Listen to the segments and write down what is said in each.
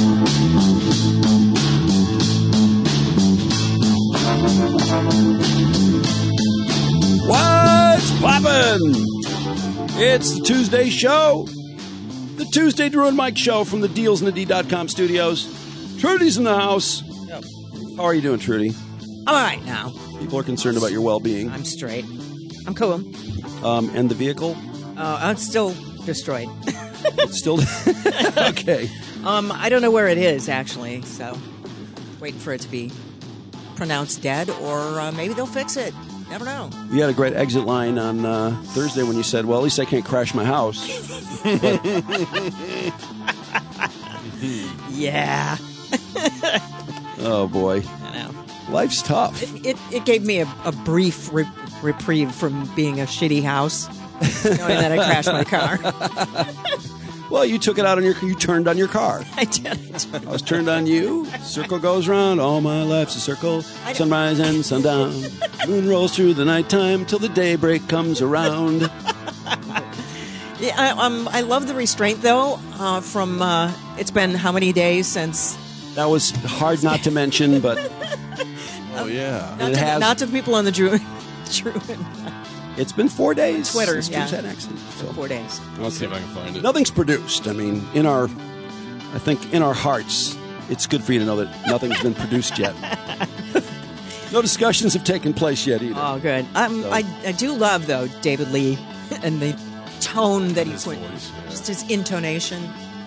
What's poppin'? It's the Tuesday show. The Tuesday Drew and Mike show from the DealsND.com studios. Trudy's in the house. Yep. How are you doing, Trudy? I'm all right now. People are concerned about your well-being. I'm straight. I'm cool. And the vehicle? It's still destroyed. It's still... Okay. I don't know where it is, actually, so waiting for it to be pronounced dead, or maybe they'll fix it. Never know. You had a great exit line on Thursday when you said, well, at least I can't crash my house. Yeah. Oh, boy. I know. Life's tough. It gave me a brief reprieve from being a shitty house, knowing that I crashed my car. Well, you took it out on you turned on your car. I did. I was turned on you. Circle goes round. All my life's a circle. Sunrise and sundown. Moon rolls through the nighttime till the daybreak comes around. Yeah, I love the restraint, though, from, it's been how many days since... That was hard not to mention, but... Oh, yeah. Not to people on the Drew. It's been 4 days. Twitter, since yeah. Drew's had an accident. So. 4 days. Let's see if I can find it. Nothing's produced. I mean, I think in our hearts, it's good for you to know that nothing's been produced yet. No discussions have taken place yet either. Oh, good. I do love, though, David Lee and the tone that he put. Voice, yeah. Just his intonation.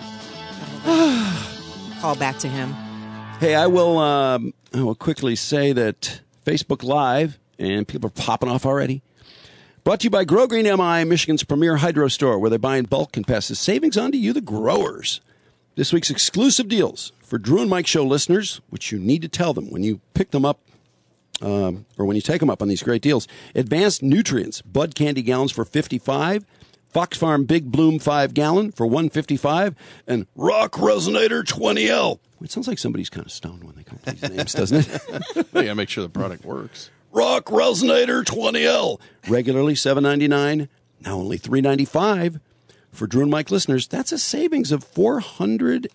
Call back to him. Hey, I will quickly say that Facebook Live, and people are popping off already, brought to you by Grow Green MI, Michigan's premier hydro store, where they buy in bulk and pass the savings on to you, the growers. This week's exclusive deals for Drew and Mike show listeners, which you need to tell them when you pick them up, or when you take them up on these great deals. Advanced Nutrients, Bud Candy gallons for $55, Fox Farm Big Bloom 5-gallon for $155, and Rock Resonator 20L. It sounds like somebody's kind of stoned when they come up with these names, doesn't it? You gotta make sure the product works. Rock Resonator 20L. Regularly $7.99, now only $3.95. For Drew and Mike listeners, that's a savings of $404.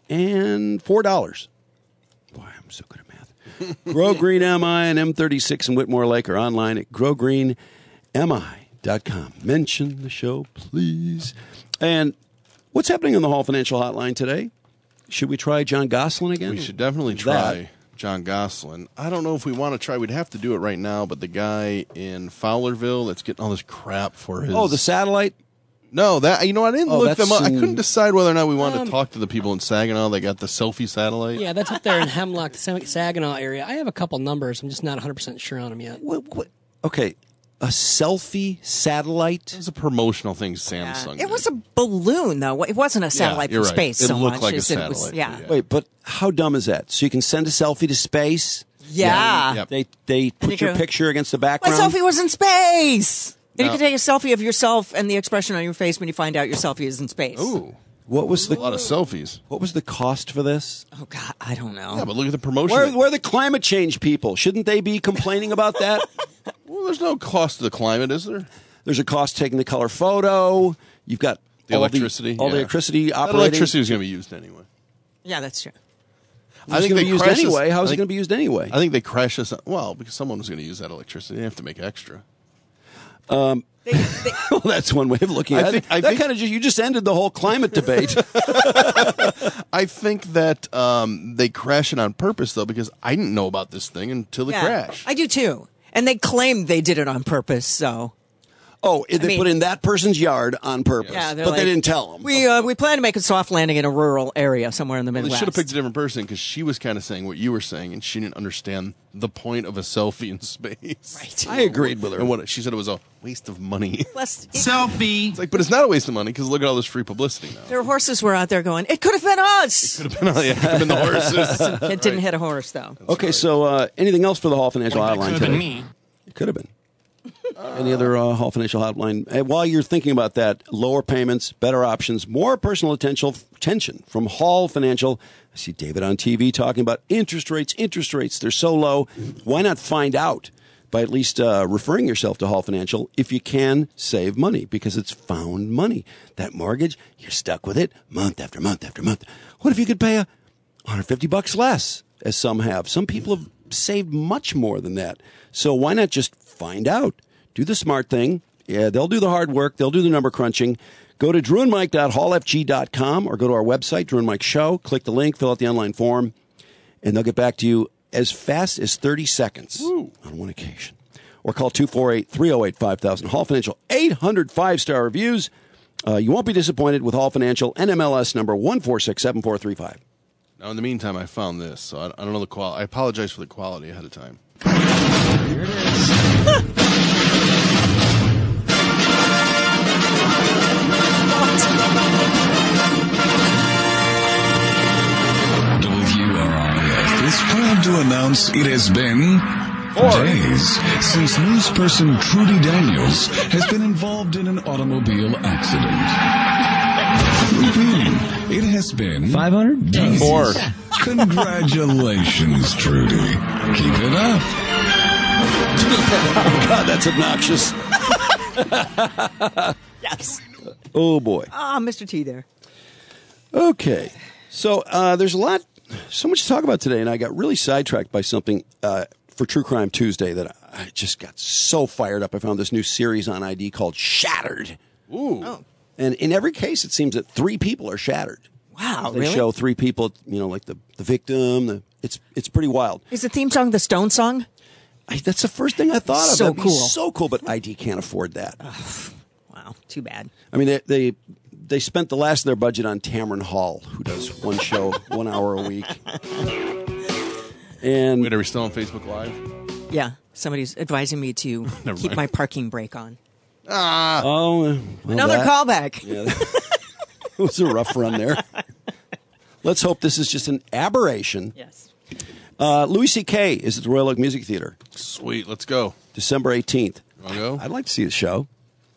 Boy, I'm so good at math. Grow Green MI and M36 in Whitmore Lake are online at growgreenmi.com. Mention the show, please. And what's happening on the Hall Financial Hotline today? Should we try John Gosselin again? We should definitely try John Gosselin. I don't know if we want to try. We'd have to do it right now, but the guy in Fowlerville that's getting all this crap for his... Oh, the satellite? No, I didn't look them up. I couldn't decide decide whether or not we wanted to talk to the people in Saginaw. They got the selfie satellite. Yeah, that's up there in Hemlock, the Saginaw area. I have a couple numbers. I'm just not 100% sure on them yet. What? Okay, a selfie satellite? It was a promotional thing Samsung did. It was a balloon, though. It wasn't a satellite you're from right. space It so looked much. like a as it was- satellite, yeah. yeah. Wait, but how dumb is that? So you can send a selfie to space? Yeah. Yep. They put you your go- picture against the My background? selfie was in space. And No. you can take a selfie of yourself and the expression on your face when you find out your selfie is in space. Ooh, What was a lot of selfies. What was the cost for this? Oh, God, I don't know. Yeah, but look at the promotion. Where are the climate change people? Shouldn't they be complaining about that? Well, there's no cost to the climate, is there? There's a cost taking the color photo. You've got The electricity. all the yeah. electricity That operating. electricity is going to be used anyway. Yeah, that's true. I think they going to be used crashed anyway. us- How is I it think- going to be used anyway? I think they crashed us. Well, because someone was going to use that electricity. They have to make extra. Well, that's one way of looking at it. I think- You just ended the whole climate debate. I think that they crash it on purpose, though, because I didn't know about this thing until the crash. I do, too. And they claimed they did it on purpose, so... Oh, they mean- put in that person's yard on purpose, Yeah, they're but like, they didn't tell them. We plan to make a soft landing in a rural area somewhere in the Well, they Midwest. should have picked a different person because she was kind of saying what you were saying, and she didn't understand the point of a selfie in space. Right. I agreed with her. And what she said, it was a waste of money. Plus, Selfie. It's like, but it's not a waste of money because look at all this free publicity now. their horses were out there going, it could have been us! Could have been, yeah, could have been the horses. It didn't hit a horse, though. Okay, so anything else for the Hall Financial That Hotline could have today? been me. It could have been. Any other Hall Financial Hotline? While you're thinking about that, lower payments, better options, more personal attention from Hall Financial. I see David on TV talking about interest rates. They're so low. Why not find out by at least referring yourself to Hall Financial if you can save money, because it's found money. That mortgage, you're stuck with it month after month after month. What if you could pay $150 less, as some have. Some people have saved much more than that. So why not just find out? Do the smart thing. Yeah, they'll do the hard work. They'll do the number crunching. Go to drewandmike.hallfg.com or go to our website, Drew and Mike Show. Click the link, fill out the online form, and they'll get back to you as fast as 30 seconds on one occasion. Or call 248-308-5000. Hall Financial, 800 5-star reviews. You won't be disappointed with Hall Financial, NMLS number 1467435. Now, in the meantime, I found this, so I don't know the quality. I apologize for the quality ahead of time. Here it is. WRIF is proud to announce it has been 4 days since newsperson Trudy Daniels has been involved in an automobile accident. It has been 500 days. 4. Congratulations, Trudy. Keep it up. Oh, God, that's obnoxious. Yes. Oh, boy. Ah, Mr. T there. Okay. So there's so much to talk about today, and I got really sidetracked by something for True Crime Tuesday that I just got so fired up. I found this new series on ID called Shattered. Ooh. Oh, And in every case, it seems that 3 people are shattered. wow, They really? show 3 people, like the victim. It's pretty wild. Is the theme song the Stone song? That's the first thing I thought of. So That'd be cool. so cool, but ID can't afford that. Wow, too bad. I mean, they spent the last of their budget on Tamron Hall, who does one show, 1 hour a week. And Wait, are we still on Facebook Live? Yeah, somebody's advising me to Never keep mind. my parking brake on. well, Another callback. Yeah, it was a rough run there. Let's hope this is just an aberration. Yes. Louis C.K. is at the Royal Oak Music Theater, Sweet, let's go. December 18th. You want to go? I'd like to see the show.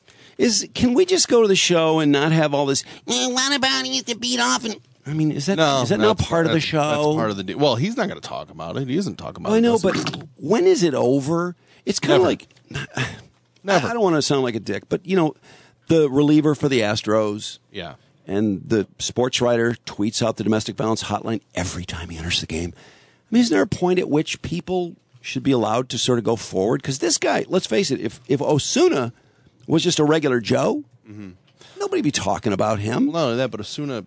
Can we just go to the show and not have all this? What about he used to beat off? And I mean, is that not part of the show? That's part of the deal. Well, he's not going to talk about it. He isn't talking about it. I know, does he? but when is it over? It's kind of Never. like Never. I don't want to sound like a dick, but the reliever for the Astros. Yeah. And the sports writer tweets out the domestic violence hotline every time he enters the game. I mean, isn't there a point at which people should be allowed to sort of go forward? Because this guy, let's face it, if Osuna was just a regular Joe, nobody'd be talking about him. Well, not only that, but Osuna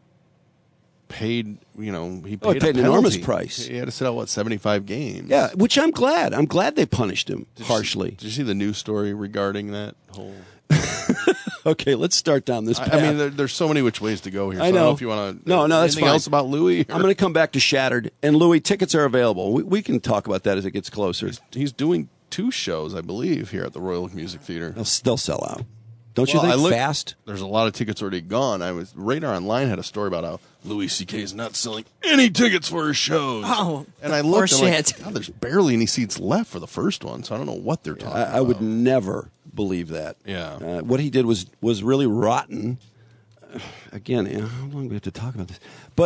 paid, he paid, he paid an a enormous penalty. price. He had to sit out, 75 games? Yeah, which I'm glad. I'm glad they punished him harshly. Did you see the news story regarding that whole... Okay, let's start down this path. I mean, there's so many which ways to go here. So I I don't know. know if you want to... No, that's anything fine. else about Louis? I'm going to come back to Shattered. And Louis, tickets are available. We can talk about that as it gets closer. He's doing 2 shows, I believe, here at the Royal Oak Music Theater. They'll sell out. Don't you Well, think? I looked- Fast? There's a lot of tickets already gone. Radar Online had a story about how Louis C.K. is not selling any tickets for his shows. Oh, and I looked, I'm like, horseshit. God, there's barely any seats left for the first one, so I don't know what they're talking about. I would never believe that. Yeah. What he did was really rotten. Again, how long do we have to talk about this?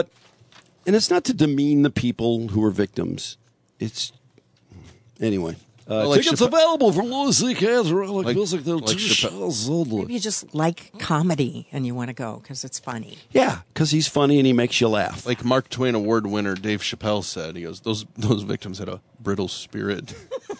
And it's not to demean the people who were victims. It's anyway. like Tickets Chappelle- available for Louis C.K.'s Like Music Theater. Chappelle- Maybe you just like comedy and you want to go because it's funny. Yeah, because he's funny and he makes you laugh. Like Mark Twain Award winner Dave Chappelle said, he goes, those victims had a brittle spirit.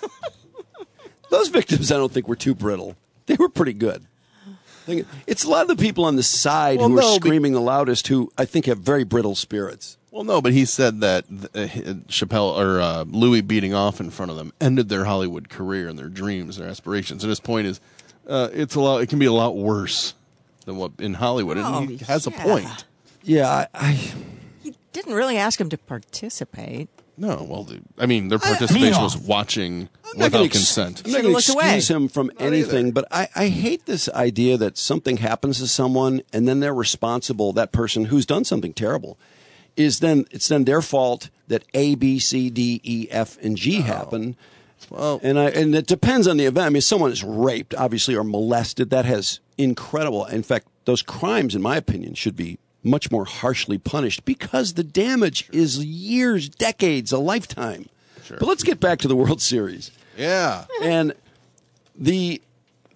Those victims, I don't think, were too brittle. They were pretty good. It's a lot of the people on the side Well, who are no, screaming the loudest who I think have very brittle spirits. Well, no, but he said that Chappelle or Louis beating off in front of them ended their Hollywood career and their dreams and their aspirations. And his point is, it can be a lot worse than what in Hollywood. And he has a point. Yeah, He didn't really ask him to participate. No, well, their participation was watching without consent. I'm not going to Should've looked away. excuse him from anything, but I hate this idea that something happens to someone and then they're responsible. That person who's done something terrible it's then their fault that A, B, C, D, E, F, and G happen. Well, And it depends on the event. I mean, if someone is raped, obviously, or molested, that has incredible. In fact, those crimes, in my opinion, should be much more harshly punished because the damage is years, decades, a lifetime. Sure. But let's get back to the World Series. yeah. And the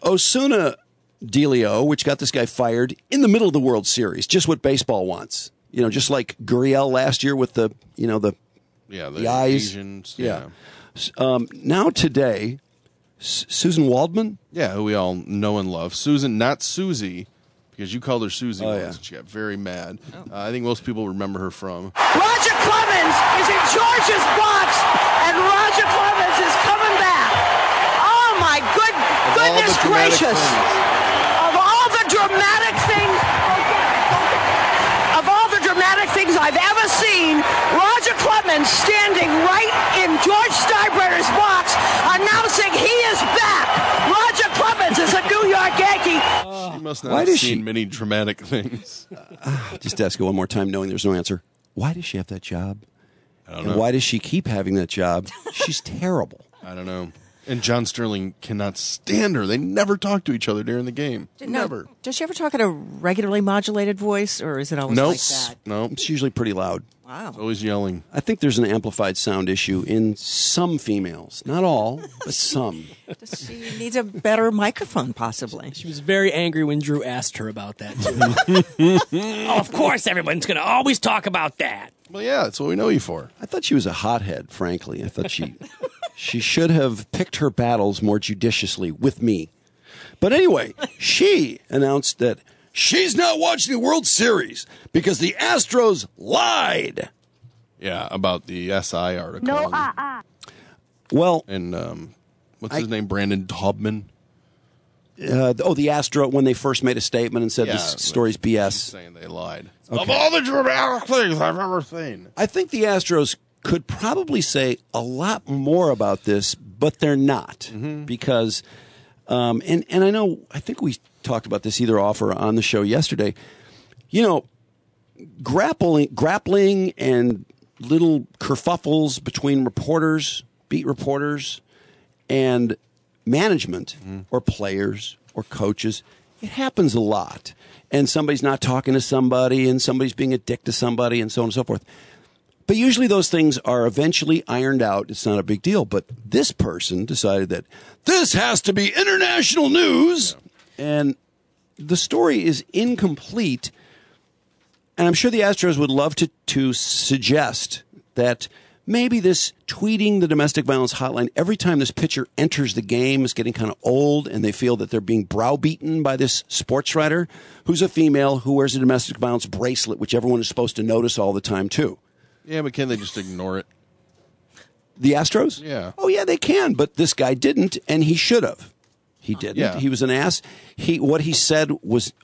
Osuna dealio, which got this guy fired in the middle of the World Series, just what baseball wants. just like Gurriel last year with the eyes. Asians. Yeah. Now today, Susan Waldman. Yeah, who we all know and love. Susan, not Susie, because you called her Susie once, yeah. and she got very mad. I think most people remember her from. Roger Clemens is in George's box, and Roger Clemens is coming back. Oh, my goodness gracious. Of all the dramatic things, I've ever seen, Roger Clemens standing right in George Steinbrenner's box announcing he is back. Roger Clemens is a New York Yankee. She must not have seen many dramatic things. Just ask it one more time, knowing there's no answer. Why does she have that job? I don't know. And why does she keep having that job? She's terrible. I don't know. And John Sterling cannot stand her. They never talk to each other during the game. Never. Does she ever talk in a regularly modulated voice, or is it always Nope. like that? No. It's usually pretty loud. Wow. Always yelling. I think there's an amplified sound issue in some females. Not all, but some. She needs a better microphone, possibly. She was very angry when Drew asked her about that, too. Oh, of course, everyone's going to always talk about that. Well, yeah, that's what we know you for. I thought she was a hothead, frankly. I thought she should have picked her battles more judiciously with me. But anyway, she announced that she's not watching the World Series because the Astros lied. Yeah, about the SI article. Well, And what's his name? Brandon Taubman. the Astro, when they first made a statement and said Yeah, this story's BS. Saying they lied. Of all the dramatic things I've ever seen. I think the Astros could probably say a lot more about this, but they're not because, and I know, I think we talked about this either off or on the show yesterday. Grappling and little kerfuffles between reporters, beat reporters, and management or players or coaches, it happens a lot. And somebody's not talking to somebody, and somebody's being a dick to somebody, and so on and so forth. But usually those things are eventually ironed out. It's not a big deal. But this person decided that this has to be international news. And the story is incomplete. And I'm sure the Astros would love to suggest that maybe this tweeting the domestic violence hotline every time this pitcher enters the game is getting kind of old, and they feel that they're being browbeaten by this sports writer who's a female who wears a domestic violence bracelet, which everyone is supposed to notice all the time, too. Yeah, but can they just ignore it? The Astros? Yeah. Oh, yeah, they can, but this guy didn't, and he should have. He didn't. Yeah. He was an ass. What he said was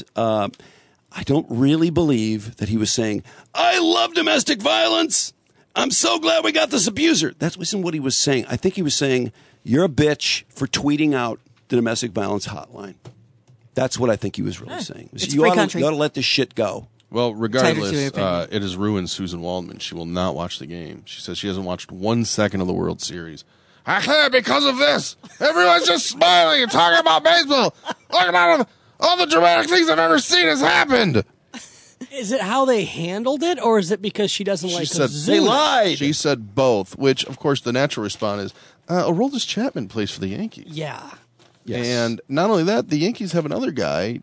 I don't really believe that he was saying, I love domestic violence. I'm so glad we got this abuser. That wasn't what he was saying. I think he was saying, you're a bitch for tweeting out the domestic violence hotline. That's what I think he was really saying. It's free country. You ought to let this shit go. Well, regardless, Tighter to your it has ruined Susan Waldman. She will not watch the game. She says she hasn't watched 1 second of the World Series. I can't because of this. Everyone's just smiling and talking about baseball. Look at all the dramatic things I've ever seen has happened. Is it how they handled it, or is it because she doesn't like said Ozuna? They lied. She said both, which, of course, the natural response is, Aroldis Chapman plays for the Yankees. Yeah. Yes. And not only that, the Yankees have another guy,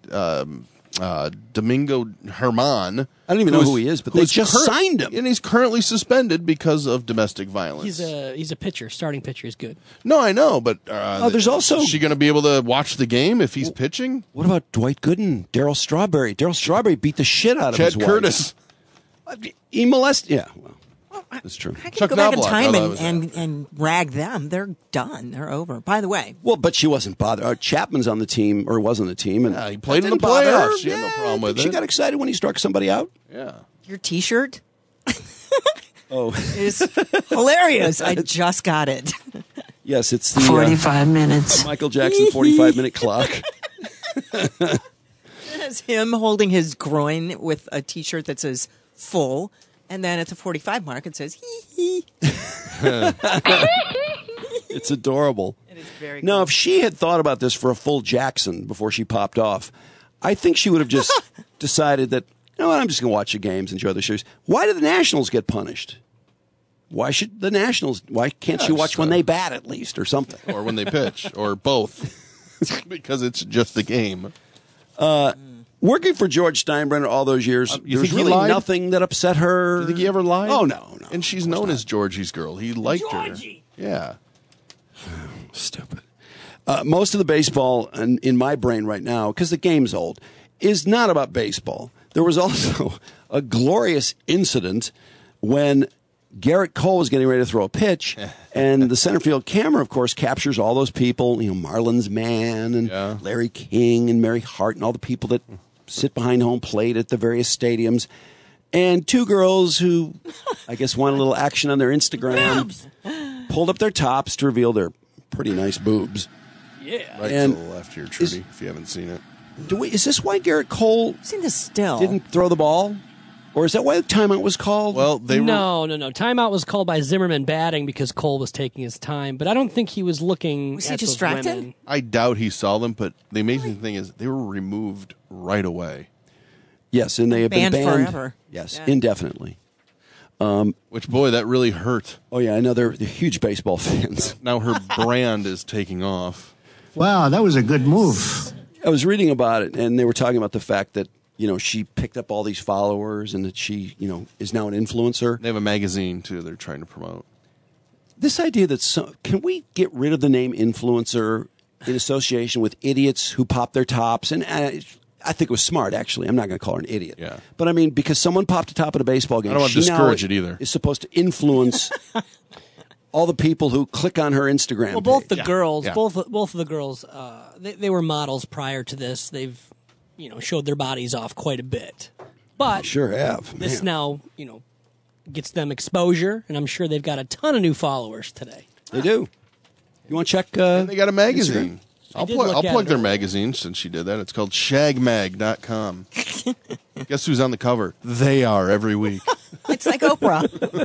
Domingo Germán. I don't even know who he is, but they just signed him. And he's currently suspended because of domestic violence. He's a pitcher. Starting pitcher is good. No, I know, but there's also- is she going to be able to watch the game if he's pitching? What about Dwight Gooden, Darryl Strawberry? Darryl Strawberry beat the shit out of his Chad wife. Curtis. He molested. Yeah, well, that's true. I can Chuck go back in Knobloch, time I thought it was and rag them. They're done. They're over. By the way, Well, but she wasn't bothered. Chapman's on the team, or was on the team, and Yeah, he played that in the didn't bother her. playoffs. She had no problem I with think She it. got excited when he struck somebody out. Yeah. your T-shirt Oh, is hilarious. I just got it. yes, it's the 45 minutes. Michael Jackson 45-minute clock. It's him holding his groin with a T-shirt that says "full," and then at the 45 mark it says "hee hee." It's adorable. It is very. Now, if she had thought about this for a full Jackson before she popped off, I think she would have just decided that, you know what, I'm just going to watch the games, enjoy the series. Why do the Nationals get punished? Why should the Nationals? Why can't she watch when they bat at least, or something? Or when they pitch, or both. Because it's just a game. Working for George Steinbrenner all those years, You there's think he really lied? nothing that upset her. Do you think he ever lied? Oh, no. And she's known as Georgie's girl. He liked Georgie! her. Yeah. Stupid. Most of the baseball in my brain right now, because the game's old, is not about baseball. There was also a glorious incident when Garrett Cole was getting ready to throw a pitch, and the center field camera, of course, captures all those people, Marlins Mann and Larry King and Mary Hart and all the people that sit behind home plate at the various stadiums. And two girls who, I guess, want a little action on their Instagram pulled up their tops to reveal their pretty nice boobs. Yeah. Right And to the left here, Trudy, if you haven't seen it. Is this why Garrett Cole I've seen this still. didn't throw the ball? Or is that why the timeout was called? Well, they were. No. Timeout was called by Zimmerman batting because Cole was taking his time, but I don't think he was looking Was he at those distracted? women. I doubt he saw them, but the amazing thing is they were removed right away. Yes, and they have been Banned banned forever. Yes, Yeah. indefinitely. Which, boy, that really hurt. Oh yeah, I know they're huge baseball fans. Now her brand is taking off. Wow, that was a good move. I was reading about it, and they were talking about the fact that she picked up all these followers, and that she is now an influencer. They have a magazine, too, they're trying to promote. This idea that can we get rid of the name influencer in association with idiots who pop their tops? And I think it was smart, actually. I'm not going to call her an idiot. Yeah. But I mean, because someone popped a top at a baseball game, I don't want to she now discourage it either. is supposed to influence all the people who click on her Instagram. Well, both page. the girls, Yeah. both of the girls, they were models prior to this. They've showed their bodies off quite a bit, but sure have. this Man. now gets them exposure, and I'm sure they've got a ton of new followers today. They do. You want to check? And they got a magazine. I'll did plug, look I'll at plug it their earlier. magazine since she did that. It's called shagmag.com. Guess who's on the cover? They are every week. It's like Oprah.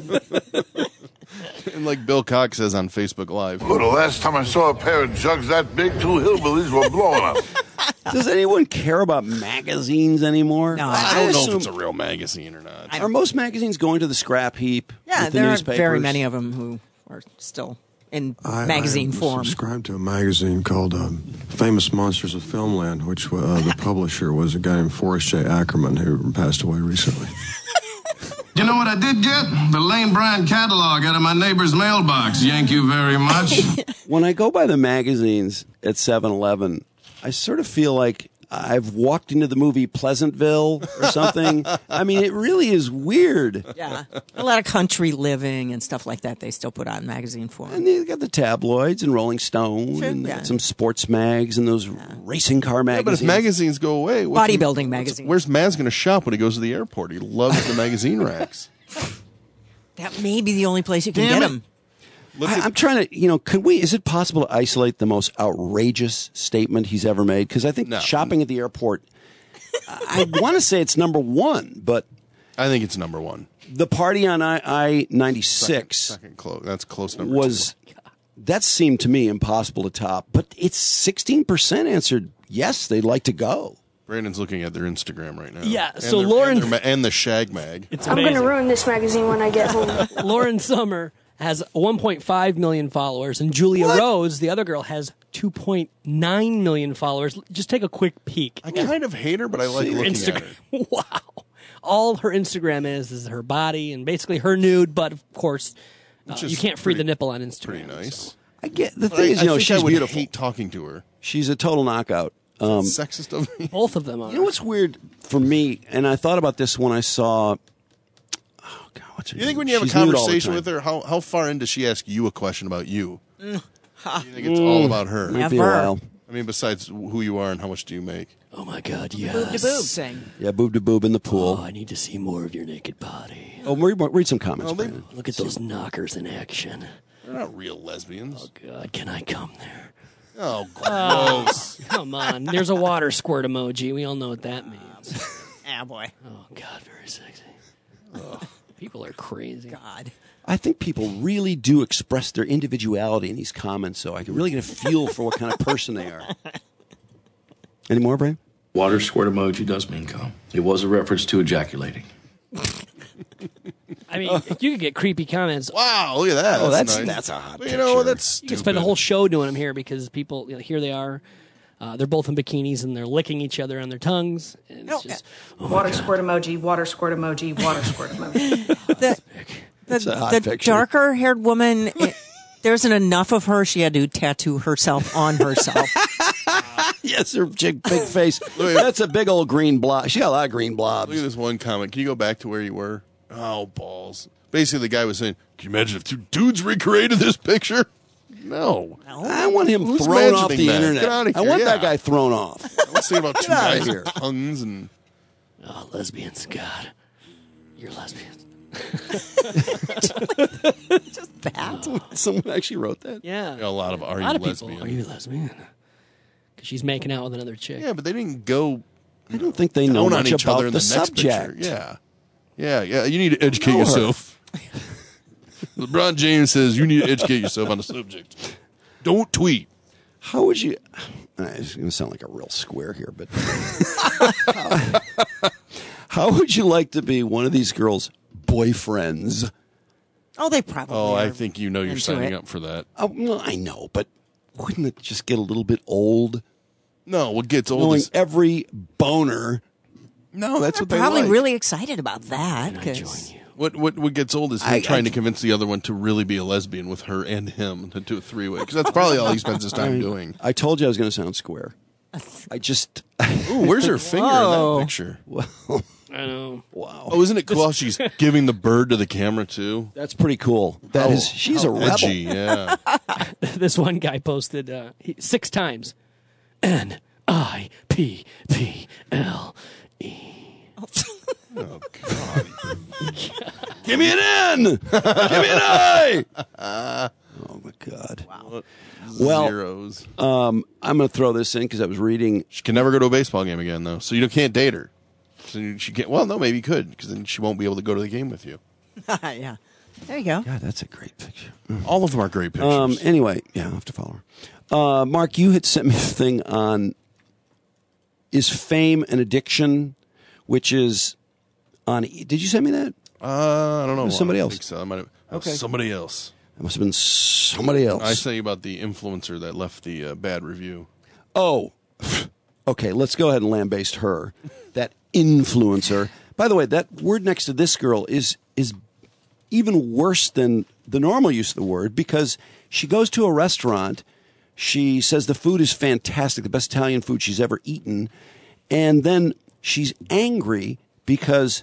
And like Bill Cox says on Facebook Live. Well, the last time I saw a pair of jugs that big, two hillbillies were blowing up. Does anyone care about magazines anymore? No, I don't know assume- if it's a real magazine or not. Are most magazines going to the scrap heap? Yeah, with the there are newspapers? very many of them who are still in magazine I form. subscribed to a magazine called Famous Monsters of Filmland, which the publisher was a guy named Forrest J. Ackerman, who passed away recently. You know what I did get? The Lane Bryant catalog out of my neighbor's mailbox. Thank you very much. When I go by the magazines at 7-Eleven, I sort of feel like I've walked into the movie Pleasantville or something. I mean, it really is weird. Yeah, a lot of country living and stuff like that. They still put out in magazine form. And they got the tabloids and Rolling Stone Sure, and they yeah. got some sports mags and those racing car Yeah, magazines. but if magazines go away, what's- Bodybuilding magazine. Where's Maz going to shop when he goes to the airport? He loves the magazine racks. That may be the only place you can Damn get it. them. I'm trying to, is it possible to isolate the most outrageous statement he's ever made? Because I think No. shopping at the airport, I want to say it's number one, but I think it's number one. the party on I-96 Second close. That's close number was, that seemed to me impossible to top, but it's 16% answered yes, they'd like to go. Brandon's looking at their Instagram right now. Yeah, And so their- Lauren- and the Shag Mag. It's I'm going amazing. to ruin this magazine when I get home. Lauren Summer has 1.5 million followers, and Julia Rose, the other girl, has 2.9 million followers. Just take a quick peek. I kind of hate her, but I like looking at her. Instagram. Wow. All her Instagram is her body and basically her nude, but of course, Which is you can't free pretty- the nipple on Instagram. Pretty nice. so. I get the But thing is, I think she's I would beautiful. hate talking to her. She's a total knockout. Sexist of me. Both of them are. You know what's weird for me, and I thought about this when I saw. Oh God, what's her You think name? when you have She's a nude all the conversation time. with her, how far in does she ask you a question about you? Do you think it's all about her? Might be a while. I mean, besides who you are and how much do you make? Oh my God, yes. Boob to boob thing. Yeah, boob to boob in the pool. Oh, I need to see more of your naked body. Oh, read some comments, Brandon. Look at those knockers in action. They're not real lesbians. God, can I come there? Oh, gross. Come on. There's a water squirt emoji. We all know what that means. Ah, boy. Oh, God, very sexy. People are crazy. God. I think people really do express their individuality in these comments, so I can really get a feel for what kind of person they are. Any more, Brian? Water squirt emoji does mean come. It was a reference to ejaculating. I mean, you could get creepy comments. Wow, look at that. Oh, nice. that's a hot But, you know, picture. that's You could spend a whole show doing them here because people, here they are. They're both in bikinis and they're licking each other on their tongues. And it's just, water squirt emoji, water squirt emoji, water squirt emoji. The darker-haired woman, there isn't enough of her. She had to tattoo herself on herself. Yes, her big face. That's a big old green blob. She got a lot of green blobs. Look at this one comment. Can you go back to where you were? Oh, balls. Basically, the guy was saying, can you imagine if two dudes recreated this picture? No. I want him Who's thrown off imagining the that? internet. Get out of here. I want that guy thrown off. Let's think about two Get outta guys here. with tongues and... Oh, lesbians. God. You're lesbians. Just that. Someone actually wrote that? Yeah. A lot of are A you lot of lesbian? people, are you lesbian? Because she's making out with another chick. Yeah, but they didn't go... I don't think they know down on much each other about in the the next subject. picture. Yeah. You need to educate Know her. yourself. LeBron James says you need to educate yourself on the subject. Don't tweet. How would you... It's going to sound like a real square here, but... How would you like to be one of these girls' boyfriends? Oh, they probably Oh, I are think you know you're into signing it. up for that. Oh, well, I know, but wouldn't it just get a little bit old? No, what gets old Knowing is... every boner... No, that's what they Probably like. really excited about that. 'Cause What gets old is him trying to convince the other one to really be a lesbian with her and him to do a three-way. Because that's probably all he spends his time doing. I told you I was going to sound square. I just... Ooh, where's her finger in Whoa. that picture? Well, I know. wow. Oh, isn't it cool how she's giving the bird to the camera, too? That's pretty cool. That is... She's a rebel. Edgy, yeah. This one guy posted 6 times. NIPPLE. Oh, God. Give me an N! Give me an I! Oh, my God. Wow. Well, Zeros. I'm going to throw this in because I was reading... She can never go to a baseball game again, though. So you can't date her. So she can't. Well, no, maybe you could, because then she won't be able to go to the game with you. Yeah. There you go. God, that's a great picture. All of them are great pictures. Anyway, yeah, I'll have to follow her. Mark, you had sent me a thing on is fame an addiction, which is on... Did you send me that? I don't know. It was somebody I else. think so. I might have, Okay. Somebody else. It must have been somebody else. I sent you about the influencer that left the bad review. Oh, okay. Let's go ahead and lambaste her. That influencer. By the way, that word next to this girl is even worse than the normal use of the word because she goes to a restaurant. She says the food is fantastic, the best Italian food she's ever eaten, and then she's angry because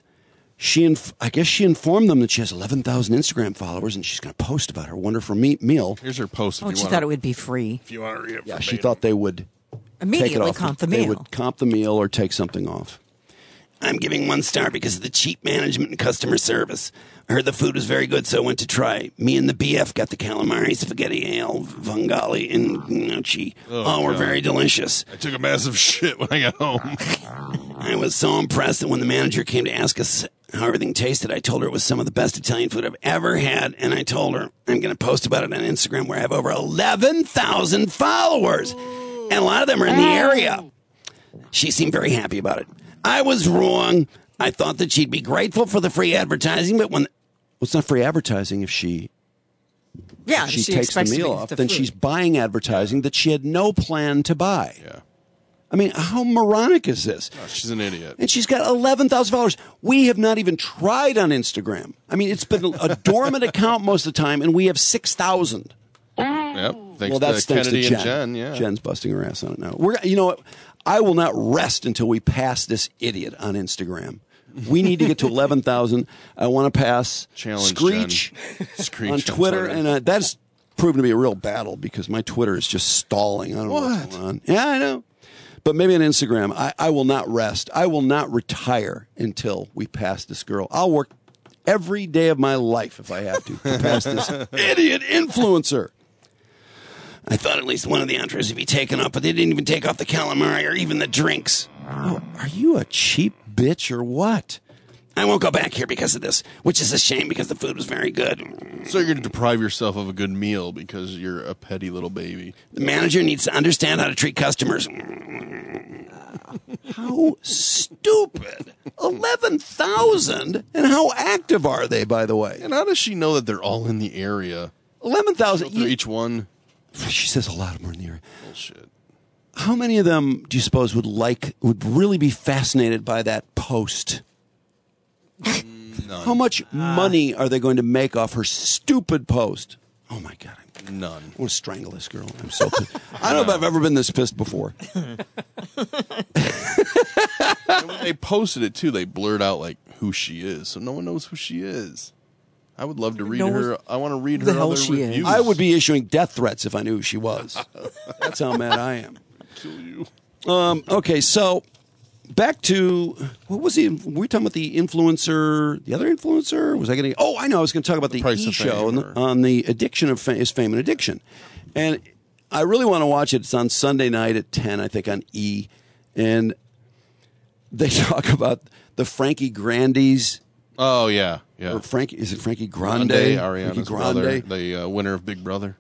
I guess she informed them that she has 11,000 Instagram followers and she's going to post about her wonderful meal. Here's her post. If Oh, you she want thought it would be free. If you want to read it, Yeah, verbatim. she thought they would Immediately take it off. comp the They meal. would comp the meal or take something off. I'm giving 1 star because of the cheap management and customer service. I heard the food was very good, so I went to try. Me and the BF got the calamari, spaghetti ale, fungali, and gnocchi. All were God. very delicious. I took a massive shit when I got home. I was so impressed that when the manager came to ask us how everything tasted, I told her it was some of the best Italian food I've ever had, and I told her I'm going to post about it on Instagram where I have over 11,000 followers, and a lot of them are in the area. She seemed very happy about it. I was wrong. I thought that she'd be grateful for the free advertising, but when... Well, it's not free advertising if she takes the expects to meal be off, the then food. she's buying advertising that she had no plan to buy. Yeah. I mean, how moronic is this? Oh, she's an idiot. And she's got 11,000 followers. We have not even tried on Instagram. I mean, it's been a dormant account most of the time, and we have 6,000. Yep. Thanks Well, that's to thanks Kennedy to Jen. and Jen. Yeah. Jen's busting her ass on it now. You know what? I will not rest until we pass this idiot on Instagram. We need to get to 11,000. I want to pass Challenge Screech, Jen. Screech on Twitter, and that's proven to be a real battle because my Twitter is just stalling. I don't know what's going on. Yeah, I know. But maybe on Instagram, I will not rest. I will not retire until we pass this girl. I'll work every day of my life if I have to pass this idiot influencer. I thought at least one of the entrees would be taken off, but they didn't even take off the calamari or even the drinks. Oh, are you a cheap bitch or what? I won't go back here because of this, which is a shame because the food was very good. So you're going to deprive yourself of a good meal because you're a petty little baby. The manager needs to understand how to treat customers. How stupid. 11,000? And how active are they, by the way? And how does she know that they're all in the area? 11,000. For each one? She says a lot more in the area. Bullshit. how many of them do you suppose would really be fascinated by that post? None. How much money are they going to make off her stupid post? Oh my God. None. I want to strangle this girl. I'm so pissed. I don't know if I've ever been this pissed before. And when they posted it too, they blurred out like who she is, so no one knows who she is. I would love to read her. I want to read her other reviews. I would be issuing death threats if I knew who she was. That's how mad I am. Kill you. Okay, so back to were we talking about the influencer, the other influencer? Was I going to? Oh, I know. I was going to talk about the Price E! of show Fame, on the addiction of is fame and addiction, and I really want to watch it. It's on Sunday night at 10, I think, on E! And they talk about the Frankie Grandes. Oh yeah, yeah. Or is it Frankie Grande? Ariana's Grande, brother, the winner of Big Brother.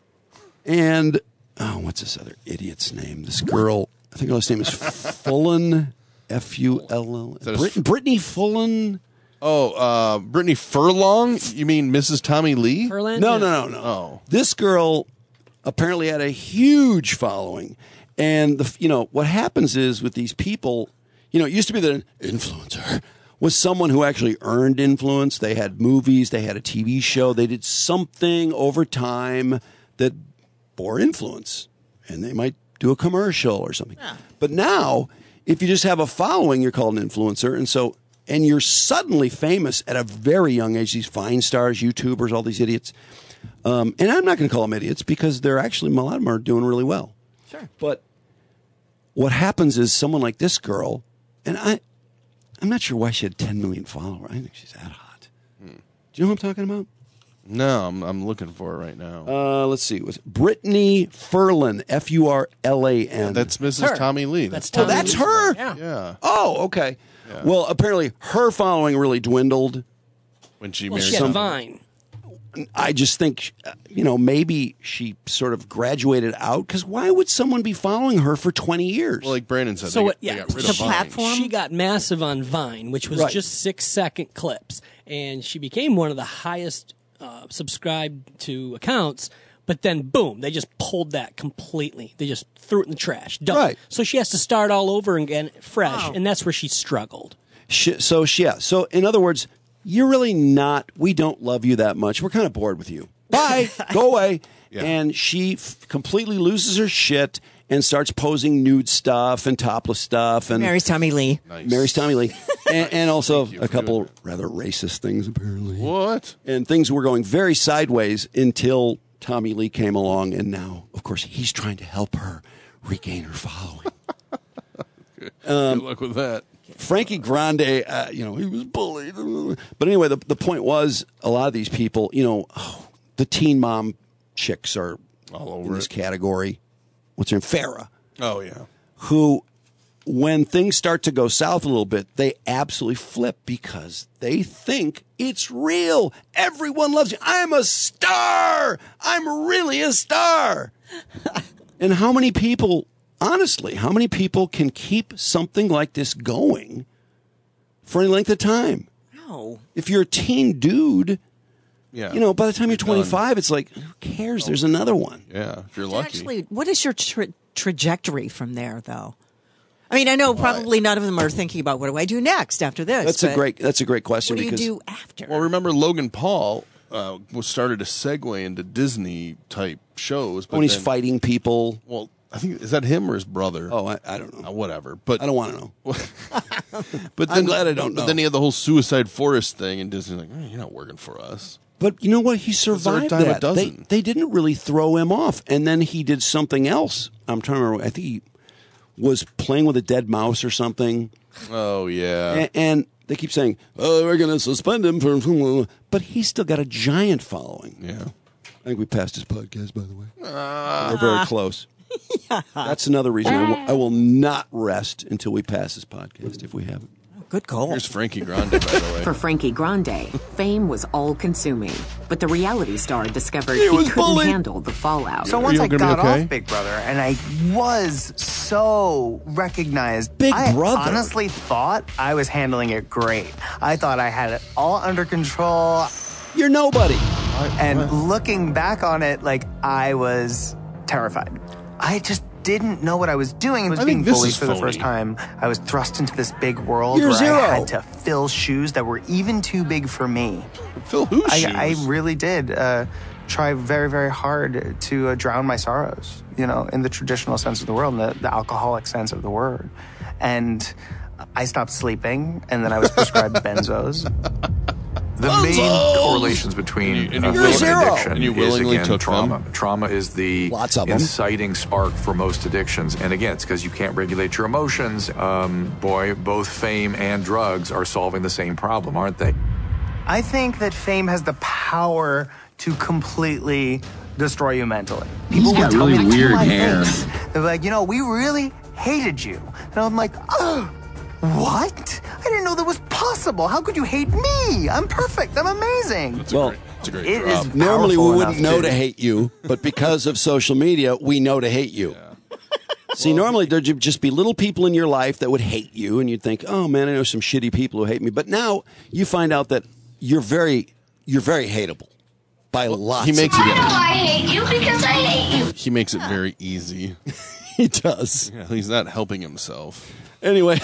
And what's this other idiot's name? This girl, I think her last name is Fullen, Full. Brittany Fullen. Oh, Brittany Furlong? You mean Mrs. Tommy Lee? Furlan? No. Oh, this girl apparently had a huge following, and what happens is with these people, it used to be that an influencer was someone who actually earned influence. They had movies, they had a TV show, they did something over time that bore influence, and they might do a commercial or something. Yeah. But now, if you just have a following, you're called an influencer, and you're suddenly famous at a very young age. These Vine stars, YouTubers, all these idiots. And I'm not going to call them idiots because they're actually, a lot of them are doing really well. Sure. But what happens is someone like this girl, and I'm not sure why she had 10 million followers. I think she's that hot. Do you know who I'm talking about? no, I'm looking for it right now. Let's see. It was Brittany Furlan, Furlan. That's Mrs. Her. Tommy Lee. That's Tommy that's Lee's her? brother. Yeah. Oh, okay. Yeah. Well, apparently her following really dwindled. When she Well, married she had somebody. Vine. I just think, maybe she sort of graduated out, because why would someone be following her for 20 years? Well, like Brandon said, So they got rid the of Vine. platform. She got massive on Vine, which was Right. just 6-second clips, and she became one of the highest subscribed to accounts. But then, boom, they just pulled that completely. They just threw it in the trash. Done. Right. So she has to start all over again, fresh, and that's where she struggled. So in other words, you're really not, we don't love you that much. We're kind of bored with you. Bye. Go away. Yeah. And she completely loses her shit and starts posing nude stuff and topless stuff. And Mary's Tommy Lee. Nice. Mary's Tommy Lee. and also you a for couple doing rather racist things, apparently. What? And things were going very sideways until Tommy Lee came along. And now, of course, he's trying to help her regain her following. Good luck with that. Frankie Grande, he was bullied. But anyway, the point was, a lot of these people, the teen mom chicks are All over in this it. category. What's her name? Farrah. Oh, yeah. Who, when things start to go south a little bit, they absolutely flip because they think it's real. Everyone loves you. I'm a star. I'm really a star. And how many people... Honestly, how many people can keep something like this going for any length of time? No. If you're a teen dude, Yeah. by the time you're 25, it's like, who cares? There's another one. Yeah, if you're lucky. Actually, what is your trajectory from there, though? I mean, I know probably none of them are thinking about what do I do next after this. That's a great question. What do you because do after? Well, remember Logan Paul started to segue into Disney type shows. But when he's then- fighting people. Well, I think, is that him or his brother? Oh, I don't know. Whatever. But I don't want to know. But I'm glad I don't know. But then he had the whole Suicide Forest thing, and Disney's like, you're not working for us. But you know what? He survived dime a that. dozen. They didn't really throw him off. And then he did something else. I'm trying to remember. I think he was playing with a dead mouse or something. Oh, yeah. And they keep saying, oh, we're going to suspend him for... But he's still got a giant following. Yeah. I think we passed his podcast, by the way. We're very close. That's another reason I will not rest until we pass this podcast, if we haven't. Good call. Here's Frankie Grande, by the way. For Frankie Grande, fame was all-consuming, but the reality star discovered He he was couldn't bullied. handle the fallout. So once I gonna be got okay? off Big Brother and I was so recognized, Big I Brother? honestly thought I was handling it great. I thought I had it all under control. You're nobody. And looking back on it, I was terrified. I just didn't know what I was doing. I was being bullied for the first time. I was thrust into this big world where I had to fill shoes that were even too big for me. Fill whose shoes? I really did try very, very hard to drown my sorrows, in the traditional sense of the world, in the alcoholic sense of the word. And I stopped sleeping, and then I was prescribed benzos. The main correlations between fame and addiction is, again, trauma. Trauma is the inciting spark for most addictions. And again, it's because you can't regulate your emotions. Both fame and drugs are solving the same problem, aren't they? I think that fame has the power to completely destroy you mentally. People will tell me to keep my face. They're like, we really hated you. And I'm like, oh, what? I didn't know that was possible. How could you hate me? I'm perfect. I'm amazing. It's a great drop. Normally we wouldn't know to hate you, but because of social media, we know to hate you. Yeah. See, normally there'd just be little people in your life that would hate you, and you'd think, oh, man, I know some shitty people who hate me. But now you find out that you're very hateable by lots. He makes I hate you because I hate you. He makes it very easy. He does. Yeah, he's not helping himself. Anyway,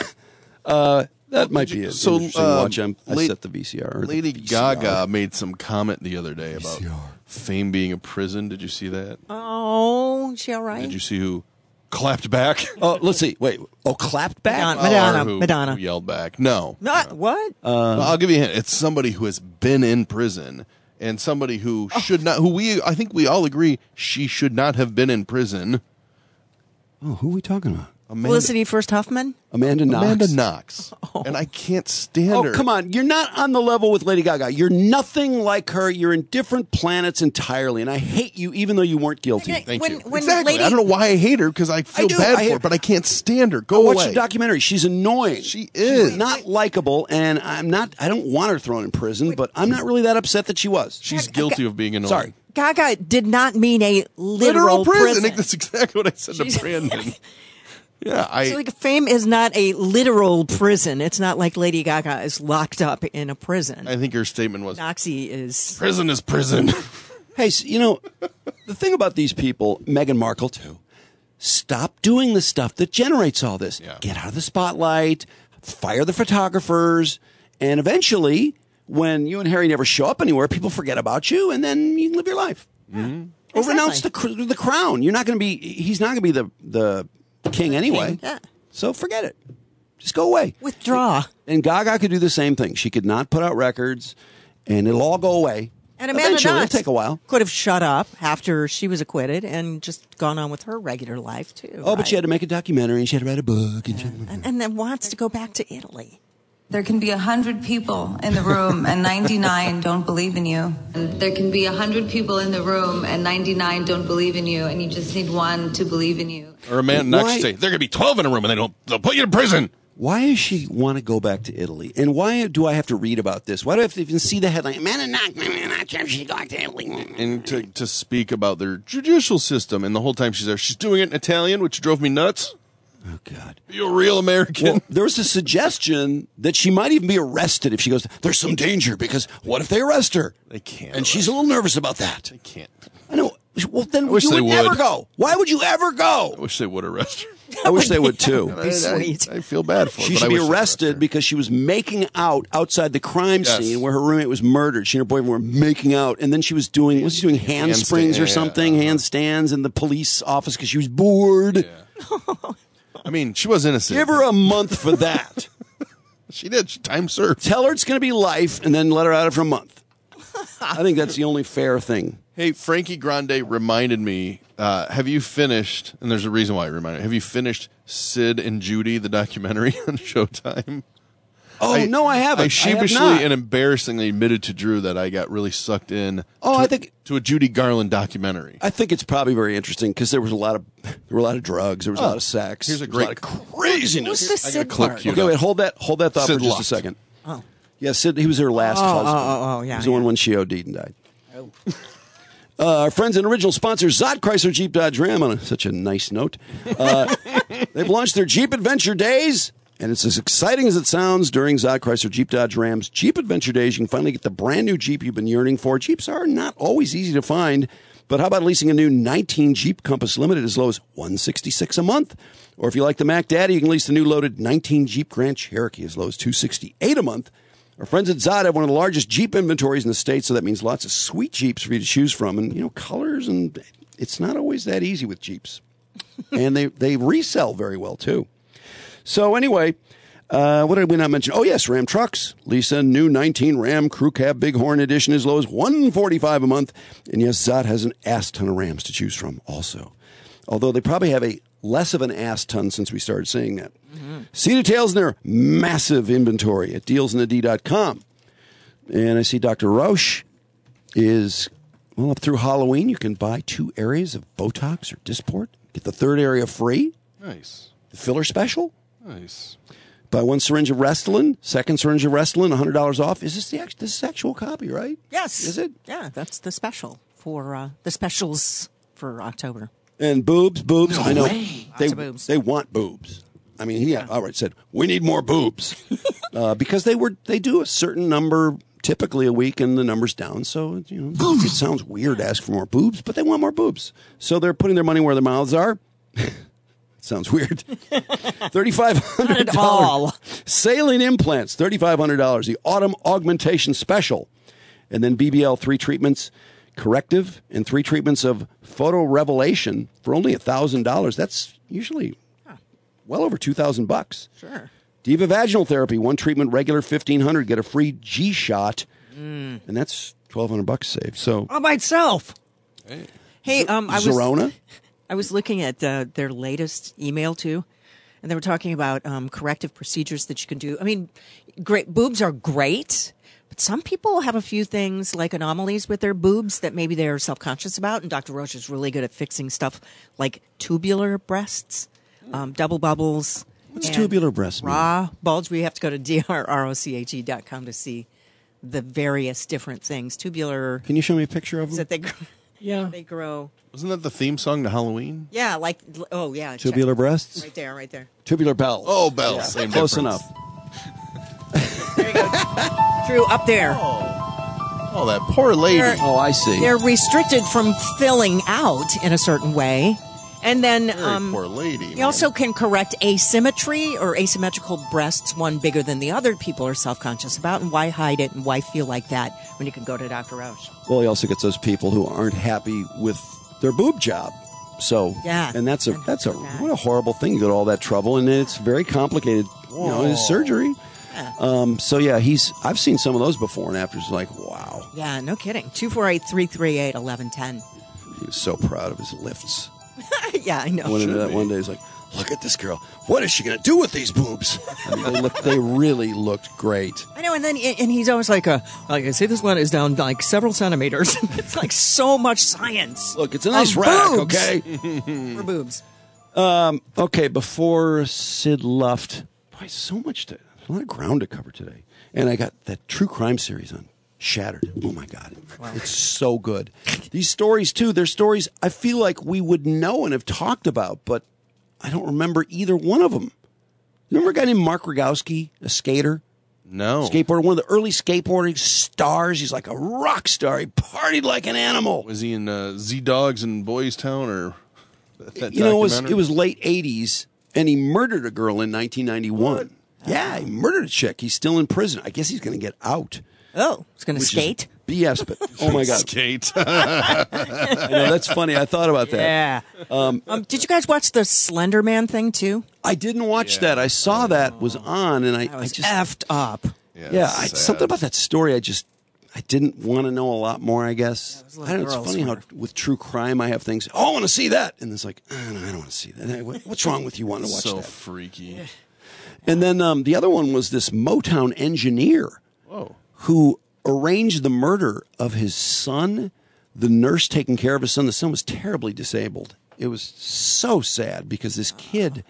that might be it. So, watch. I set the VCR. Lady Gaga made some comment the other day about fame being a prison. Did you see that? Oh, is she all right? Did you see who clapped back? Oh, let's see. Wait. Oh, clapped back? Madonna. Who yelled back? No. What? I'll give you a hint. It's somebody who has been in prison and somebody who should not, I think we all agree she should not have been in prison. Oh, who are we talking about? Felicity First Huffman? Amanda Knox. Oh. And I can't stand her. Oh, come on. You're not on the level with Lady Gaga. You're nothing like her. You're in different planets entirely. And I hate you even though you weren't guilty. Thank you. Exactly. I don't know why I hate her because I feel bad for her, but I can't stand her. Go away. Watch the documentary. She's annoying. She is. She's not likable, and I don't want her thrown in prison, but I'm not really that upset that she was. She's guilty of being annoying. Sorry. Gaga did not mean a literal prison. That's exactly what I said to Brandon. Yeah, so like fame is not a literal prison. It's not like Lady Gaga is locked up in a prison. I think her statement was, Noxie is... Prison is prison. Hey, the thing about these people, Meghan Markle too, stop doing the stuff that generates all this. Yeah. Get out of the spotlight, fire the photographers, and eventually, when you and Harry never show up anywhere, people forget about you, and then you can live your life. Mm-hmm. Or renounce the crown. He's not going to be the king anyway. Yeah. So forget it. Just go away. Withdraw. And Gaga could do the same thing. She could not put out records, and it'll all go away. And Amanda Knox it'll take a while. Could have shut up after she was acquitted and just gone on with her regular life, too. Oh, right? But she had to make a documentary, and she had to write a book. And then wants to go back to Italy. There can be 100 people in the room and 99 don't believe in you. And there can be 100 people in the room and 99 don't believe in you, and you just need one to believe in you. Or Amanda Knox say, there are going to be 12 in a room and they'll put you in prison. Why does she want to go back to Italy? And why do I have to read about this? Why do I have to even see the headline? Amanda Knox, she go back to Italy. And to speak about their judicial system, and the whole time she's there, she's doing it in Italian, which drove me nuts. Oh, God. You're a real American. Well, there was a suggestion that she might even be arrested if she goes, there's some danger, because what if they arrest her? They can't. And she's a little nervous about that. They can't. I know. Well, then you would never go. Why would you ever go? I wish they would arrest her. I wish they would, too. Be sweet. I feel bad for her. She should be arrested because she was making out outside the crime scene where her roommate was murdered. She and her boyfriend were making out, and then she was doing, hand springs or something, handstands in the police office because she was bored. Yeah. I mean, she was innocent. Give her a month for that. She did. She time served. Tell her it's going to be life, and then let her out of for a month. I think that's the only fair thing. Hey, Frankie Grande reminded me, have you finished, and there's a reason why I reminded you, have you finished Sid and Judy, the documentary on Showtime? Oh, no, I haven't. I sheepishly and embarrassingly admitted to Drew that I got really sucked in to a Judy Garland documentary. I think it's probably very interesting because there were a lot of drugs, there was a lot of sex. Here's a lot of craziness. What's the Sid part? Okay, wait, hold that thought Sid for just Luck. a second. Oh. Yeah, Sid, he was her last husband. Oh, yeah. He was the one when she OD'd and died. Our friends and original sponsors, Zott Chrysler Jeep Dodge Ram, on such a nice note. They've launched their Jeep Adventure Days, And it's as exciting as it sounds during Zod Chrysler Jeep Dodge Ram's Jeep Adventure Days. You can finally get the brand new Jeep you've been yearning for. Jeeps are not always easy to find, but how about leasing a new 19 Jeep Compass Limited as low as $166 a month? Or if you like the Mac Daddy, you can lease the new loaded 19 Jeep Grand Cherokee as low as $268 a month. Our friends at Zod have one of the largest Jeep inventories in the state, so that means lots of sweet Jeeps for you to choose from. And, you know, colors, and it's not always that easy with Jeeps. And they resell very well, too. So anyway, what did we not mention? Oh, yes, Ram Trucks. Lease a new 19 Ram Crew Cab Bighorn Edition as low as $145 a month. And yes, Zod has an ass ton of Rams to choose from also. Although they probably have a less of an ass ton since we started saying that. Mm-hmm. See details in their massive inventory at dealsinthed.com. And I see Dr. Roche is, well, up through Halloween, you can buy 2 areas of Botox or Dysport. Get the 3rd area free. Nice. The filler special. Nice. Buy 1 syringe of Restylane, 2nd syringe of Restylane, $100 off. Is this this is actual copy, right? Yes. Is it? Yeah, that's the special for the specials for October. And boobs. No I know way. Lots of boobs. They want boobs. I mean, he outright said, "We need more boobs," because they do a certain number typically a week, and the number's down. So you know, it sounds weird to ask for more boobs, but they want more boobs. So they're putting their money where their mouths are. Sounds weird. $3,500 saline implants. $3,500. The Autumn Augmentation Special, and then BBL 3 treatments, corrective, and 3 treatments of photo revelation for only $1,000. That's usually well over $2,000. Sure. Diva Vaginal Therapy, 1 treatment, regular $1,500. Get a free G shot, and that's $1,200 saved. So all by itself. Hey, Zorona. I was looking at their latest email too, and they were talking about corrective procedures that you can do. I mean, great boobs are great, but some people have a few things like anomalies with their boobs that maybe they're self-conscious about. And Dr. Roche is really good at fixing stuff like tubular breasts, double bubbles. What's tubular breast mean? Raw bulge. We have to go to drroche.com to see the various different things. Tubular. Can you show me a picture of them? That they grow. Yeah, they grow. Wasn't that the theme song to Halloween? Yeah, like yeah. Tubular breasts. Right there. Tubular bells. Oh, bells. Yeah. Same Close difference. enough. There you go. Drew, up there. Oh, that poor lady. I see. They're restricted from filling out in a certain way. And then poor lady. You also can correct asymmetry or asymmetrical breasts, one bigger than the other, people are self-conscious about. And why hide it and why feel like that when you can go to Dr. Roche? Well, he also gets those people who aren't happy with their boob job. So, yeah. And that's what a horrible thing. You go to all that trouble, and it's very complicated, his surgery. Yeah. So, yeah, I've seen some of those before and after. It's like, wow. Yeah, no kidding. 248-338-1110. He was so proud of his lifts. Yeah, I know. Went into that one day. He's like, look at this girl. What is she going to do with these boobs? I mean, they really looked great. I know, and he's always like, I see this one is down like several centimeters. It's like so much science. Look, it's a nice rack, boobs. Okay? For boobs. Okay, before Sid left, boy, a lot of ground to cover today. And I got that true crime series on Shattered. Oh, my God. Wow. It's so good. These stories, too, they're stories I feel like we would know and have talked about, but I don't remember either one of them. Remember a guy named Mark Rogowski, a skater? No. Skateboarder, one of the early skateboarding stars. He's like a rock star. He partied like an animal. Was he in Z-Dogs in Boys Town or that it was late 80s, and he murdered a girl in 1991. What? Yeah, he murdered a chick. He's still in prison. I guess he's going to get out. Oh, he's going to skate? BS, but oh my God. Skate. I know, that's funny. I thought about that. Yeah. Did you guys watch the Slender Man thing too? I didn't watch that. I saw that was on, and I just effed up. Something about that story. I didn't want to know a lot more, I guess. I don't know, it's funny how with true crime I have things, I want to see that. And it's like, no, I don't want to see that. What's wrong with you wanting to watch that? So freaky. And then the other one was this Motown engineer who arranged the murder of his son, the nurse taking care of his son. The son was terribly disabled. It was so sad because this kid,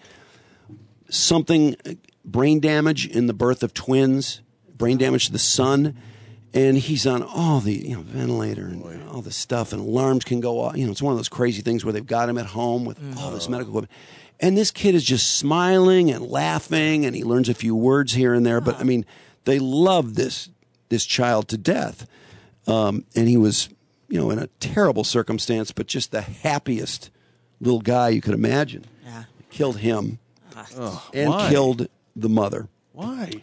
brain damage in the birth of twins, brain damage to the son, And he's on all the ventilator and all this stuff, and alarms can go off. It's one of those crazy things where they've got him at home with all this medical equipment. And this kid is just smiling and laughing, and he learns a few words here and there. But, I mean, they love this child to death. And he was, in a terrible circumstance, but just the happiest little guy you could imagine. Yeah. Killed him and why? killed the mother. Why?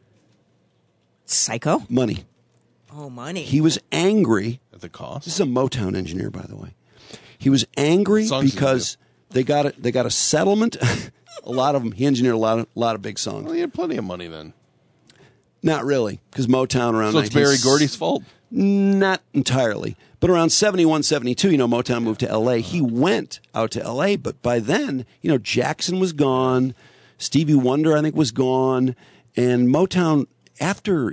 Psycho? Money. Oh, money. He was angry. At the cost? This is a Motown engineer, by the way. He was angry because they got a settlement. A lot of them. He engineered a lot of big songs. Well, he had plenty of money then. Not really, because Motown around. So it's Barry Gordy's fault? Not entirely, but around 71, 72, Motown moved to L.A. He went out to L.A., but by then, Jackson was gone, Stevie Wonder, I think, was gone, and Motown, after,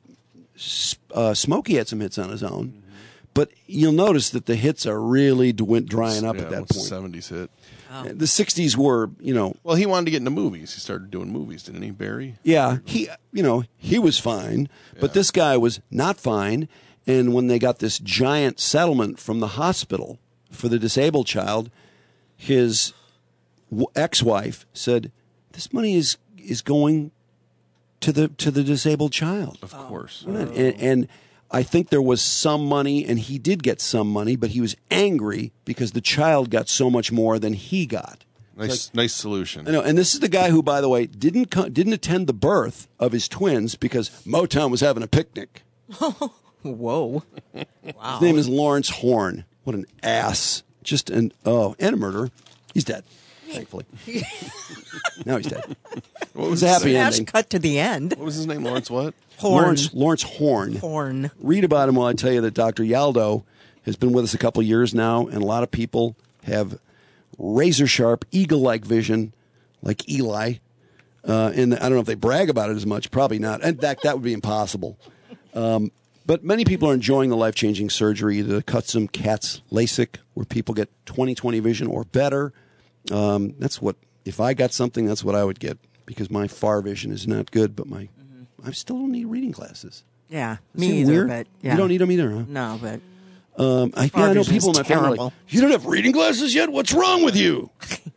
Smokey had some hits on his own, but you'll notice that the hits are really drying up at that point. The 70s hit. Oh. The 60s were, Well, he wanted to get into movies. He started doing movies, didn't he, Barry? Yeah, he was fine, but this guy was not fine. And when they got this giant settlement from the hospital for the disabled child, his ex-wife said, "This money is going to the disabled child." Of course. And I think there was some money, and he did get some money, but he was angry because the child got so much more than he got. Nice solution. I know, and this is the guy who, by the way, didn't attend the birth of his twins because Motown was having a picnic. Whoa! Wow. His name is Lawrence Horn. What an ass! And a murderer. He's dead, thankfully. Now he's dead. What was a happy ending. Cut to the end. What was his name? Lawrence what? Horn. Lawrence Horn. Horn. Read about him while I tell you that Dr. Yaldo has been with us a couple years now, and a lot of people have razor-sharp, eagle-like vision, like Eli. And I don't know if they brag about it as much. Probably not. In fact, that would be impossible. But many people are enjoying the life-changing surgery, the Custom Cats LASIK, where people get 20/20 vision or better. That's what, if I got something, that's what I would get, because my far vision is not good, but I still don't need reading glasses. Yeah, Seem me either. weird? But yeah. You don't need them either, huh? No, but I know people in my family are like, "You don't have reading glasses yet? What's wrong with you?"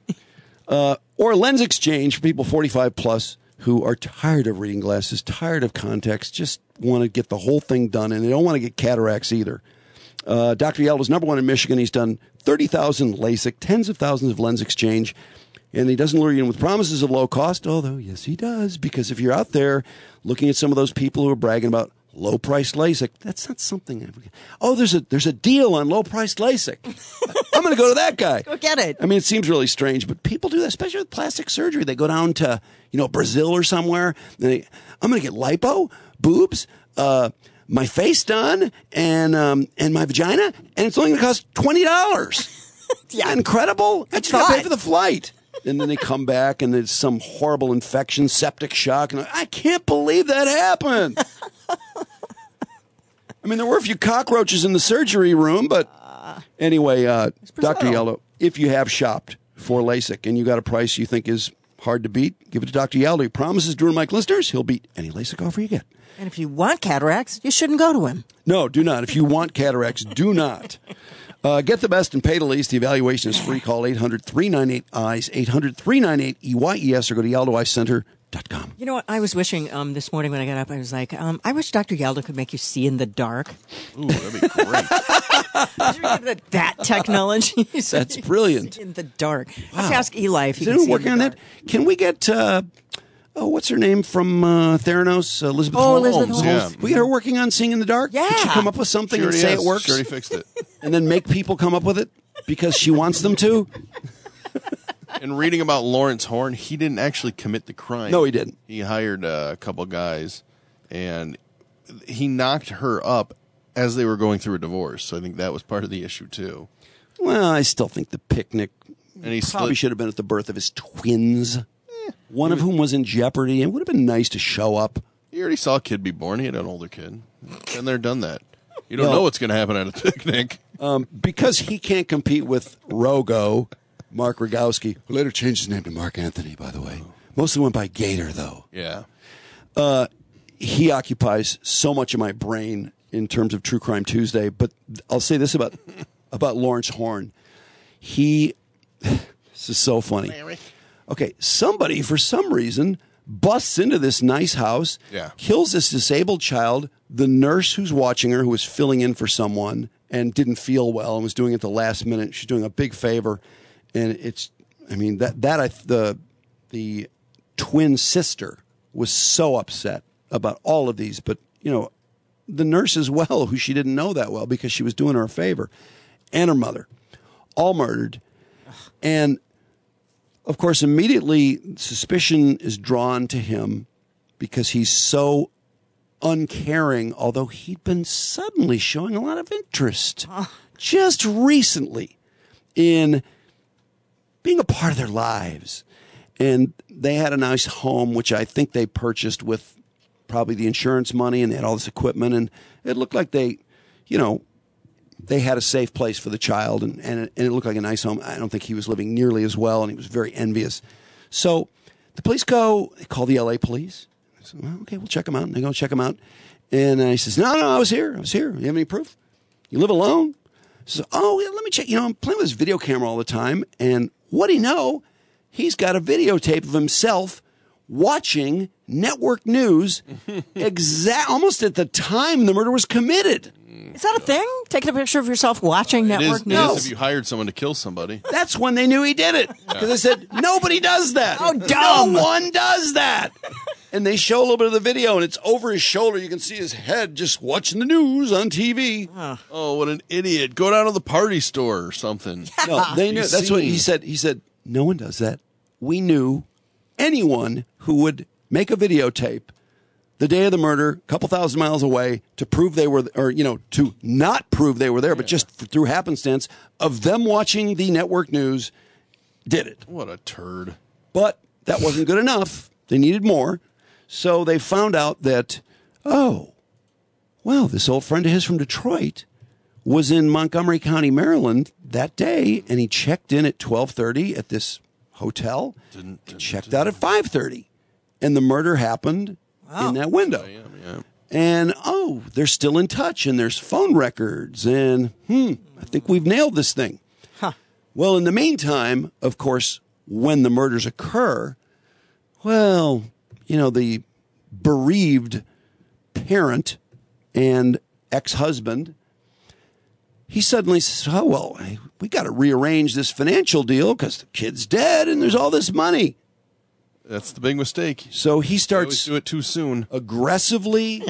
Or lens exchange for people 45 plus who are tired of reading glasses, tired of contacts, just want to get the whole thing done, and they don't want to get cataracts either. Dr. Yaldo's number one in Michigan. He's done 30,000 LASIK, tens of thousands of lens exchange, and he doesn't lure you in with promises of low cost, although, yes, he does, because if you're out there looking at some of those people who are bragging about low-priced LASIK, that's not something. There's a deal on low-priced LASIK. I'm going to go to that guy. Go get it. I mean, it seems really strange, but people do that, especially with plastic surgery. They go down to, Brazil or somewhere. I'm going to get lipo, boobs, my face done, and my vagina, and it's only going to cost $20. Yeah, incredible. I just got to pay for the flight. And then they come back, and there's some horrible infection, septic shock, and I can't believe that happened. I mean, there were a few cockroaches in the surgery room, but anyway, Dr. Yaldo, if you have shopped for LASIK and you got a price you think is hard to beat, give it to Dr. Yaldo. He promises, Drew and Mike listeners, he'll beat any LASIK offer you get. And if you want cataracts, you shouldn't go to him. No, do not. If you want cataracts, do not. Get the best and pay the least. The evaluation is free. Call 800-398-EYES, 800-398-EYES, or go to YaldoEyeCenter.com. You know what? I was wishing this morning when I got up, I was like, I wish Dr. Yaldo could make you see in the dark. Ooh, that'd be great. That technology. That's brilliant. In the dark. Wow. I have to ask Eli if he Is can anyone see working in on the that? dark. Can we get, what's her name from Theranos? Elizabeth Holmes. Elizabeth Holmes. Yeah. We get her working on Seeing in the Dark? Yeah. Could she come up with something and say it works? She already fixed it. And then make people come up with it because she wants them to? And reading about Lawrence Horn, he didn't actually commit the crime. No, he didn't. He hired a couple guys, and he knocked her up as they were going through a divorce. So I think that was part of the issue, too. Well, I still think the picnic And he probably split. should have been at the birth of his twins, one of whom was in jeopardy. It would have been nice to show up. He already saw a kid be born. He had an older kid. Been there, done that. You don't Well- know what's going to happen at a picnic. Because he can't compete with Rogo, Mark Rogowski, who later changed his name to Mark Anthony, by the way. Mostly went by Gator, though. Yeah. he occupies so much of my brain in terms of True Crime Tuesday. But I'll say this about Lawrence Horn. This is so funny. Okay, somebody, for some reason, busts into this nice house, kills this disabled child. The nurse who's watching her, who was filling in for someone and didn't feel well and was doing it at the last minute, she's doing a big favor. And the twin sister was so upset about all of these. But, the nurse as well, who she didn't know that well because she was doing her a favor, and her mother, all murdered. And, of course, immediately suspicion is drawn to him because he's so uncaring, although he'd been suddenly showing a lot of interest just recently in being a part of their lives. And they had a nice home, which I think they purchased with probably the insurance money, and they had all this equipment, and it looked like they had a safe place for the child, and it looked like a nice home. I don't think he was living nearly as well, and he was very envious. So the police they call the LA police. I said, well, okay, we'll check him out. And they go check him out. And he says, no, I was here. You have any proof? You live alone? He says, oh, yeah, let me check. I'm playing with this video camera all the time. And what do you know? He's got a videotape of himself watching network news almost at the time the murder was committed. Is that a thing? Taking a picture of yourself watching network news? It is if you hired someone to kill somebody. That's when they knew he did it. Because they said, nobody does that. Oh, dumb. No one does that. And they show a little bit of the video, and it's over his shoulder. You can see his head just watching the news on TV. Oh, what an idiot. Go down to the party store or something. No, they knew. That's what he said. He said, no one does that. We knew anyone who would make a videotape the day of the murder, a couple thousand miles away, to prove they were, or, to not prove they were there, but just through happenstance of them watching the network news, did it. What a turd. But that wasn't good enough. They needed more. So they found out that, this old friend of his from Detroit was in Montgomery County, Maryland that day, and he checked in at 12:30 at this hotel, checked out at 5:30. And the murder happened in that window. And, they're still in touch, and there's phone records, and, I think we've nailed this thing. Well, in the meantime, of course, when the murders occur, the bereaved parent and ex-husband, he suddenly says, we got to rearrange this financial deal because the kid's dead and there's all this money. That's the big mistake. So he starts do it too soon. Aggressively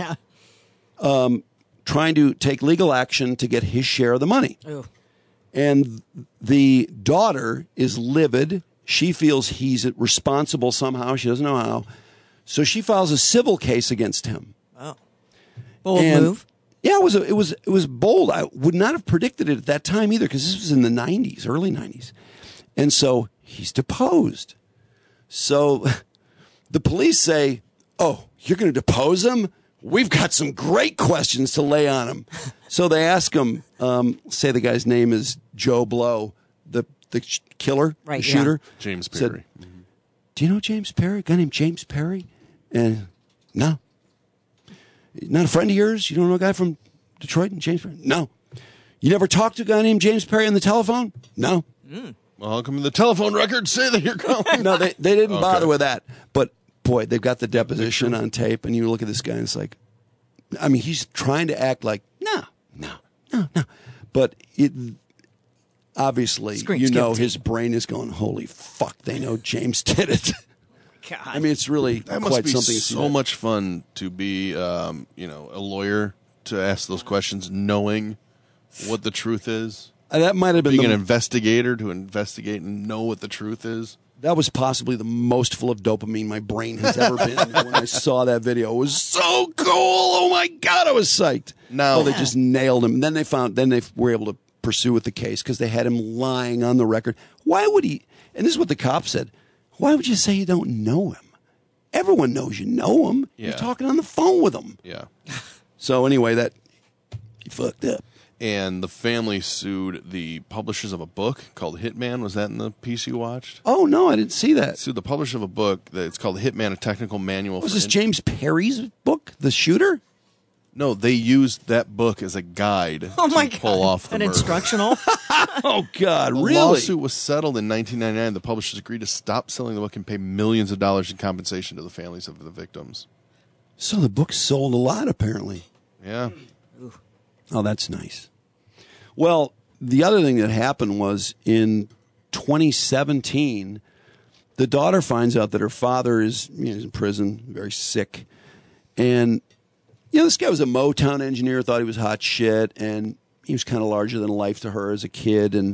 trying to take legal action to get his share of the money. Ooh. And the daughter is livid. She feels he's responsible somehow. She doesn't know how. So she files a civil case against him. Oh. Bold move. Yeah, it was bold. I would not have predicted it at that time either, because this was in the 90s, early 90s. And so he's deposed. So the police say, you're going to depose him? We've got some great questions to lay on him. So they ask him, say the guy's name is Joe Blow, the killer, the shooter. Yeah. James Perry. Said, do you know James Perry? A guy named James Perry? And no. Not a friend of yours? You don't know a guy from Detroit named James Perry? No. You never talked to a guy named James Perry on the telephone? No. Well, how come the telephone records say that you're calling? No, they didn't bother with that. But, boy, they've got the deposition on tape, and you look at this guy, and it's like, he's trying to act like, no. But obviously, his brain is going, holy fuck, they know James did it. God. It's really that quite must be something. So much fun to be, a lawyer, to ask those questions, knowing what the truth is. That might have been being an investigator to investigate and know what the truth is. That was possibly the most full of dopamine my brain has ever been when I saw that video. It was so cool. Oh my God, I was psyched. No, they just nailed him. Then they were able to pursue with the case because they had him lying on the record. Why would he? And this is what the cop said. Why would you say you don't know him? Everyone knows you know him. Yeah. You're talking on the phone with him. Yeah. So anyway, he fucked up. and the family sued the publishers of a book called Hitman. Was that in the piece you watched? Oh, no, I didn't see that. Sued the publisher of a book that's called Hitman, a technical manual. Was this James Perry's book, The Shooter? No, they used that book as a guide to pull off the An murder. instructional? Oh, God, The really? lawsuit was settled in 1999. The publishers agreed to stop selling the book and pay millions of dollars in compensation to the families of the victims. So the book sold a lot, apparently. Yeah. Oh, that's nice. Well, the other thing that happened was in 2017, the daughter finds out that her father is in prison, very sick. And, this guy was a Motown engineer, thought he was hot shit, and he was kind of larger than life to her as a kid. And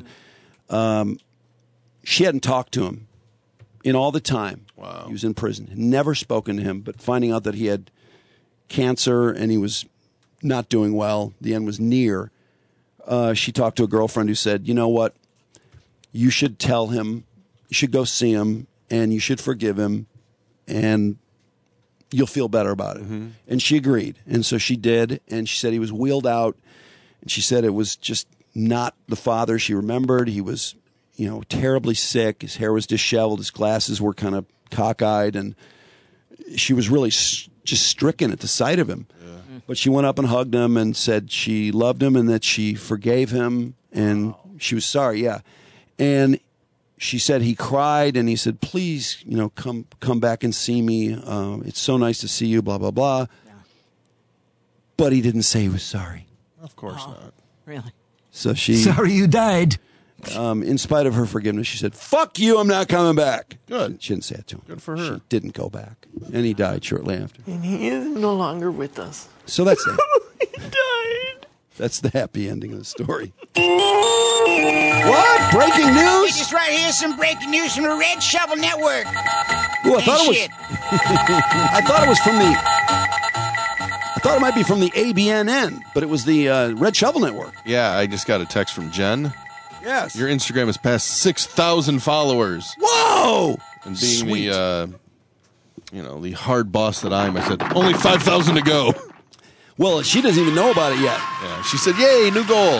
she hadn't talked to him in all the time. Wow. He was in prison. Never spoken to him, but finding out that he had cancer and he was not doing well, the end was near. She talked to a girlfriend who said, you know what, you should tell him, you should go see him, and you should forgive him, and you'll feel better about it. Mm-hmm. And she agreed. And so she did, and she said he was wheeled out, and she said it was just not the father she remembered. He was, terribly sick. His hair was disheveled. His glasses were kind of cockeyed, and she was really just stricken at the sight of him. Yeah. But she went up and hugged him and said she loved him and that she forgave him, and she was sorry, yeah. And she said he cried, and he said, please, come back and see me. It's so nice to see you, blah, blah, blah. Yeah. But he didn't say he was sorry. Of course not. Really? So she... Sorry you died. In spite of her forgiveness, she said, fuck you, I'm not coming back. Good. She didn't say it to him. Good for her. She didn't go back. And he died shortly after. And he is no longer with us. So that's it. He died. That's the happy ending of the story. What? Breaking news? Just right here, some breaking news from the Red Shovel Network. Ooh, I thought it was from the... I thought it might be from the ABNN, but it was the Red Shovel Network. Yeah, I just got a text from Jen. Yes. Your Instagram has passed 6,000 followers. Whoa! And being the hard boss that I am, I said, only 5,000 to go. Well, she doesn't even know about it yet. Yeah, she said, yay, new goal.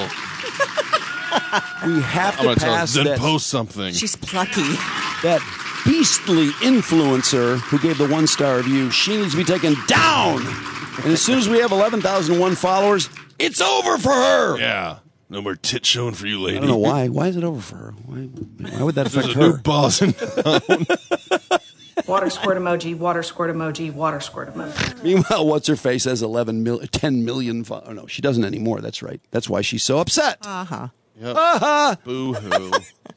We have to pass that. Then post something. She's plucky. That beastly influencer who gave the 1-star review, she needs to be taken down. And as soon as we have 11,001 followers, it's over for her. Yeah. No more tit showing for you, lady. I don't know why. Why is it over for her? Why would that affect her? There's a new boss in town. Water squirt emoji, water squirt emoji, water squirt emoji. Meanwhile, what's-her-face has 10 million Oh, no, she doesn't anymore. That's right. That's why she's so upset. Uh-huh. Yep. Uh-huh. Boo-hoo.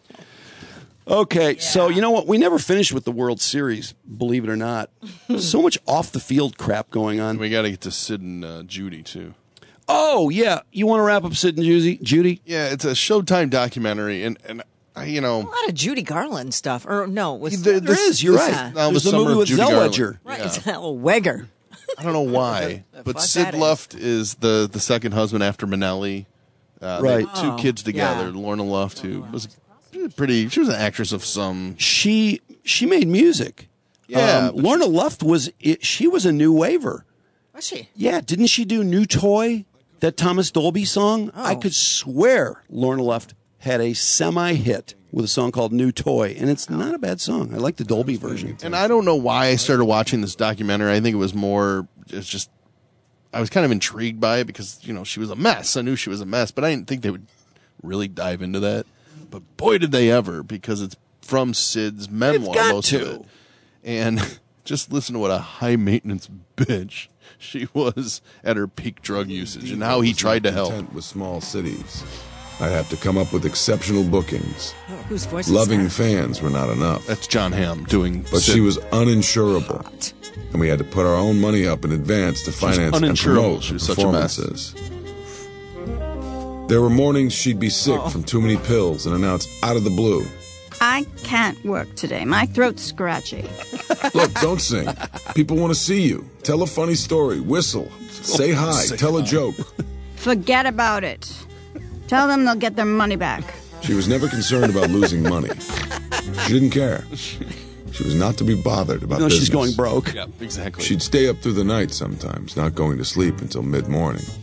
Okay, so you know what? We never finished with the World Series, believe it or not. So much off-the-field crap going on. We got to get to Sid and Judy, too. Oh, yeah. You want to wrap up Sid and Judy? Yeah, it's a Showtime documentary, and a lot of Judy Garland stuff. Or no, there is. You're right. There's the movie with Zellweger. Right, Zellweger. I don't know why, but Sid Luft is the second husband after Minnelli. Right, they have 2 kids together. Yeah. Lorna Luft, who was pretty. She was an actress of some. She made music. Yeah, Lorna Luft she was a new waver. Was she? Yeah, didn't she do New Toy? That Thomas Dolby song? Oh. I could swear Lorna Luft had a semi-hit with a song called New Toy, and it's not a bad song. I like the Dolby version. And I don't know why I started watching this documentary. I think it was just I was kind of intrigued by it because, she was a mess. I knew she was a mess, but I didn't think they would really dive into that. But boy, did they ever, because it's from Sid's memoir, most of it. And just listen to what a high-maintenance bitch she was at her peak drug usage and how he tried to help. With small cities, I had to come up with exceptional bookings. Oh, whose voice Loving is that? fans were not enough. That's John Hamm doing. But Sid. she was uninsurable, and we had to put our own money up in advance to finance and promote she was performances. There were mornings she'd be sick from too many pills and announce out of the blue, I can't work today. My throat's scratchy. Look, don't sing. People want to see you. Tell a funny story. Whistle. Say hi. Tell a joke. Forget about it. Tell them they'll get their money back. She was never concerned about losing money. She didn't care. She was not to be bothered about business. She's going broke. Yeah, exactly. She'd stay up through the night sometimes, not going to sleep until mid-morning.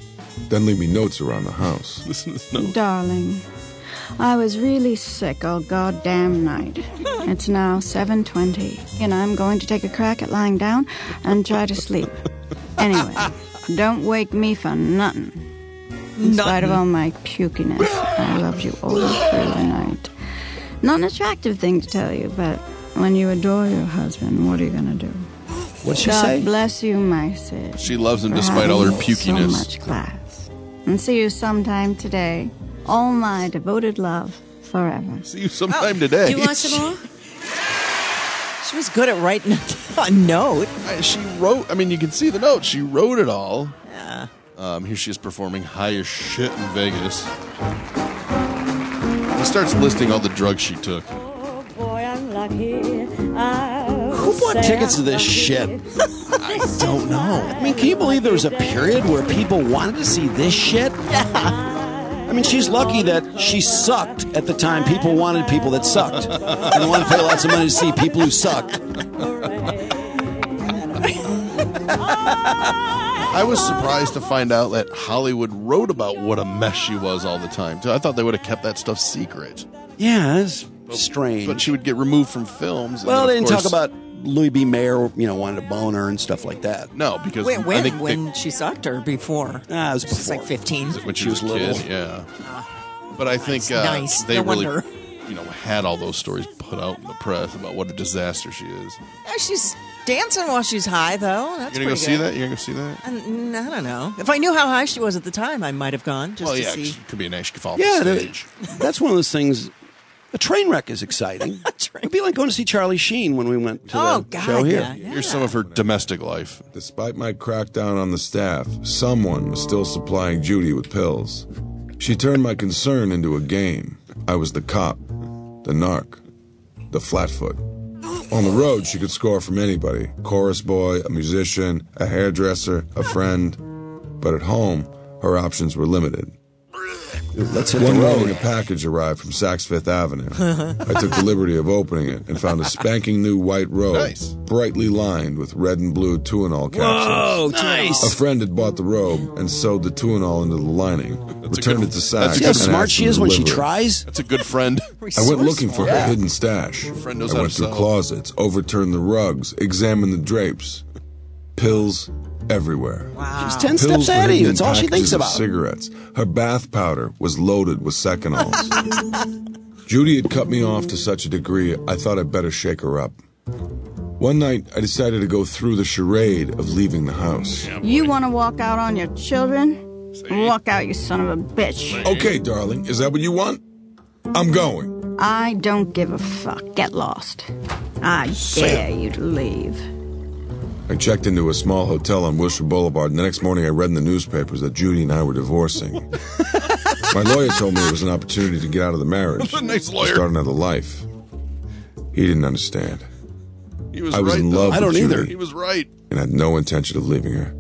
then leave me notes around the house. Darling, I was really sick all goddamn night. It's now 7:20, and I'm going to take a crack at lying down and try to sleep. Anyway, don't wake me for nothing. In spite of all my pukiness, I loved you all through the night. Not an attractive thing to tell you, but when you adore your husband, what are you going to do? What'd she say? God bless you, my Sid. She loves him despite all her pukiness. So much class. And see you sometime today. All my devoted love forever. See you sometime today. You want some more? She was good at writing a note. She wrote, I mean, you can see the note. She wrote it all. Yeah. Here she is performing high as shit in Vegas. He starts listing all the drugs she took. Oh, boy, I'm lucky. Who bought tickets to this shit? I don't know. I mean, can you believe there was a period where people wanted to see this shit? I mean, she's lucky that she sucked at the time. People wanted people that sucked. And they wanted to pay lots of money to see people who suck. I was surprised to find out that Hollywood wrote about what a mess she was all the time. I thought they would have kept that stuff secret. Yeah, that's strange. But she would get removed from films. And well, then, they didn't course, talk about Louis B. Mayer, wanted to bone her and stuff like that. No, because when she sucked her before? It was before. She's like 15. When she was little, kid, yeah. But I think nice. They no really, wonder. had all those stories put out in the press about what a disaster she is. Yeah, she's dancing while she's high, though. That's You're gonna go see that? You're gonna go see that? I don't know. If I knew how high she was at the time, I might have gone just to see. It could be a nice fall off the stage. That's one of those things. A train wreck is exciting. It'd be like going to see Charlie Sheen when we went to the show here. Yeah. Here's some of her domestic life. Despite my crackdown on the staff, someone was still supplying Judy with pills. She turned my concern into a game. I was the cop, the narc, the flatfoot. On the road, she could score from anybody. Chorus boy, a musician, a hairdresser, a friend. But at home, her options were limited. One morning, a package arrived from Saks Fifth Avenue. I took the liberty of opening it and found a spanking new white robe, brightly lined with red and blue Tuinol capsules. Whoa, nice! A friend had bought the robe and sewed the Tuinol into the lining, returned it to Saks. See how smart she is when she tries? That's a good friend. I went looking for her hidden stash. I went through closets, overturned the rugs, examined the drapes. Pills everywhere. Wow. She's 10 steps ahead of you. That's all she thinks about. Cigarettes. Her bath powder was loaded with Secanols. Judy had cut me off to such a degree, I thought I'd better shake her up. One night, I decided to go through the charade of leaving the house. You want to walk out on your children? Walk out, you son of a bitch. Okay, darling. Is that what you want? I'm going. I don't give a fuck. Get lost. I dare you to leave. I checked into a small hotel on Wilshire Boulevard, and the next morning I read in the newspapers that Judy and I were divorcing. My lawyer told me it was an opportunity to get out of the marriage. A nice lawyer. Start another life. He didn't understand. He was I was right, in love though. with I don't Judy, either. He was right. And had no intention of leaving her.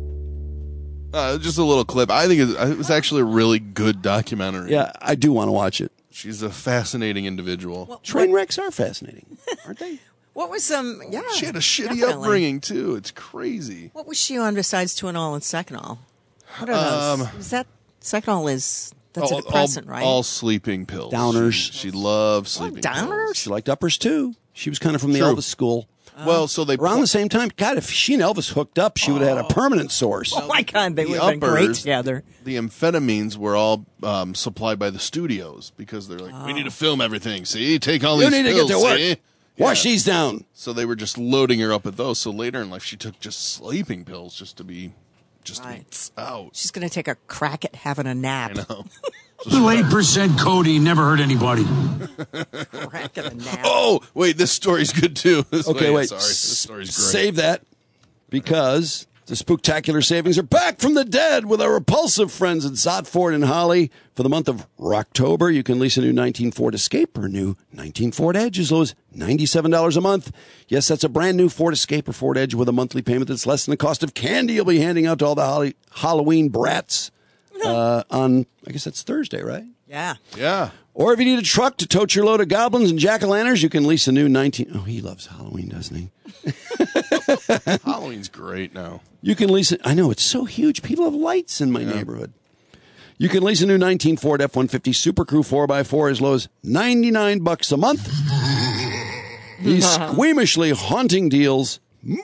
Just a little clip. I think it was actually a really good documentary. Yeah, I do want to watch it. She's a fascinating individual. Well, train wrecks are fascinating, aren't they? What was some? Yeah, she had a shitty definitely. upbringing too. It's crazy. What was she on besides Tuinol and Seconal? What are those? Is that Seconal? That's a depressant, right? All sleeping pills. Downers. She loves sleeping downers? pills. She liked uppers too. She was kind of from the Elvis school. Well, so they around the same time. God, if she and Elvis hooked up, she would have had a permanent source. Oh my God, they would have been great together. The amphetamines were all supplied by the studios because they're like, we need to film everything. See, take all these pills. You need to get to work. See? Wash these down. So they were just loading her up with those. So later in life, she took just sleeping pills just to be out. She's going to take a crack at having a nap. I know. Little 8% Cody never hurt anybody. Crack at a nap. Oh, wait, this story's good too. Wait. Sorry, this story's great. Save that because the spooktacular savings are back from the dead with our repulsive friends at Zott Ford and Holly. For the month of Rocktober, you can lease a new 19 Ford Escape or a new 19 Ford Edge as low as $97 a month. Yes, that's a brand new Ford Escape or Ford Edge with a monthly payment that's less than the cost of candy you'll be handing out to all the Halloween brats on, I guess that's Thursday, right? Yeah. Yeah. Or if you need a truck to tote your load of goblins and jack-o'-lanterns, you can lease a new 19... Oh, he loves Halloween, doesn't he? Halloween's great now. You can lease it. I know, it's so huge. People have lights in my neighborhood. You can lease a new 19 Ford F-150 Super Crew 4x4 as low as $99 a month. These squeamishly haunting deals.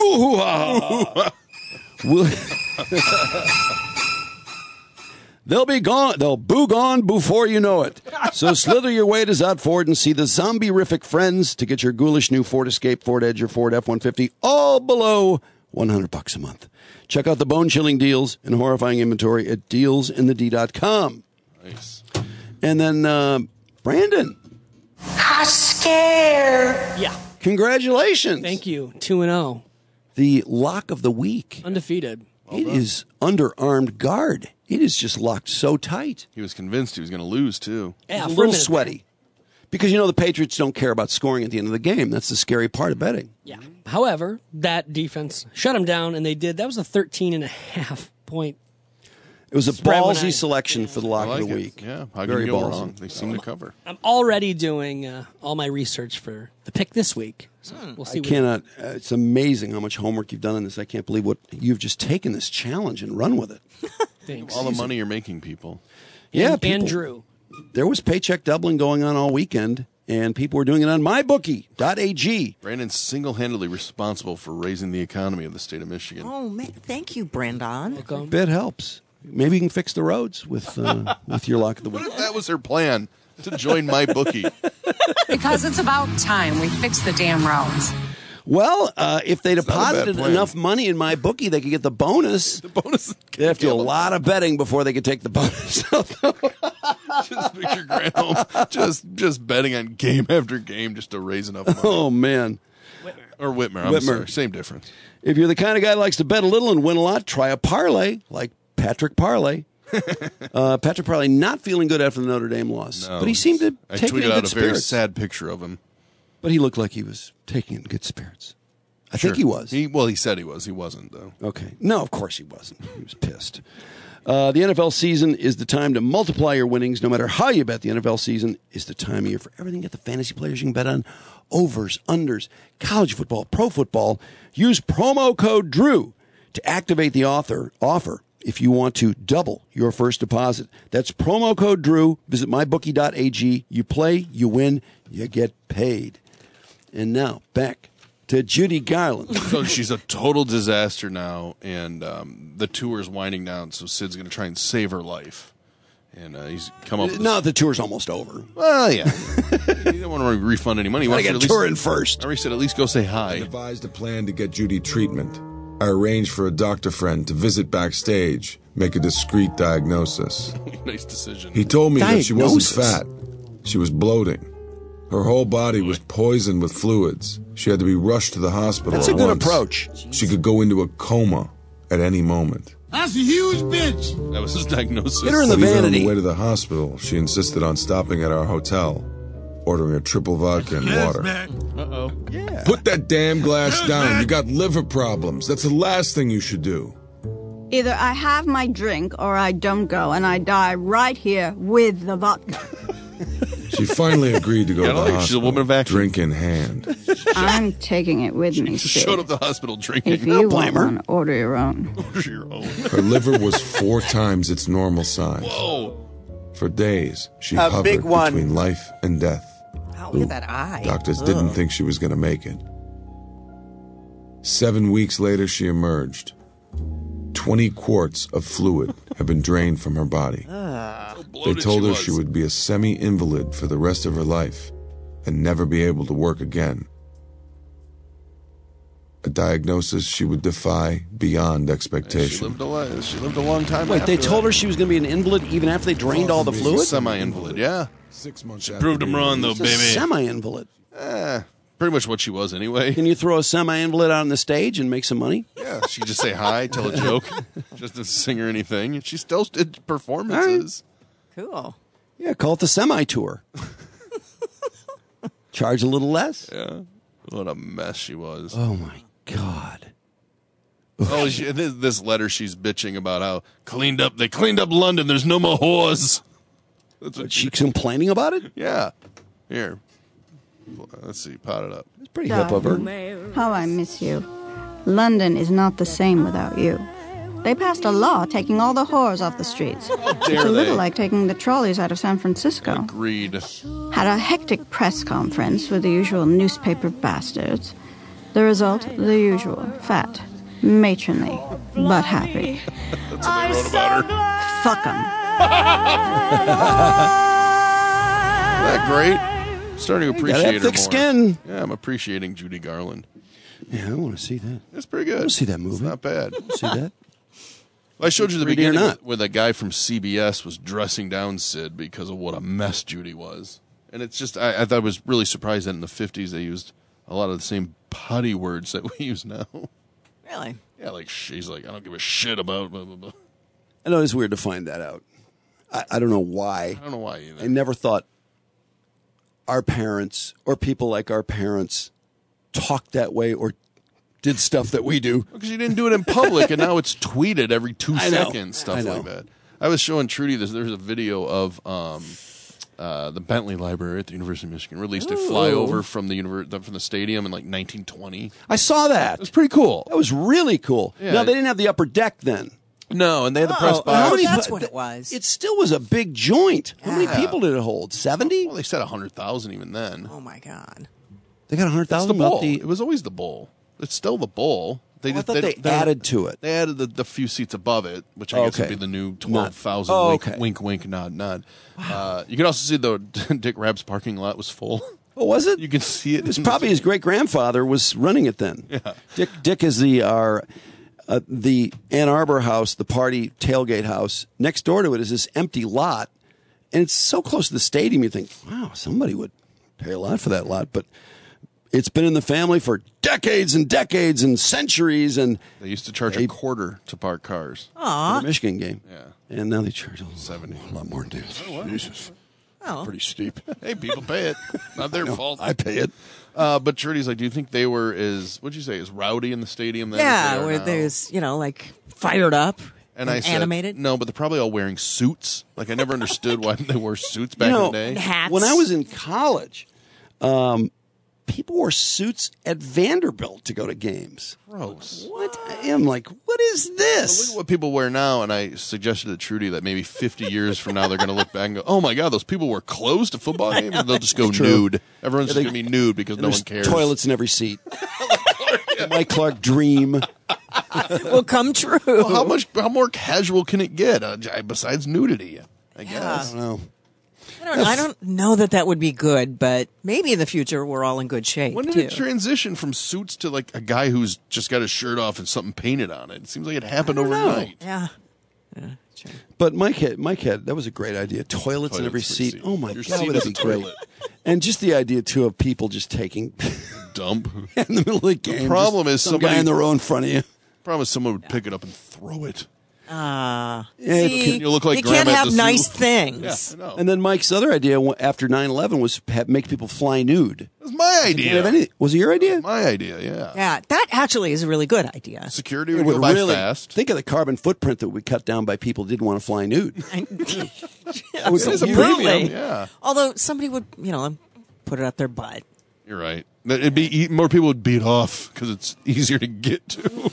They'll be gone. They'll boo gone before you know it. So slither your way to Zot Ford and see the zombie-rific friends to get your ghoulish new Ford Escape, Ford Edge, or Ford F-150 all below $100 a month. Check out the bone-chilling deals and horrifying inventory at dealsinthed.com. Nice. And then, Brandon. I'm scared. Yeah. Congratulations. Thank you. 2-0. The lock of the week. Undefeated. It is under armed guard. It is just locked so tight. He was convinced he was going to lose, too. Yeah, a little sweaty. Because, the Patriots don't care about scoring at the end of the game. That's the scary part of betting. Yeah. However, that defense shut him down, and they did. That was a 13.5 point. It was a ballsy selection for the lock of the week. Yeah, how very can you go ballsy. wrong? They seem to cover. I'm already doing all my research for the pick this week. So we'll see. It's amazing how much homework you've done on this. I can't believe what you've just taken this challenge and run with it. Thanks. All the money you're making, people. Yeah, and Drew. There was paycheck doubling going on all weekend, and people were doing it on mybookie.ag. Brandon's single-handedly responsible for raising the economy of the state of Michigan. Oh, man. Thank you, Brandon. Bet helps. Maybe you can fix the roads with your lock of the week. What if that was her plan, to join MyBookie? Because it's about time we fix the damn roads. Well, if they deposited enough money in MyBookie, they could get the bonus. The bonus. They have to do a lot of betting before they could take the bonus. Just picture Granholm just betting on game after game just to raise enough money. Oh, man. Whitmer. I'm sorry. Same difference. If you're the kind of guy who likes to bet a little and win a lot, try a parlay like Patrick Parlay. Patrick Parlay not feeling good after the Notre Dame loss. No, but he seemed to take it in tweeted out good a very spirits. sad picture of him. But he looked like he was taking it in good spirits. I think he was. He said he was. He wasn't, though. Okay. No, of course he wasn't. He was pissed. The NFL season is the time to multiply your winnings. No matter how you bet, the NFL season is the time of year for everything. Get the fantasy players you can bet on. Overs, unders, college football, pro football. Use promo code DREW to activate the offer if you want to double your first deposit. That's promo code DREW. Visit mybookie.ag. You play, you win, you get paid. And now, back to Judy Garland. So she's a total disaster now, and the tour's winding down, so Sid's going to try and save her life. And he's come up with No, the tour's almost over. Well, yeah. You don't want to refund any money. I got to tour in first. I already said at least go say hi. I devised a plan to get Judy treatment. I arranged for a doctor friend to visit backstage, make a discreet diagnosis. Nice decision. He told me that she wasn't fat. She was bloating. Her whole body was poisoned with fluids. She had to be rushed to the hospital That's at a good once. approach. She could go into a coma at any moment. That's a huge bitch. That was his diagnosis. Get her in the But even on vanity. the way to the hospital, she insisted on stopping at our hotel, ordering a triple vodka and water. Uh-oh. Yeah. Put that damn glass down. You got liver problems. That's the last thing you should do. Either I have my drink or I don't go, and I die right here with the vodka. She finally agreed to go to the hospital, she's a woman of action. drink in hand. I'm taking it with me, She Sid. showed up at the hospital drinking. If you want one, order your own. Order your own. Her liver was 4 times its normal size. Whoa. For days, she A hovered big one. between life and death. Oh, look at that eye. Doctors didn't think she was going to make it. 7 weeks later, she emerged. 20 quarts of fluid had been drained from her body. They told her she would be a semi-invalid for the rest of her life and never be able to work again. A diagnosis she would defy beyond expectation. She lived a long time. Wait, they told her she was going to be an invalid even after they drained all the fluid? Semi-invalid, yeah. 6 months She after proved them being wrong, though, It's a baby. semi-invalid. Pretty much what she was anyway. Can you throw a semi-invalid out on the stage and make some money? Yeah, she could just say hi, tell a joke, just to sing or anything. And she still did performances. Cool. Yeah, call it the semi-tour. Charge a little less. Yeah. What a mess she was. Oh, my God. Oh, this letter she's bitching about how they cleaned up London. There's no more whores. That's what She's complaining about it? Yeah. Here. Let's see. Pot it up. It's pretty hip of her. How I miss you. London is not the same without you. They passed a law taking all the whores off the streets. It's a little like taking the trolleys out of San Francisco. Agreed. Had a hectic press conference with the usual newspaper bastards. The result, the usual. Fat, matronly, but happy. That's what they wrote about her. Fuck 'em. Isn't that great? Starting to appreciate her thick more. skin. Yeah, I'm appreciating Judy Garland. Yeah, I want to see that. It's pretty good. I want to see that movie. It's not bad. See that? I showed you the 3D or beginning not. where that guy from CBS was dressing down Sid because of what a mess Judy was. And it's just, I thought I was really surprised that in the 50s they used a lot of the same putty words that we use now. Really? Yeah, like she's like, I don't give a shit about blah, blah, blah. I know it's weird to find that out. I don't know why. I don't know why either. I never thought our parents or people like our parents talked that way or did stuff that we do. Because you didn't do it in public, and now it's tweeted every 2 seconds, stuff I know. like that. I was showing Trudy this. There's a video of the Bentley Library at the University of Michigan released a flyover from the stadium in like 1920. I saw that. It was pretty cool. That was really cool. Yeah. Now, they didn't have the upper deck then. No, and they had the press box. Oh, that's what it was. It still was a big joint. How many Yeah. people did it hold? 70? Well, they said 100,000 even then. Oh, my God. They got It's 100,000 the bowl. up the... It was always the bowl. It's still the bowl. I thought they added to it. They added the few seats above it, which I guess would be the new 12,000. Oh, wink, okay. wink, wink, nod, nod. You can also see the Dick Rabb's parking lot was full. Oh, was it? You can see it. It was probably his great-grandfather was running it then. Yeah. Dick is the Ann Arbor house, the party tailgate house. Next door to it is this empty lot, and it's so close to the stadium. You think, wow, somebody would pay a lot for that lot, but it's been in the family for decades and decades and centuries. And they used to charge a quarter to park cars. For the Michigan game. Yeah, and now they charge a 70. lot more than this. Oh, wow. Jesus, pretty steep. Hey, people pay it. Not their fault. I pay it. But Trudy's like, do you think they were what'd you say, as rowdy in the stadium then? Yeah, as they where are now? there's, like fired up and I said, animated. No, but they're probably all wearing suits. Like, I never understood why they wore suits back in the day. And hats. When I was in college, people wore suits at Vanderbilt to go to games. Gross. What? I am like, what is this? Look at what people wear now, and I suggested to Trudy that maybe 50 years from now they're going to look back and go, oh my God, those people wear clothes to football games? And they'll just go nude. Everyone's just going to be nude because no one cares. Toilets in every seat. Mike Clark dream. Will come true. Well, how more casual can it get besides nudity? I guess. I don't know. I don't know that would be good, but maybe in the future we're all in good shape. When did it transition from suits to like a guy who's just got his shirt off and something painted on it? It seems like it happened overnight. Yeah. But Mike had that was a great idea. Toilets in every seat. Oh my God, seat would is that be a great? toilet. And just the idea too of people just taking dump in the middle of the game. The problem is some guy in the row in front of you. Problem is someone would pick it up and throw it. See, you look like you Grandma can't at have the nice zoo. things. Yeah, I know. And then Mike's other idea after 9/11 was make people fly nude. It was my idea. Was it your idea? My idea, yeah. Yeah, that actually is a really good idea. Security would go by fast. Think of the carbon footprint that we cut down by people who didn't want to fly nude. It was a Absolutely. premium, yeah. Although somebody would, put it up their butt. You're right. It'd be more people would beat off because it's easier to get to.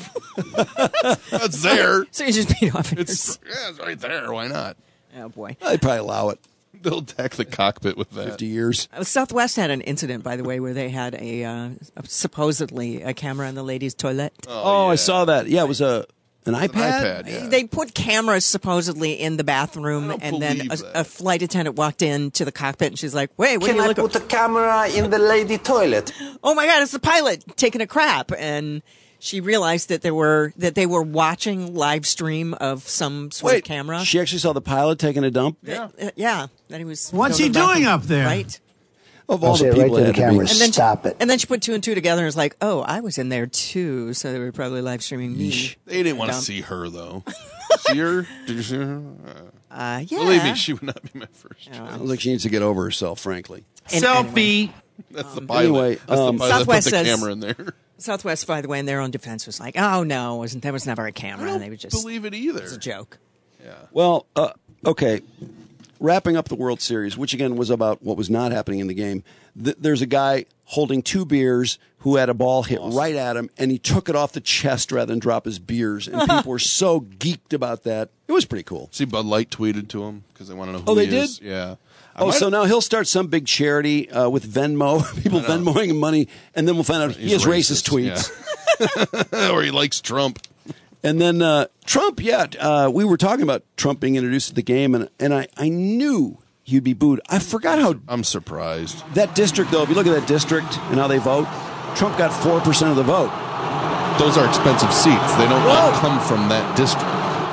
It's there. So you just beat off. It's right there. Why not? Oh boy, They'd probably allow it. They'll deck the cockpit with that. 50 years. Southwest had an incident, by the way, where they had supposedly a camera in the ladies' toilet. Oh, I saw that. Yeah, it was an iPad. Yeah. They put cameras supposedly in the bathroom, and then a flight attendant walked into the cockpit, and she's like, "Wait, what are you looking?" Put a camera in the lady toilet? Oh my God, it's the pilot taking a crap, and she realized that they were watching live stream of some sort of camera. She actually saw the pilot taking a dump? Yeah. Yeah. That he was. What's he doing up there? Right. Of all the people that had to be. Stop it. And then she put two and two together and was like, oh, I was in there too, so they were probably live streaming me. They didn't want to see her, though. See her? Did you see her? Yeah. Believe me, she would not be my first choice. I think she needs to get over herself, frankly. Selfie. That's the pilot. Anyway, That's the pilot that Southwest put the says- camera in there. Southwest, by the way, in their own defense, was like, oh no, there was never a camera. I and they would just believe it either. It's a joke. Yeah. Well, okay. wrapping up the World Series, which again was about what was not happening in the game. There's a guy holding 2 beers who had a ball hit right at him, and he took it off the chest rather than drop his beers. And people were so geeked about that. It was pretty cool. See, Bud Light tweeted to him because they want to know who they he is. did? Yeah. So now he'll start some big charity with Venmo, people Venmoing him money, and then we'll find out he has racist tweets. Yeah. Or he likes Trump. And then Trump, we were talking about Trump being introduced to the game, and I knew he'd be booed. I forgot how... I'm surprised. That district, though, if you look at that district and how they vote, Trump got 4% of the vote. Those are expensive seats. They don't all come from that district.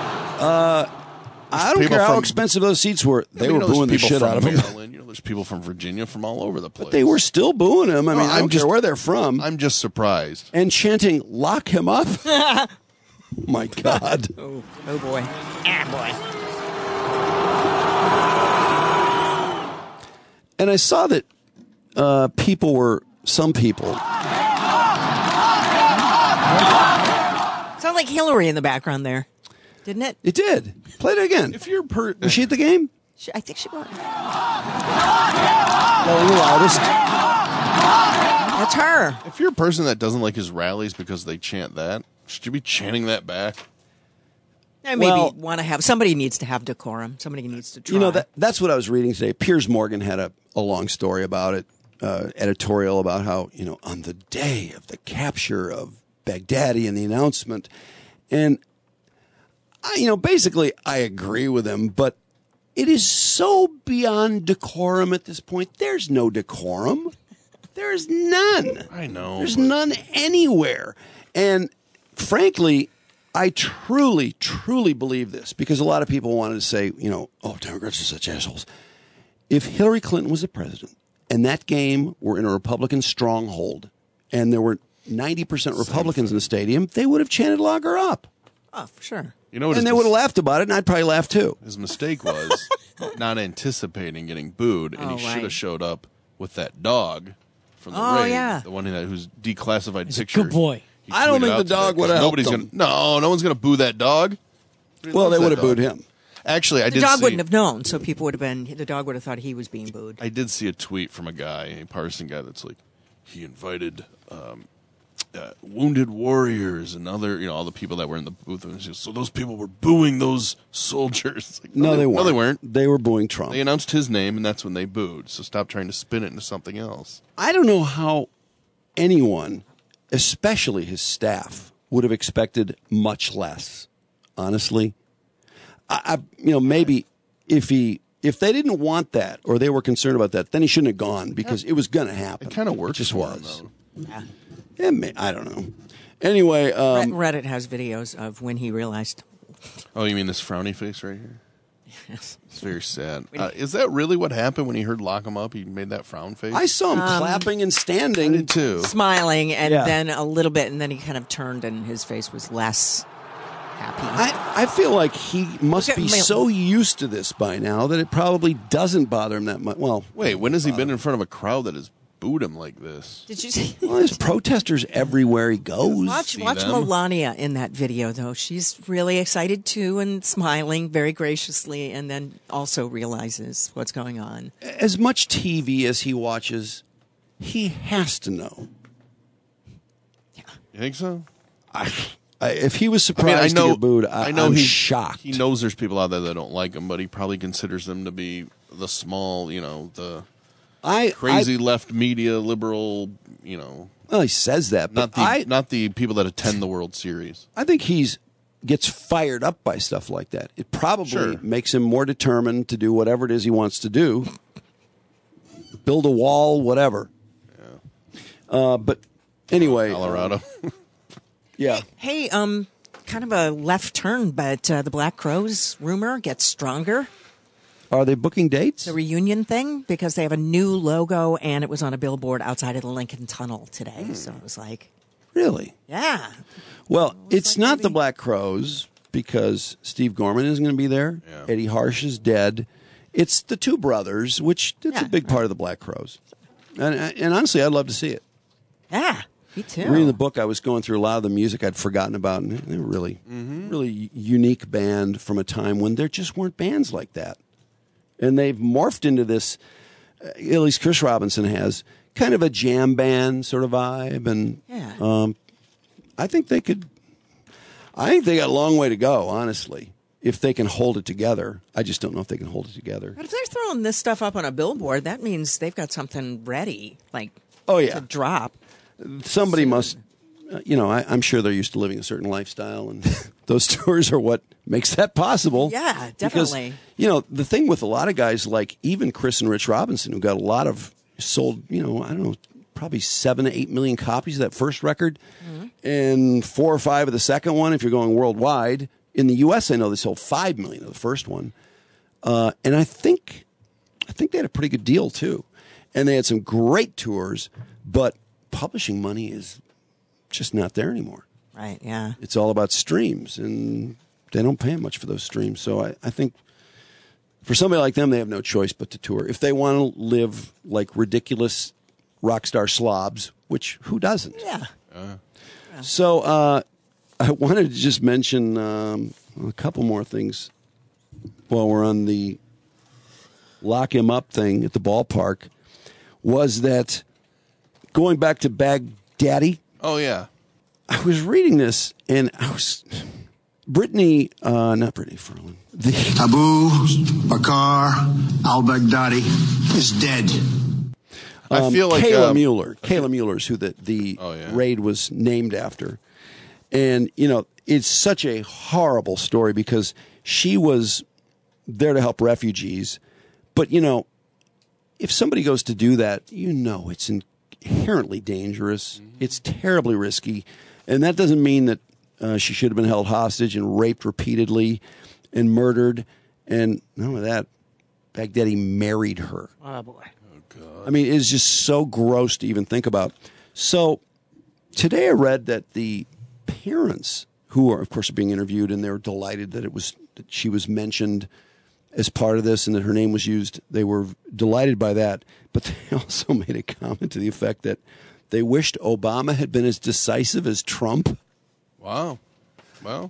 I don't care how expensive those seats were. They were booing the shit out of him. There's people from Virginia from all over the place. But they were still booing him. I mean, I don't care where they're from. I'm just surprised. And chanting, "Lock him up." Oh, my God. Oh boy. Ah, boy. And I saw that some people. Sounded like Hillary in the background there, didn't it? It did. Play it again. If you're was she at the game? I think she was. Yelling the loudest. That's her. If you're a person that doesn't like his rallies because they chant that, should you be chanting that back? Maybe want to have somebody needs to have decorum. Somebody needs to try. You know, that's what I was reading today. Piers Morgan had a long story about it, editorial about how, on the day of the capture of Baghdadi and the announcement, and basically I agree with him, but it is so beyond decorum at this point. There's no decorum. There's none. I know. There's none anywhere. And frankly, I truly, truly believe this because a lot of people wanted to say, Democrats are such assholes. If Hillary Clinton was the president and that game were in a Republican stronghold and there were 90% Republicans in the stadium, they would have chanted "Lock her up." Oh, for sure. And they would have laughed about it, and I'd probably laugh too. His mistake was not anticipating getting booed, and he should have showed up with that dog from the raid. Yeah. The one who's declassified He's picture. a good boy. I don't think the dog would have helped him. No one's going to boo that dog. Well, they would have booed him. Actually, the dog wouldn't have known, so people would have been. The dog would have thought he was being booed. I did see a tweet from a partisan guy that's like, he invited wounded warriors and other, all the people that were in the booth. And so those people were booing those soldiers. Like, no, they weren't. No, they weren't. They were booing Trump. They announced his name, and that's when they booed. So stop trying to spin it into something else. I don't know how anyone, especially his staff, would have expected much less. Honestly, maybe if they didn't want that or they were concerned about that, then he shouldn't have gone because it was going to happen. It kind of worked. It just was. Him, yeah. I don't know. Anyway, Reddit has videos of when he realized. Oh, you mean this frowny face right here? Yes. It's very sad. Is that really what happened when he heard "Lock him up"? He made that frown face. I saw him clapping and standing. I did too. Smiling, and then a little bit, and then he kind of turned, and his face was less happy. I feel like he must be so used to this by now that it probably doesn't bother him that much. Well, wait, when has he been in front of a crowd that has booed him like this? Did you see? Well, there's protesters everywhere he goes. Watch Melania in that video, though. She's really excited too and smiling very graciously, and then also realizes what's going on. As much TV as he watches, he has to know. Yeah. You think so? If he was surprised to get booed, I'm shocked. He knows there's people out there that don't like him, but he probably considers them to be the small, the crazy left media liberal, Well, he says that, but not the people that attend the World Series. I think gets fired up by stuff like that. It probably makes him more determined to do whatever it is he wants to do. Build a wall, whatever. Yeah. But anyway, Colorado. Yeah. Hey, kind of a left turn, but the Black Crowes rumor gets stronger. Are they booking dates? The reunion thing, because they have a new logo, and it was on a billboard outside of the Lincoln Tunnel today. So it was like... Really? Yeah. Well, it's not the Black Crowes, because Steve Gorman isn't going to be there. Yeah. Eddie Harsh is dead. It's the two brothers, which it's a big part of the Black Crowes. And honestly, I'd love to see it. Yeah. Me too. Reading the book, I was going through a lot of the music I'd forgotten about, and they were really unique band from a time when there just weren't bands like that. And they've morphed into this, at least Chris Robinson has, kind of a jam band sort of vibe. And I think they got a long way to go, honestly, if they can hold it together. I just don't know if they can hold it together. But if they're throwing this stuff up on a billboard, that means they've got something ready, to drop. Somebody must, I'm sure they're used to living a certain lifestyle, and those tours are what makes that possible. Yeah, definitely. Because, the thing with a lot of guys, like even Chris and Rich Robinson, who got a lot of sold, I don't know, probably 7 to 8 million copies of that first record, and 4 or 5 of the second one, if you're going worldwide. In the U.S., I know they sold 5 million of the first one. And I think they had a pretty good deal, too. And they had some great tours, but publishing money is just not there anymore. Right, yeah. It's all about streams, and they don't pay much for those streams. So I think for somebody like them, they have no choice but to tour. If they want to live like ridiculous rock star slobs, which who doesn't? Yeah. So I wanted to just mention a couple more things while we're on the lock him up thing at the ballpark. Was that going back to Baghdadi? Oh, yeah. I was reading this, and I was... not Brittany Ferlin. Abu Bakr al-Baghdadi is dead. I feel like... Kayla Mueller. Kayla Mueller's who the raid was named after. And, it's such a horrible story because she was there to help refugees. But, if somebody goes to do that, it's inherently dangerous. Mm-hmm. It's terribly risky. And that doesn't mean that she should have been held hostage and raped repeatedly and murdered. And not only that, Baghdadi married her. Oh, boy. Oh, God. I mean, it's just so gross to even think about. So today I read that the parents, who are, of course, being interviewed, and they're delighted that she was mentioned as part of this and that her name was used. They were delighted by that. But they also made a comment to the effect that they wished Obama had been as decisive as Trump. Wow. Well.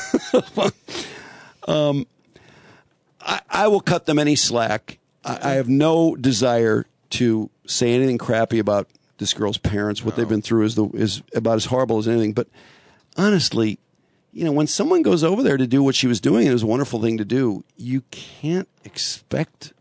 I will cut them any slack. I have no desire to say anything crappy about this girl's parents. What they've been through is about as horrible as anything. But honestly, when someone goes over there to do what she was doing, and it was a wonderful thing to do, you can't expect.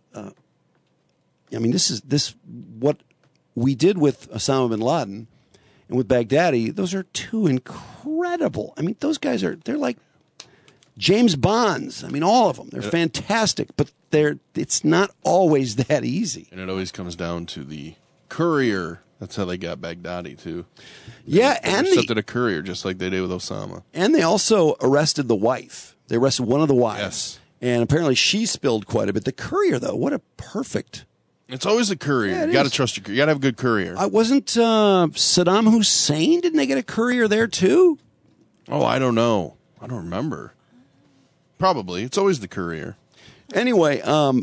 This what we did with Osama bin Laden and with Baghdadi. Those are two incredible. I mean, those guys they're like James Bonds. I mean, all of them. They're fantastic, but it's not always that easy. And it always comes down to the courier. That's how they got Baghdadi, too. They intercepted a courier, just like they did with Osama. And they also arrested the wife. They arrested one of the wives. Yes. And apparently she spilled quite a bit. The courier, though, what a perfect... It's always the courier. Yeah, you got to trust your courier. You got to have a good courier. Wasn't Saddam Hussein, didn't they get a courier there, too? Oh, I don't know. I don't remember. Probably. It's always the courier. Anyway,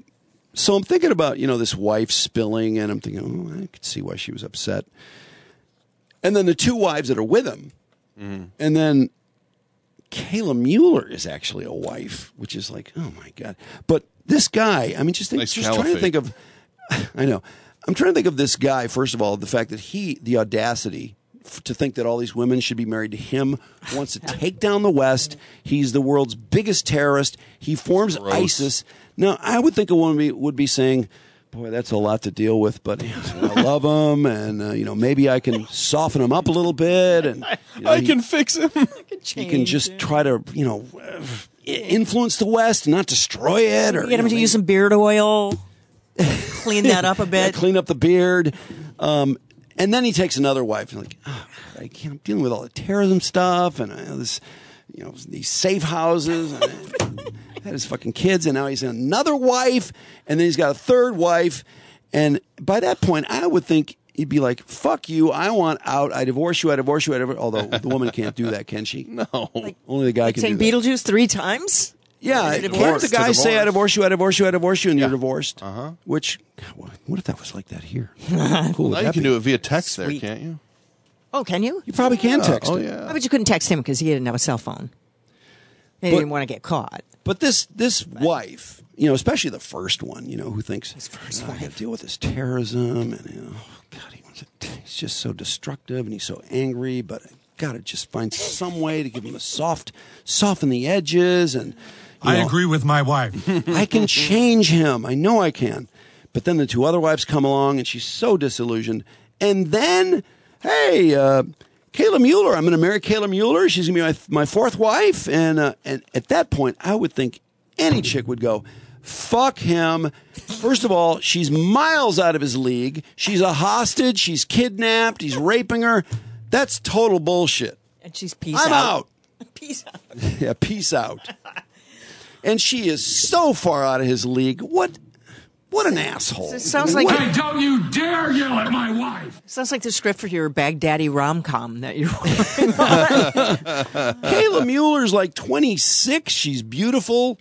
so I'm thinking about, this wife spilling, and I'm thinking, I could see why she was upset. And then the two wives that are with him, and then Kayla Mueller is actually a wife, which is like, oh, my God. But this guy, I mean, just trying to think of, I know. I'm trying to think of this guy, first of all, the fact that the audacity to think that all these women should be married to him, wants to take down the West. He's the world's biggest terrorist. He forms ISIS. Now, I would think a woman would be saying, boy, that's a lot to deal with, but I love him, and maybe I can soften him up a little bit, and I can fix him. He can just try to, influence the West and not destroy it, or get him to use some beard oil, clean that up a bit, clean up the beard. And then he takes another wife, and I'm dealing with all the terrorism stuff, and these safe houses, and had his fucking kids, and now he's another wife, and then he's got a third wife, and by that point, I would think he'd be like, "Fuck you! I want out! I divorce you! I divorce you! Although the woman can't do that, can she? No, only the guy can. Saying do that. Beetlejuice 3 times. Yeah, can't the guy say, "I divorce you! I divorce you! I divorce you," and you're divorced? Which, what if that was like that here? Cool. Now you can do it via text there, can't you? Oh, can you? You probably can text. Oh, him. yeah. I bet you couldn't text him because he didn't have a cell phone. He didn't want to get caught. But this wife, especially the first one, who thinks I got to deal with this terrorism, and God, he's just so destructive, and he's so angry, but I got to just find some way to give him soften the edges, and I agree with my wife. I can change him. I know I can. But then the two other wives come along, and she's so disillusioned. And then, hey, Kayla Mueller. I'm going to marry Kayla Mueller. She's going to be my fourth wife. And at that point, I would think any chick would go, fuck him. First of all, she's miles out of his league. She's a hostage. She's kidnapped. He's raping her. That's total bullshit. And she's peace I'm out. Peace out. Yeah, peace out. And she is so far out of his league. What an asshole. It sounds like Hey, don't you dare yell at my wife. Sounds like the script for your Baghdadi rom-com that you're Kayla Mueller's like 26. She's beautiful.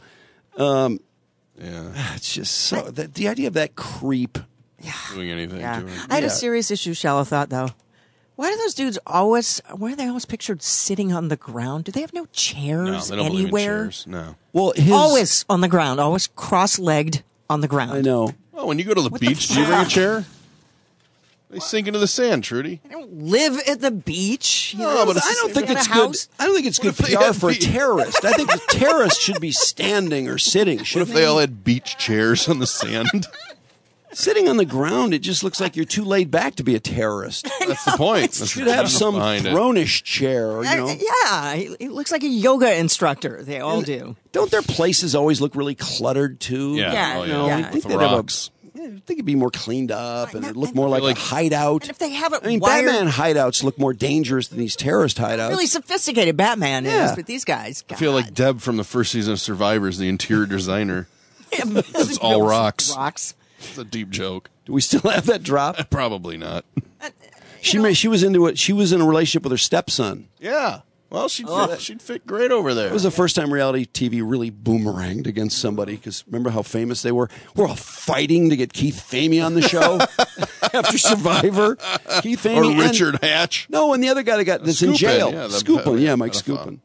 It's just so the idea of that creep doing anything to her. I had a serious issue, shallow thought, though. Why do those dudes always pictured sitting on the ground? Do they have no chairs they don't anywhere? believe in chairs. No. Well, always on the ground, always cross-legged on the ground. I know. Oh, when you go to the beach, do you bring a chair? They sink into the sand, Trudy. I don't live at the beach. No, but I don't think it's good. I don't think it's good PR for a terrorist. I think the terrorist should be standing or sitting. What if they all had beach chairs on the sand? Sitting on the ground, it just looks like you're too laid back to be a terrorist. That's the point. You should have some throne-ish chair, Yeah, it looks like a yoga instructor. They all do. Don't their places always look really cluttered, too? Yeah. I think they'd rocks. I think it'd be more cleaned up, and it'd look more like a hideout. And if they have it Batman hideouts look more dangerous than these terrorist hideouts. Really sophisticated Batman is, but these guys, God. I feel like Deb from the first season of Survivor is the interior designer. It's all rocks. It's a deep joke. Do we still have that drop? Probably not. She was into it. She was in a relationship with her stepson. Yeah. Well, she'd fit great over there. It was the first time reality TV really boomeranged against somebody, because remember how famous they were? We're all fighting to get Keith Famey on the show after Survivor. Keith Famey or Richard Hatch. No, and the other guy that's in jail. Yeah, Skupin. Mike Skupin.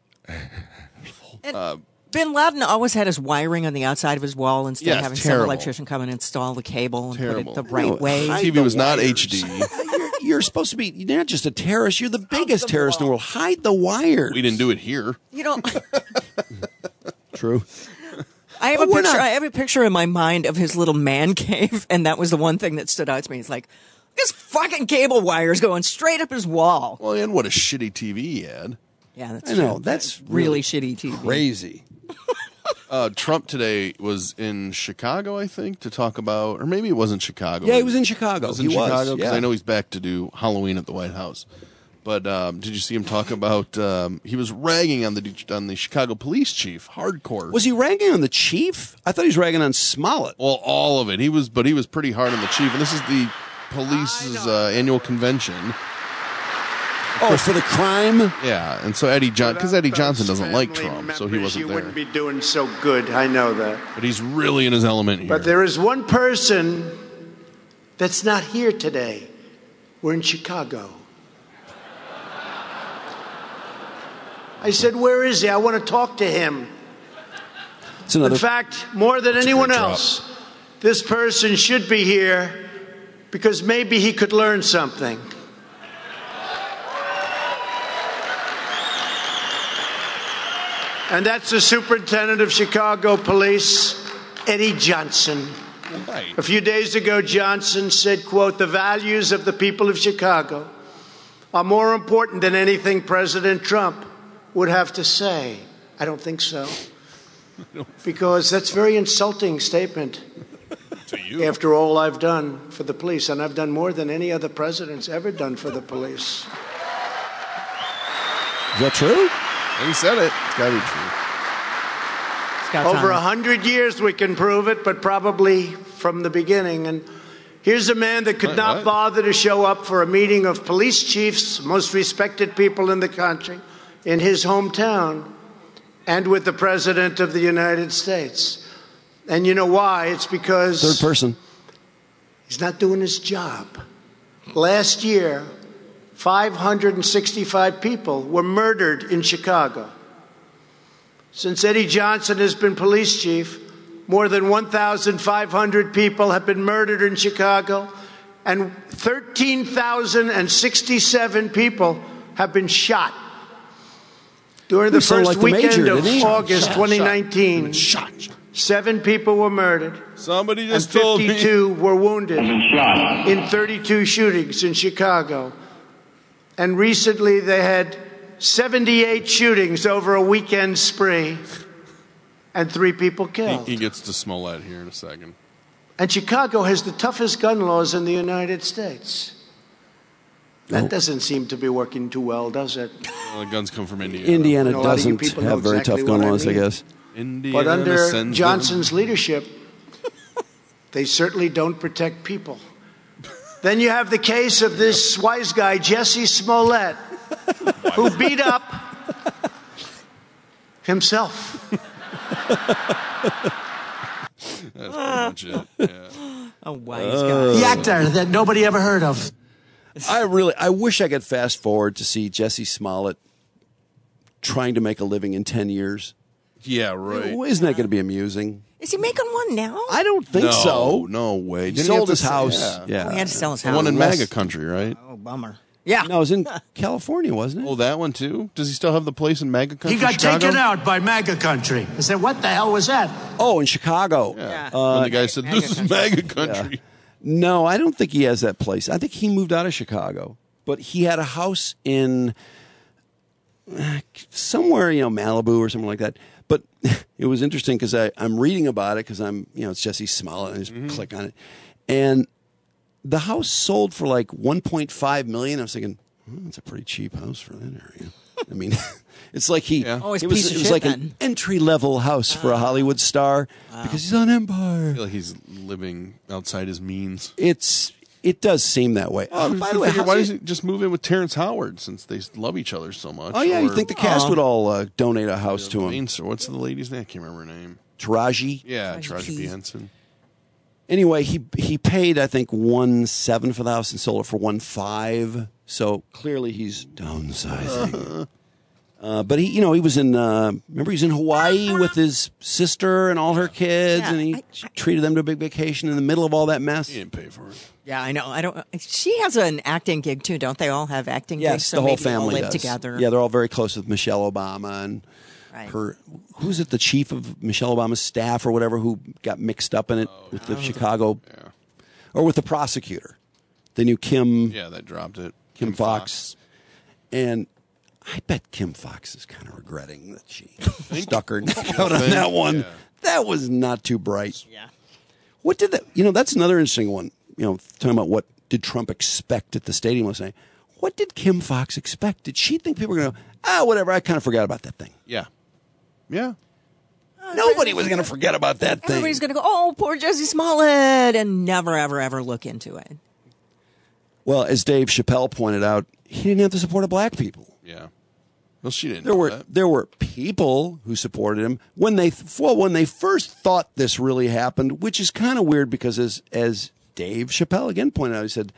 Bin Laden always had his wiring on the outside of his wall instead of having some terrible. electrician come and install the cable and put it the No, right way. TV was not HD. You're supposed to be, you're not just a terrorist, you're the biggest terrorist in the world. Hide the wires. We didn't do it here. True. I have a picture in my mind of his little man cave, and that was the one thing that stood out to me. It's like, this fucking cable wires going straight up his wall. Well, and what a shitty TV he had. Yeah, that's I know. That's really shitty TV. Crazy. Trump today was in Chicago, I think, to talk about, or maybe it wasn't Chicago. Yeah, he was in Chicago. He was in Chicago because I know he's back to do Halloween at the White House. But did you see him talk about? He was ragging on the Chicago police chief, hardcore. Was he ragging on the chief? I thought he was ragging on Smollett. Well, all of it. He was pretty hard on the chief. And this is the police's annual convention. Oh, for the crime? Yeah, and so Eddie Johnson doesn't like Trump, so he wasn't there. You wouldn't be doing so good, I know that. But he's really in his element here. But there is one person that's not here today. We're in Chicago. I said, where is he? I want to talk to him. In fact, more than anyone else, this person should be here because maybe he could learn something. And that's the superintendent of Chicago Police, Eddie Johnson. Right. A few days ago, Johnson said, quote, the values of the people of Chicago are more important than anything President Trump would have to say. I don't think so. Because that's a very insulting statement to you. After all I've done for the police. And I've done more than any other president's ever done for the police. Is that true? He said it. It's got to be true. Over 100 years we can prove it, but probably from the beginning. And here's a man that could not bother to show up for a meeting of police chiefs, most respected people in the country, in his hometown, and with the President of the United States. And you know why? It's because... Third person. He's not doing his job. Last year, 565 people were murdered in Chicago. Since Eddie Johnson has been police chief, more than 1,500 people have been murdered in Chicago, and 13,067 people have been shot. During the first weekend of August 2019, 7 people were murdered. Somebody just and told me. 52 were wounded in 32 shootings in Chicago. And recently they had 78 shootings over a weekend spree and 3 people killed. He gets to Smollett here in a second. And Chicago has the toughest gun laws in the United States. That doesn't seem to be working too well, does it? Well, the guns come from Indiana. Indiana doesn't have very tough gun laws, I guess. But under Johnson's leadership, they certainly don't protect people. Then you have the case of this wise guy, Jesse Smollett, who beat up himself. That's pretty much it. Yeah. A wise guy. The actor that nobody ever heard of. I wish I could fast forward to see Jesse Smollett trying to make a living in 10 years. Yeah, right. Isn't that going to be amusing? Is he making one now? I don't think so. No way. He sold his house. Yeah. He had to sell his house. The one in MAGA country, right? Oh, bummer. Yeah. No, it was in California, wasn't it? Oh, that one too? Does he still have the place in MAGA country? He got Chicago? taken out by MAGA country. I said, what the hell was that? Oh, in Chicago. Yeah. When the guy said, this is MAGA country. Yeah. No, I don't think he has that place. I think he moved out of Chicago. But he had a house in somewhere, Malibu or something like that. But it was interesting because I'm reading about it because it's Jesse Smollett. And I just click on it. And the house sold for like $1.5 million. I was thinking, that's a pretty cheap house for that area. I mean, it's like it was like an entry-level house for a Hollywood star because he's on Empire. I feel like he's living outside his means. It does seem that way. By the way, why doesn't he just move in with Terrence Howard since they love each other so much? Oh, yeah, you think the cast would all donate a house to him. What's the lady's name? I can't remember her name. Taraji? Yeah, Taraji P. Henson. Anyway, he paid, I think, $1.7 for the house and sold it for $1.5. So clearly he's downsizing. But he was in. Remember, he's in Hawaii with his sister and all her kids, and he treated them to a big vacation in the middle of all that mess. He didn't pay for it. Yeah, I know. I don't. She has an acting gig too, don't they? All have acting gigs. Yes, So the whole maybe family all live does. together. Yeah, they're all very close with Michelle Obama and her. Who's it? The chief of Michelle Obama's staff or whatever, who got mixed up in it with the Chicago, or with the prosecutor. They knew Kim. Yeah, that dropped it. Kim Fox. And I bet Kim Fox is kind of regretting that she stuck her neck out on that one. Yeah. That was not too bright. Yeah. What did that? That's another interesting one. Talking about what did Trump expect at the stadium last night. What did Kim Fox expect? Did she think people were going to go, whatever, I kind of forgot about that thing? Yeah. Yeah. Nobody was going to forget about that thing. Everybody's going to go, oh, poor Jesse Smollett, and never, ever, ever look into it. Well, as Dave Chappelle pointed out, he didn't have the support of black people. Yeah. Well, she didn't. There were people who supported him when they first thought this really happened, which is kind of weird because as Dave Chappelle again pointed out, he said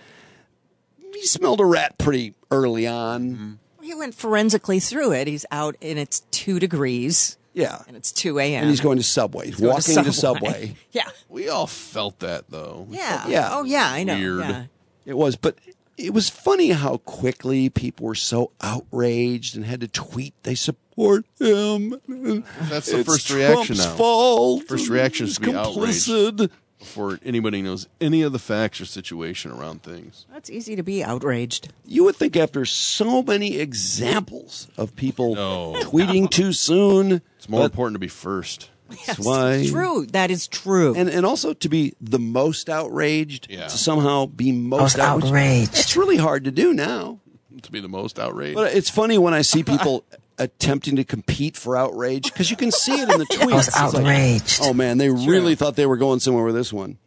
he smelled a rat pretty early on. Mm-hmm. He went forensically through it. He's out and it's 2 degrees. Yeah. And it's 2 a.m. And he's going to Subway. He's walking to Subway. Yeah. We all felt that, though. Yeah. Yeah. Oh, yeah, I know. Weird. Yeah. It was, but it was funny how quickly people were so outraged and had to tweet they support him. That's the first reaction Trump's now. Fault. First reaction is to be complicit. outraged before anybody knows any of the facts or situation around things. That's easy to be outraged. You would think after so many examples of people tweeting too soon. It's more important to be first. Yes, why. it's true. That is true. And also to be the most outraged, to somehow be most outraged. It's really hard to do now. To be the most outraged. But it's funny when I see people attempting to compete for outrage because you can see it in the tweets. Most outraged. Like, oh, man, they really thought they were going somewhere with this one.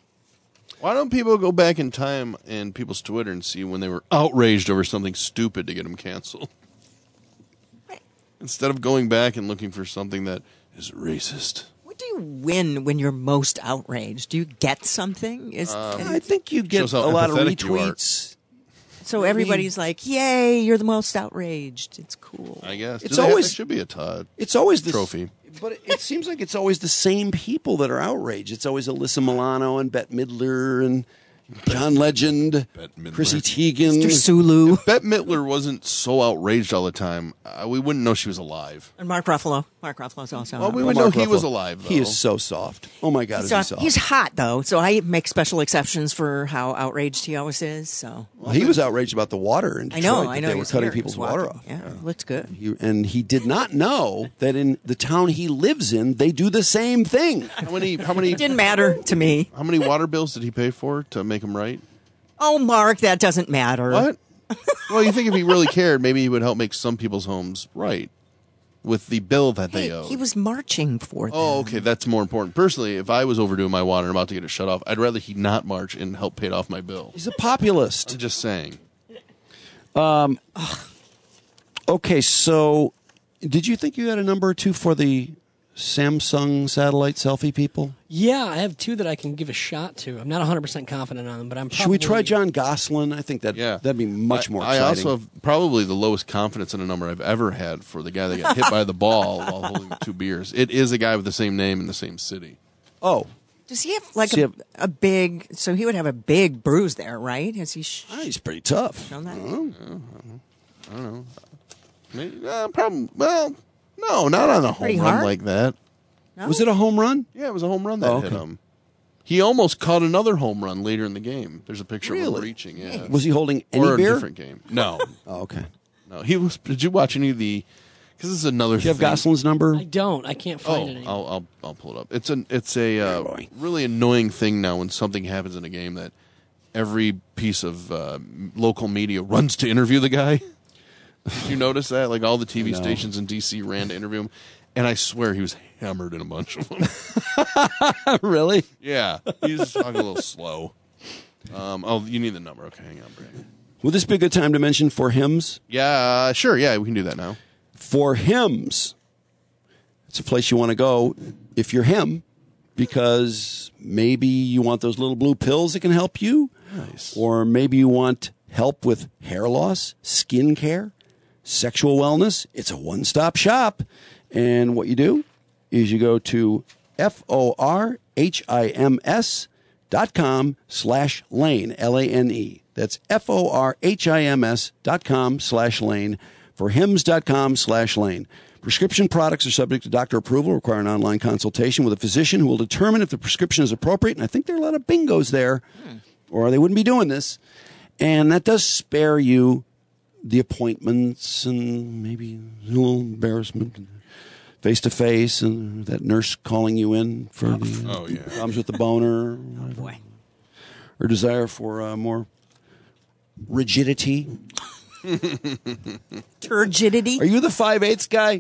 Why don't people go back in time and people's Twitter and see when they were outraged over something stupid to get them canceled? Instead of going back and looking for something that is racist. What do you win when you're most outraged? Do you get something? I think you get a lot of retweets. So everybody's like, "Yay, you're the most outraged." It's cool. I guess It should be a Todd. It's always the trophy. But it seems like it's always the same people that are outraged. It's always Alyssa Milano and Bette Midler and John Legend, Chrissy Teigen, Mr. Sulu. If Bette Midler wasn't so outraged all the time, we wouldn't know she was alive. And Mark Ruffalo. Mark Ruffalo's also. Well, we would know he was alive, though. He is so soft. Oh my God, is he soft? He's hot though, so I make special exceptions for how outraged he always is. So he was outraged about the water in Detroit. I know. They were cutting people's water off. Yeah, it looked good. He did not know that in the town he lives in, they do the same thing. How many? It didn't matter to me. How many water bills did he pay for to make them right? Oh, Mark, that doesn't matter. What? Well, you think if he really cared, maybe he would help make some people's homes right with the bill that they owe. He was marching for them. Oh, okay, that's more important. Personally, if I was overdoing my water and about to get it shut off, I'd rather he not march and help pay off my bill. He's a populist. I'm just saying. Okay, so did you think you had a number or two for the Samsung satellite selfie people? Yeah, I have two that I can give a shot to. I'm not 100% confident on them, but I'm probably... Should we try John Gosselin? I think that'd be much more exciting. I also have probably the lowest confidence in a number I've ever had for the guy that got hit by the ball while holding the 2 beers. It is a guy with the same name in the same city. Oh. Does he have a big... So he would have a big bruise there, right? Has he... he's pretty tough. Shown that? I don't know. Maybe, probably... Well... No, not on a home run like that. No? Was it a home run? Yeah, it was a home run that hit him. He almost caught another home run later in the game. There's a picture of him reaching. Yeah. Was he holding any or beer? a different game? No. Oh, okay. No, he was. Did you watch any of the? Because this is another. Do you have Gosselin's number? I don't. I can't find it anymore. I'll pull it up. It's a really annoying thing now when something happens in a game that every piece of local media runs to interview the guy. Did you notice that? Like all the TV stations in D.C. ran to interview him, and I swear he was hammered in a bunch of them. Really? Yeah, he's just talking a little slow. You need the number. Okay, hang on, Brad. Would this be a good time to mention For Hymns? Yeah, sure. Yeah, we can do that now. For Hymns. It's a place you want to go if you're him, because maybe you want those little blue pills that can help you. Nice. Or maybe you want help with hair loss, skin care, sexual wellness. It's a one-stop shop. And what you do is you go to forhims.com/Lane, Lane. That's forhims.com/Lane, forhims.com/Lane. Prescription products are subject to doctor approval, require an online consultation with a physician who will determine if the prescription is appropriate. And I think there are a lot of bingos there, or they wouldn't be doing this. And that does spare you the appointments and maybe a little embarrassment face-to-face and that nurse calling you in for the problems with the boner or desire for more rigidity. Turgidity? Are you the 5/8 guy?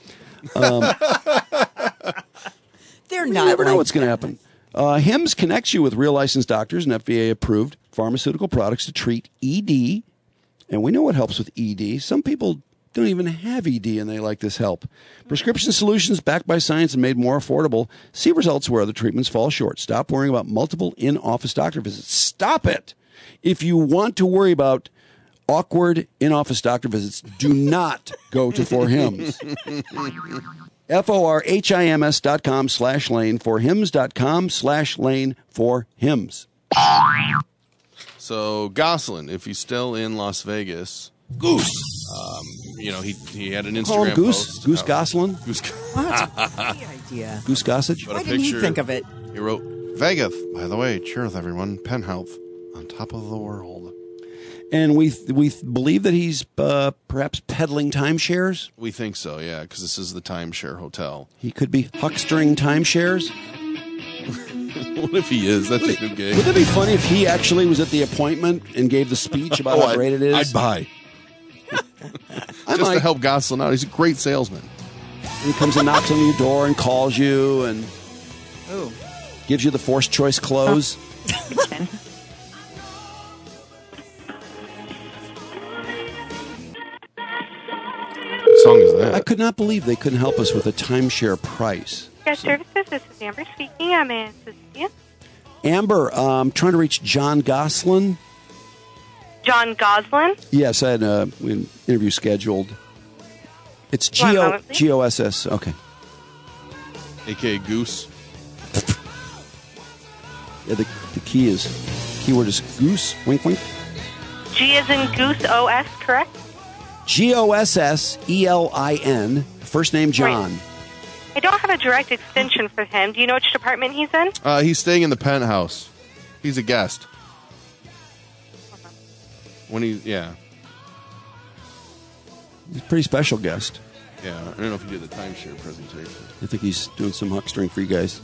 They're You not. never know like what's going to happen. HIMS connects you with real licensed doctors and FDA-approved pharmaceutical products to treat ED. And we know what helps with ED. Some people don't even have ED and they like this help. Prescription solutions backed by science and made more affordable. See results where other treatments fall short. Stop worrying about multiple in-office doctor visits. Stop it! If you want to worry about awkward in-office doctor visits, do not go to For Hims. forhims.com/Lane, forhims.com/Lane for Hims. So Gosselin, if he's still in Las Vegas, Goose. He had an Instagram Call him Goose? post. Goose Gosselin? Goose. What? Great idea. Goose Gossage? But Why a didn't he picture- think of it? He wrote, Vegas, by the way, cheers everyone, Penn Health, on top of the world. And we believe that he's perhaps peddling timeshares. We think so, yeah, because this is the timeshare hotel. He could be huckstering timeshares. What if he is? That's a new gig. Wouldn't it be funny if he actually was at the appointment and gave the speech about how great it is? I'd buy. Just to help Gosselin out. He's a great salesman. He comes and knocks on your door and calls you and gives you the forced choice clothes. What song is that? I could not believe they couldn't help us with a timeshare price. Guest services, this is Amber speaking. I'm in Cecilia. Amber, I'm trying to reach John Gosselin. John Goslin? Yes, I had an interview scheduled. It's G-O-S-S. Okay. A.K.A. Goose. Yeah, the keyword is goose. Wink, wink. G as in goose, O-S, correct? G-O-S-S-E-L-I-N. First name, John. Right. I don't have a direct extension for him. Do you know which department he's in? He's staying in the penthouse. He's a guest. He's a pretty special guest. Yeah, I don't know if he did the timeshare presentation. I think he's doing some huckstering for you guys.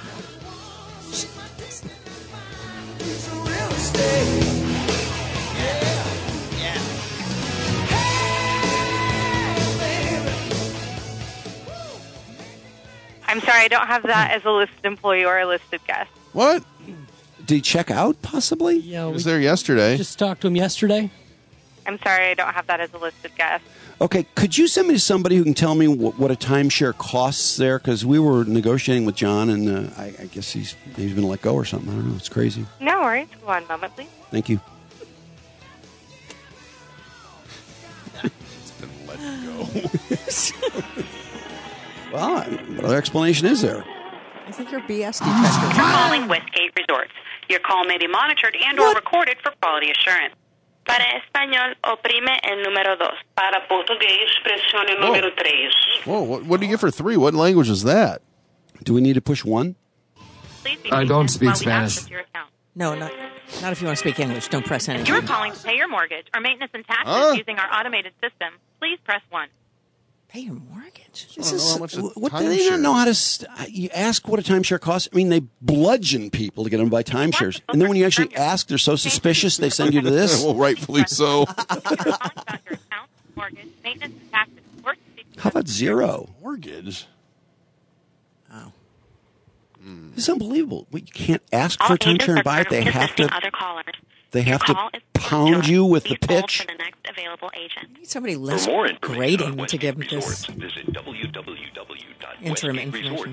I'm sorry, I don't have that as a listed employee or a listed guest. What? Did he check out, possibly? Yeah, he was there yesterday. Just talked to him yesterday. I'm sorry, I don't have that as a listed guest. Okay, could you send me to somebody who can tell me what a timeshare costs there? Because we were negotiating with John, and I guess he's been let go or something. I don't know. It's crazy. No worries. One moment, please. Thank you. It's been let go. Well, what other explanation is there? I think you're BS detector. Calling Westgate Resorts. Your call may be monitored and or recorded for quality assurance. Para español, oprime el número 2. Para portugués, presione el número 3. Whoa, what do you get for 3? What language is that? Do we need to push 1? I don't speak Spanish. No, not if you want to speak English. Don't press anything. If you're calling to pay your mortgage or maintenance and taxes using our automated system, please press 1. Pay your mortgage? What do they not know how to... you ask what a timeshare costs? I mean, they bludgeon people to get them to buy timeshares. And then when you actually ask, they're so suspicious, they send you to this. Well, rightfully so. How about 0? Mortgage? Oh. This is unbelievable. You can't ask for a timeshare and buy it. They have to... They have to pound you with the pitch. Need somebody less grading to give them this interim information.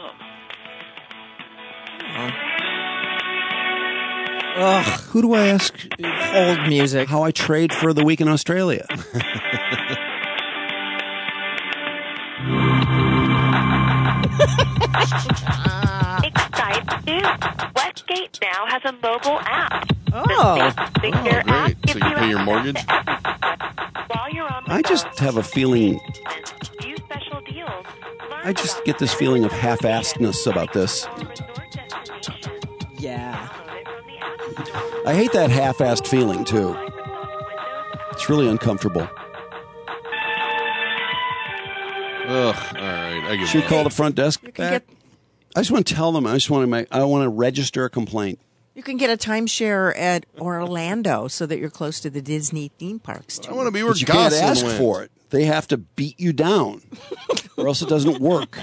Ugh, who do I ask? Old music. How I trade for the week in Australia. Excite too. Westgate now has a mobile app. Oh, great. So you pay your mortgage? I just have a feeling... I just get this feeling of half-assedness about this. Yeah. I hate that half-assed feeling, too. It's really uncomfortable. Ugh, all right. Should we call the front desk back? I just want to tell them. I want to register a complaint. You can get a timeshare at Orlando so that you're close to the Disney theme parks, too. I want to be where you can't ask went. for it. They have to beat you down, or else it doesn't work.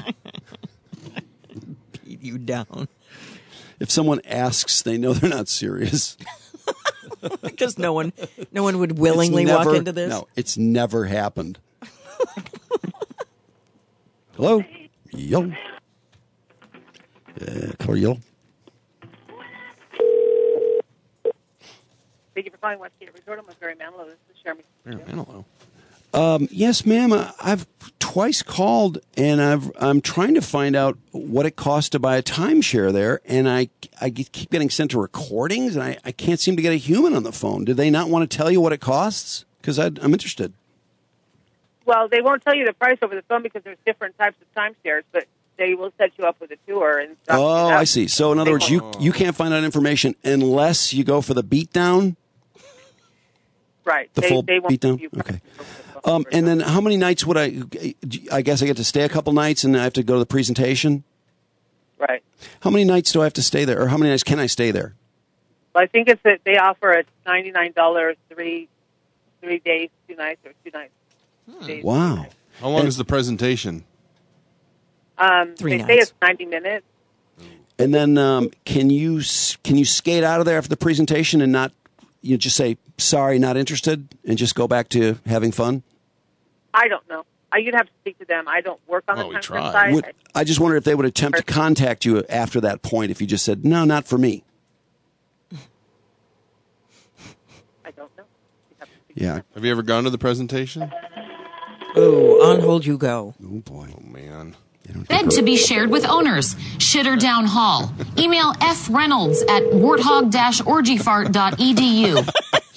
Beat you down. If someone asks, they know they're not serious. Because no one would willingly walk into this. No, it's never happened. Hello, yo. Call yo. Thank you for calling Westgate Resort. I'm with Barry Manilow. This is Sherman. Barry Manilow. Yes, ma'am. I've twice called, and I'm trying to find out what it costs to buy a timeshare there, and I keep getting sent to recordings, and I can't seem to get a human on the phone. Do they not want to tell you what it costs? Because I'm interested. Well, they won't tell you the price over the phone because there's different types of timeshares, but they will set you up with a tour and stuff. Oh, I see. So, in other words, you can't find out information unless you go for the beatdown? Right. The full beatdown? Okay. And then how many nights would I guess I get to stay a couple nights and I have to go to the presentation? Right. How many nights do I have to stay there? Or how many nights can I stay there? Well, I think it's that they offer a $99 3 days, 2 nights, or 2 nights. Days, wow. 2 nights. How long is the presentation? 3 nights. They say it's 90 minutes. And then can you skate out of there after the presentation and not just say, sorry, not interested, and just go back to having fun? I don't know. You'd have to speak to them. I don't work on the timeshare side. I just wondered if they would attempt to contact you after that point if you just said, no, not for me. I don't know. Yeah. Have you ever gone to the presentation? Oh, on hold you go. Oh, boy. Oh, man. Bed to be shared with owners. Shitter Down Hall. Email freynolds@warthog-orgyfart.edu.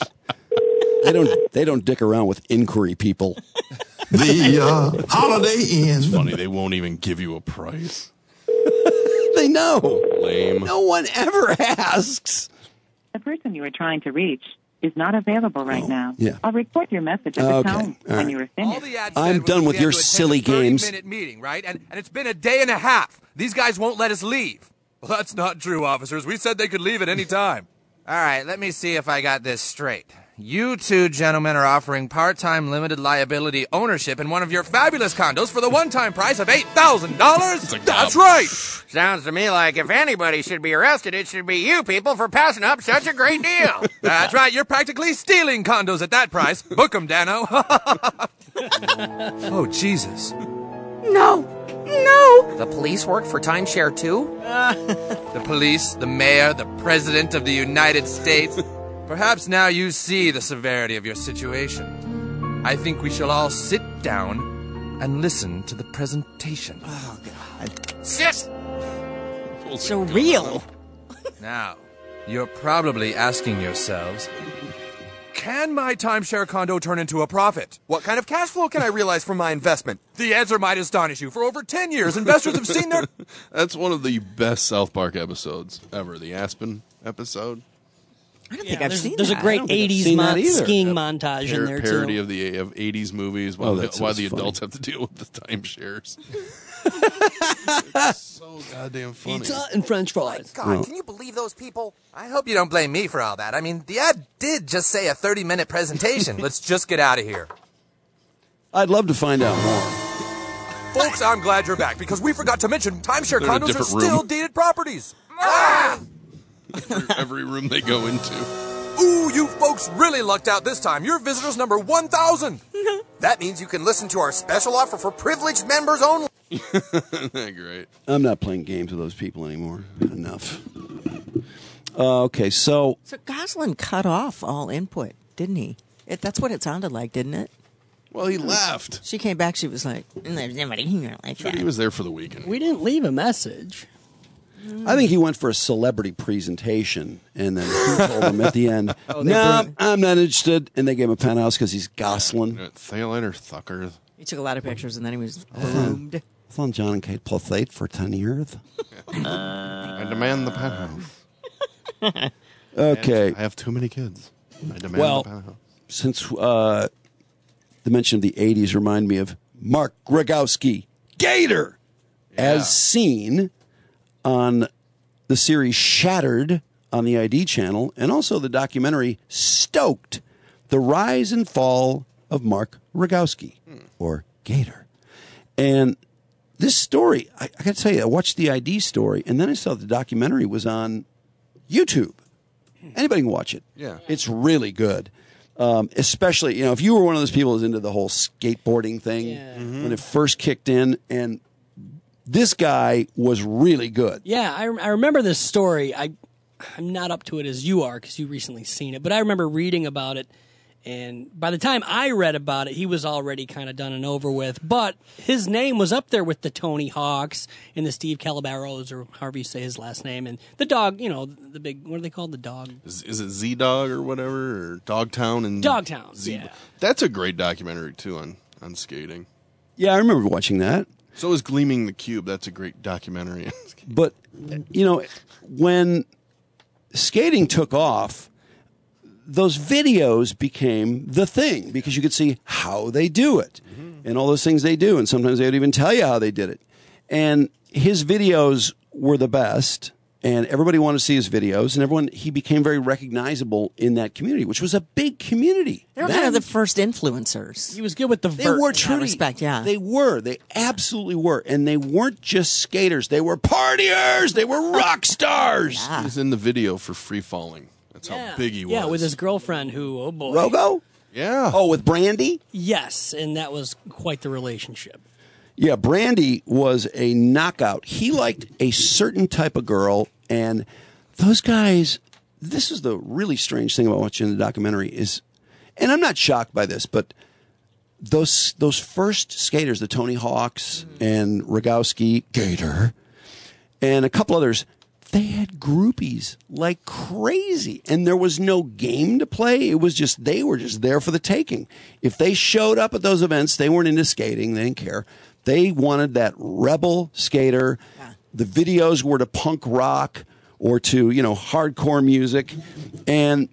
They don't dick around with inquiry people. The Holiday Inn. It's funny, they won't even give you a price. They know. Lame. No one ever asks. The person you are trying to reach is not available right now. yeah. I'll record your message at the tone when you are finished. I'm done with your silly games. 30-minute meeting, right? And it's been a day and a half. These guys won't let us leave. Well, that's not true, officers. We said they could leave at any time. All right, let me see if I got this straight. You two gentlemen are offering part-time limited liability ownership in one of your fabulous condos for the one-time price of $8,000? That's right. Sounds to me like if anybody should be arrested, it should be you people for passing up such a great deal. That's right. You're practically stealing condos at that price. Book 'em, Dano. Oh, Jesus. No! The police work for timeshare too? The police, the mayor, the president of the United States. Perhaps now you see the severity of your situation. I think we shall all sit down and listen to the presentation. Oh, God. Sit! So real. Now, you're probably asking yourselves, can my timeshare condo turn into a profit? What kind of cash flow can I realize from my investment? The answer might astonish you. For over 10 years, investors have seen their... That's one of the best South Park episodes ever, the Aspen episode. I don't think I've seen There's that. a great I don't think I've 80s seen that either. skiing montage in there, Parody too. of the 80s movies, why Oh, the that sounds adults funny. have to deal with the timeshares. It's so goddamn funny. Pizza and French fries. God, can you believe those people? I hope you don't blame me for all that. I mean, the ad did just say a 30-minute presentation. Let's just get out of here. I'd love to find out more. Folks, I'm glad you're back because we forgot to mention timeshare They're in a condos are different still room. deeded properties. Every room they go into. Ooh, you folks really lucked out this time. You're visitors number 1,000. That means you can listen to our special offer for privileged members only. Great. I'm not playing games with those people anymore. Enough. Okay, so So Goslin cut off all input, didn't he? That's what it sounded like, didn't it? Well, he left. She came back. She was like, "There's nobody here like that." He was there for the weekend. We didn't leave a message. I think he went for a celebrity presentation, and then he told them at the end, "No, I'm not interested." And they gave him a penthouse because he's Goslin. See you later, sucker. He took a lot of pictures, and then he was groomed. I thought John and Kate played for 10 years. I demand the penthouse. Okay. I have too many kids. I demand Well, the penthouse. since the mention of the 80s remind me of Mark Rogowski, Gator, as seen on the series Shattered on the ID channel, and also the documentary Stoked, The Rise and Fall of Mark Rogowski, or Gator. And this story, I got to tell you, I watched the ID story, and then I saw the documentary was on YouTube. Anybody can watch it. Yeah. It's really good. Especially, if you were one of those people who's into the whole skateboarding thing when it first kicked in, and this guy was really good. Yeah, I remember this story. I'm not up to it as you are because you recently seen it, but I remember reading about it. And by the time I read about it, he was already kind of done and over with. But his name was up there with the Tony Hawks and the Steve Calabaros, or however you say his last name, and the dog. The big. What are they called? The dog. Is it Z-Dog or whatever, or Dogtown and Dogtown? Z- Yeah. That's a great documentary too on skating. Yeah, I remember watching that. So is Gleaming the Cube. That's a great documentary. But, when skating took off, those videos became the thing because you could see how they do it and all those things they do. And sometimes they would even tell you how they did it. And his videos were the best. And everybody wanted to see his videos. And he became very recognizable in that community, which was a big community. They were kind of the first influencers. He was good with the They vert were in that truly, respect, yeah. They were. They absolutely were. And they weren't just skaters. They were partiers. They were rock stars. He was in the video for Free Falling. That's how big he was. Yeah, with his girlfriend who, oh boy. Rogo? Yeah. Oh, with Brandy? Yes, and that was quite the relationship. Yeah, Brandy was a knockout. He liked a certain type of girl, and those guys, this is the really strange thing about watching the documentary, is And I'm not shocked by this, but those first skaters, the Tony Hawks and Rogowski, Gator, and a couple others, they had groupies like crazy. And there was no game to play. It was just, they were just there for the taking. If they showed up at those events, they weren't into skating. They didn't care. They wanted that rebel skater. Yeah. The videos were to punk rock or to, hardcore music. And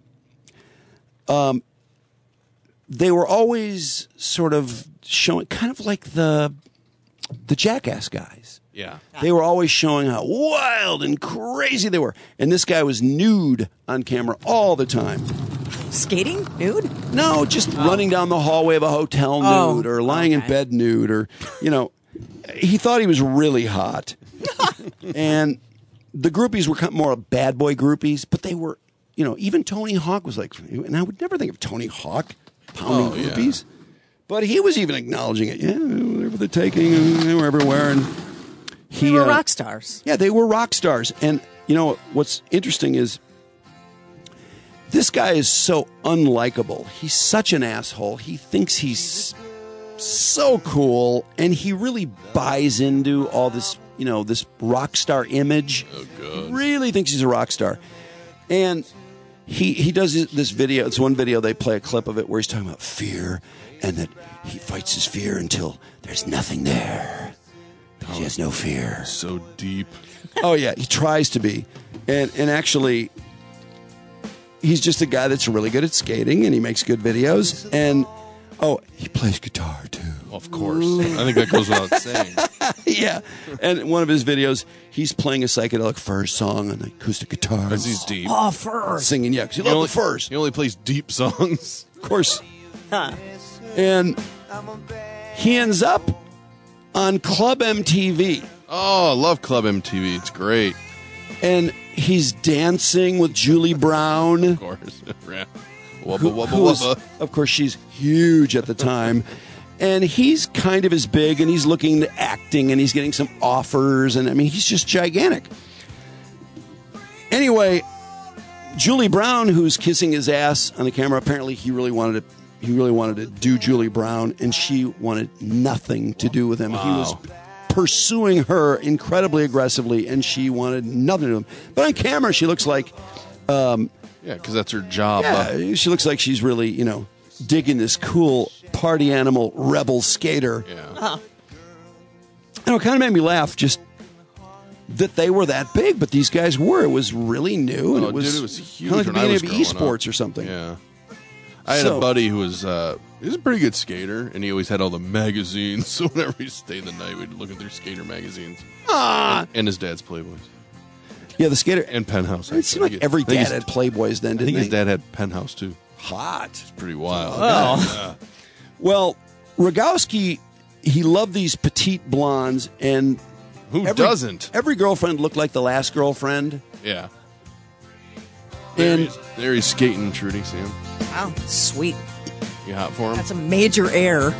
they were always sort of showing, kind of like the Jackass guys. Yeah. They were always showing how wild and crazy they were. And this guy was nude on camera all the time. Skating? Nude? No, just running down the hallway of a hotel nude or lying in bed nude or, he thought he was really hot. And the groupies were more bad boy groupies, but they were, even Tony Hawk was like, and I would never think of Tony Hawk pounding groupies. Yeah. But he was even acknowledging it. Yeah, they were the taking, they were everywhere. And they were rock stars. Yeah, they were rock stars. And, what's interesting is this guy is so unlikable. He's such an asshole. He thinks he's so cool, and he really buys into all this, this rock star image. Oh, God. He really thinks he's a rock star. And he does this video. It's one video. They play a clip of it where he's talking about fear and that he fights his fear until there's nothing there. He has no fear. So deep. Oh, yeah. He tries to be. And actually, he's just a guy that's really good at skating, and he makes good videos. And, he plays guitar, too. Of course. I think that goes without saying. Yeah. And in one of his videos, he's playing a psychedelic Furs song on the acoustic guitar. Because he's deep. Oh, Furs. Singing, yeah, because he loves the Furs. He only plays deep songs. Of course. Huh. And he ends up on Club MTV. Oh, I love Club MTV. It's great. And he's dancing with Julie Brown. Of course. Wubba, wubba, wubba. Of course, she's huge at the time. And he's kind of as big, and he's looking into acting, and he's getting some offers. And, he's just gigantic. Anyway, Julie Brown, who's kissing his ass on the camera, apparently he really wanted to do Julie Brown, and she wanted nothing to do with him. Wow. He was pursuing her incredibly aggressively, and she wanted nothing to do with him. But on camera, she looks like... because that's her job. Yeah, she looks like she's really, digging this cool party animal rebel skater. Yeah. And it kind of made me laugh just that they were that big, but these guys were. It was really new. And it was huge. Kind of like the beginning of growing esports or something. Yeah. I had a buddy who was he was a pretty good skater, and he always had all the magazines. So whenever we stayed the night, we'd look through skater magazines. And his dad's Playboys. Yeah, the skater. And Penthouse. It seemed like every dad had Playboys then, didn't I think they? his dad had Penthouse, too. Hot. It's pretty wild. Oh. Yeah. Well, Rogowski, he loved these petite blondes, and... Who doesn't? Every girlfriend looked like the last girlfriend. Yeah. And there he's skating, Trudy. See him? Wow, sweet. You hot for him? That's a major error.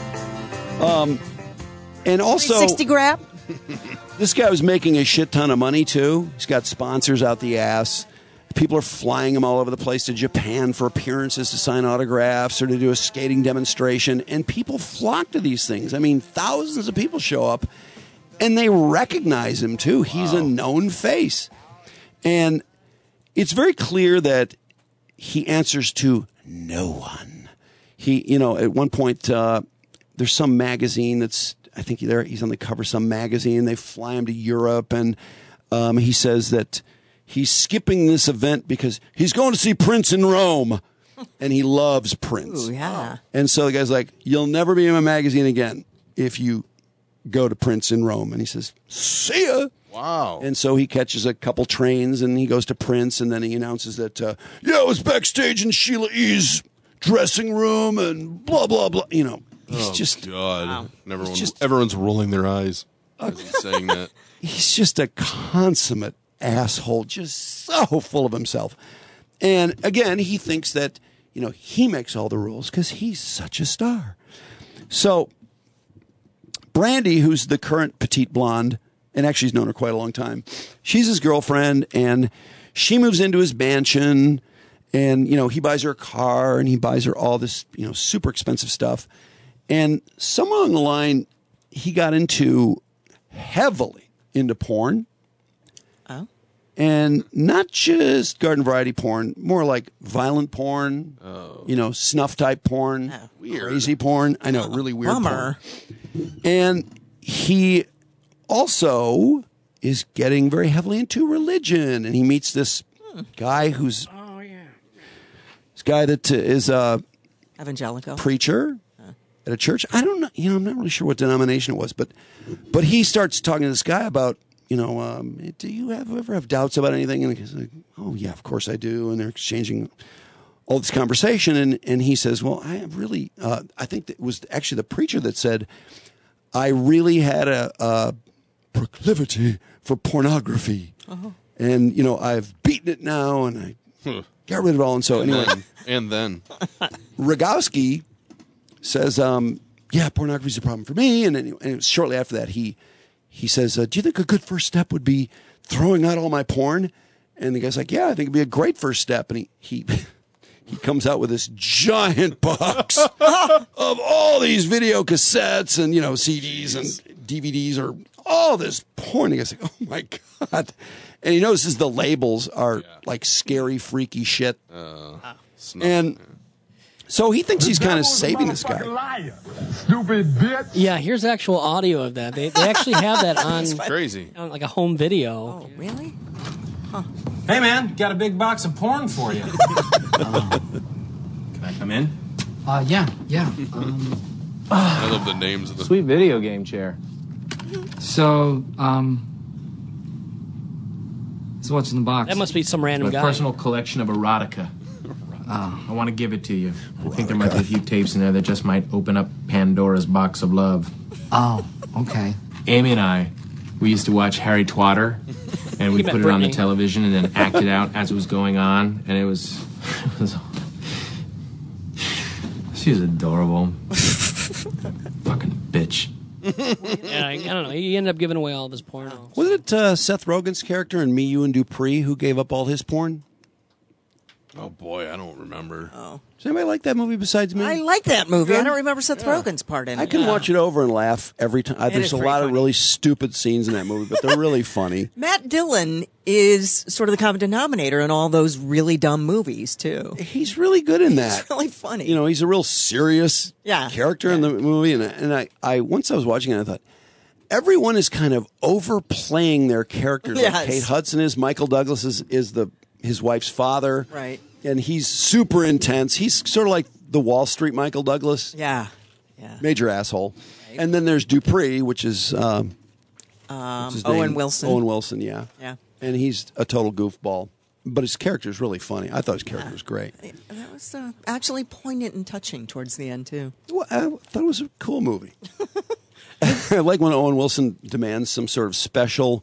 And also... 360 grab? This guy was making a shit ton of money, too. He's got sponsors out the ass. People are flying him all over the place to Japan for appearances to sign autographs or to do a skating demonstration. And people flock to these things. Thousands of people show up, and they recognize him, too. He's a known face. And it's very clear that he answers to no one. He, at one point, there's some magazine that's, I think he's on the cover of some magazine. They fly him to Europe, and he says that he's skipping this event because he's going to see Prince in Rome, and he loves Prince. Ooh, yeah. And so the guy's like, you'll never be in my magazine again if you go to Prince in Rome. And he says, see ya. Wow. And so he catches a couple trains, and he goes to Prince, and then he announces that, I was backstage in Sheila E.'s dressing room, and blah, blah, blah. He's just... God. Wow. Everyone's rolling their eyes as he's saying that. He's just a consummate asshole, just so full of himself. And again, he thinks that, he makes all the rules because he's such a star. So Brandy, who's the current petite blonde, and actually he's known her quite a long time, she's his girlfriend, and she moves into his mansion, And, you know, he buys her a car and he buys her all this, you know, super expensive stuff. And somewhere along the line, he got heavily into porn. Oh. And not just garden variety porn, more like violent porn, you know, snuff type porn, crazy porn. I know, really weird Bummer. porn. And he also is getting very heavily into religion. And he meets this guy who's this guy that is a evangelical preacher at a church. I don't know, you know, I'm not really sure what denomination it was, but he starts talking to this guy about, you know, do you ever have doubts about anything? And he's like, oh, yeah, of course I do. And they're exchanging all this conversation. And he says, well, I really, I think that it was actually the preacher that said, I really had a proclivity for pornography. Uh-huh. And, you know, I've beaten it now and I got rid of it all. And so anyway. And then. Rogowski says, yeah, pornography is a problem for me. And it was shortly after that, he says, do you think a good first step would be throwing out all my porn? And the guy's like, yeah, I think it'd be a great first step. And he comes out with this giant box of all these video cassettes and, you know, CDs and DVDs or all this porn. And the guy's like, oh, my God. And he notices the labels are like scary, freaky shit. And so he thinks he's kind of saving this guy. Stupid bitch. Yeah, here's actual audio of that. They actually have that on. It's crazy. On like a home video. Oh, really? Huh. Hey, man, got a big box of porn for you. Can I come in? Yeah. I love the names of the Sweet video game chair. So what's in the box? That must be some random My guy. personal collection of erotica. I want to give it to you. I think there might be a few tapes in there that just might open up Pandora's box of love. Oh, okay. Amy and I, we used to watch Harry Twatter, and we put it on the television and then act it out as it was going on, and it was she was adorable. Fucking bitch. Yeah, I don't know. He ended up giving away all of his porn. Wasn't it Seth Rogen's character in Me, You, and Dupree who gave up all his porn? Oh, boy, I don't remember. Oh. Does anybody like that movie besides me? I like that movie. Yeah. I don't remember Seth Rogen's part in it. I can watch it over and laugh every time. There's is a pretty lot of funny. really stupid scenes in that movie, but they're really funny. Matt Dillon is sort of the common denominator in all those really dumb movies, too. He's really good in that. He's really funny. You know, he's a real serious character in the movie. And I once I was watching it, I thought, everyone is kind of overplaying their characters. Yes. Like Kate Hudson is, Michael Douglas is his wife's father. Right. And he's super intense. He's sort of like the Wall Street Michael Douglas. Yeah. Major asshole. Right. And then there's Dupree, which is Owen Wilson. Owen Wilson, yeah. Yeah. And he's a total goofball. But his character is really funny. I thought his character was great. That was actually poignant and touching towards the end, too. Well, I thought it was a cool movie. I like when Owen Wilson demands some sort of special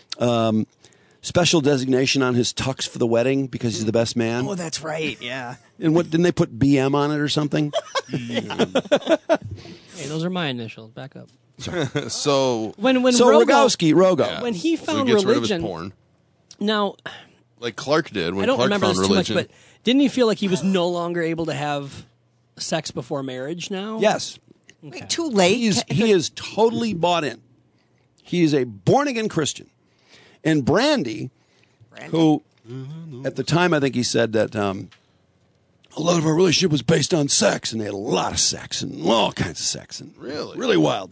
designation on his tux for the wedding because he's the best man. Oh, that's right. Yeah. And what didn't they put BM on it or something? Hey, those are my initials. Back up. So when Rogowski, Yeah. when he So found he gets rid religion, of his porn. Now, like Clark did when I don't Clark remember found this religion. too much, but didn't he feel like he was no longer able to have sex before marriage now? Yes. Wait, too late? He is totally bought in. He is a born-again Christian. And Brandy, who at the time I think he said that a lot of our relationship was based on sex, and they had a lot of sex and all kinds of sex. And really wild.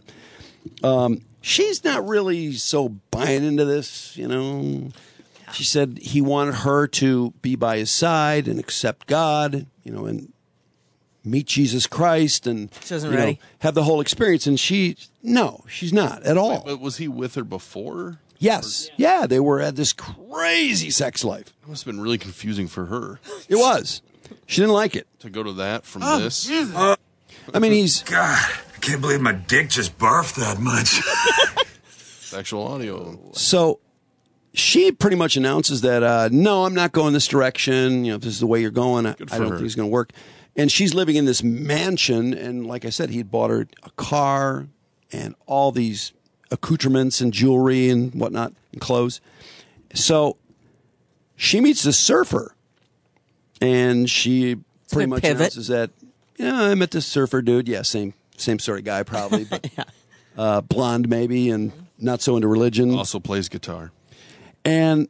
She's not really so buying into this, you know. She said he wanted her to be by his side and accept God, you know, and meet Jesus Christ and She wasn't you know, ready. have the whole experience. And she's not at all. Wait, but was he with her before? Yes. Yeah, they were at this crazy sex life. It must have been really confusing for her. It was. She didn't like it. To go to that from this. I mean, he's... God, I can't believe my dick just barfed that much. Sexual audio. So she pretty much announces that, no, I'm not going this direction. You know, if this is the way you're going, I don't think it's going to work. And she's living in this mansion. And like I said, he had bought her a car and all these accoutrements and jewelry and whatnot and clothes. So she meets this surfer. and she pretty good much pivot. announces that, I met this surfer dude. Yeah, same sort of guy probably, but blonde maybe, and not so into religion. Also plays guitar. And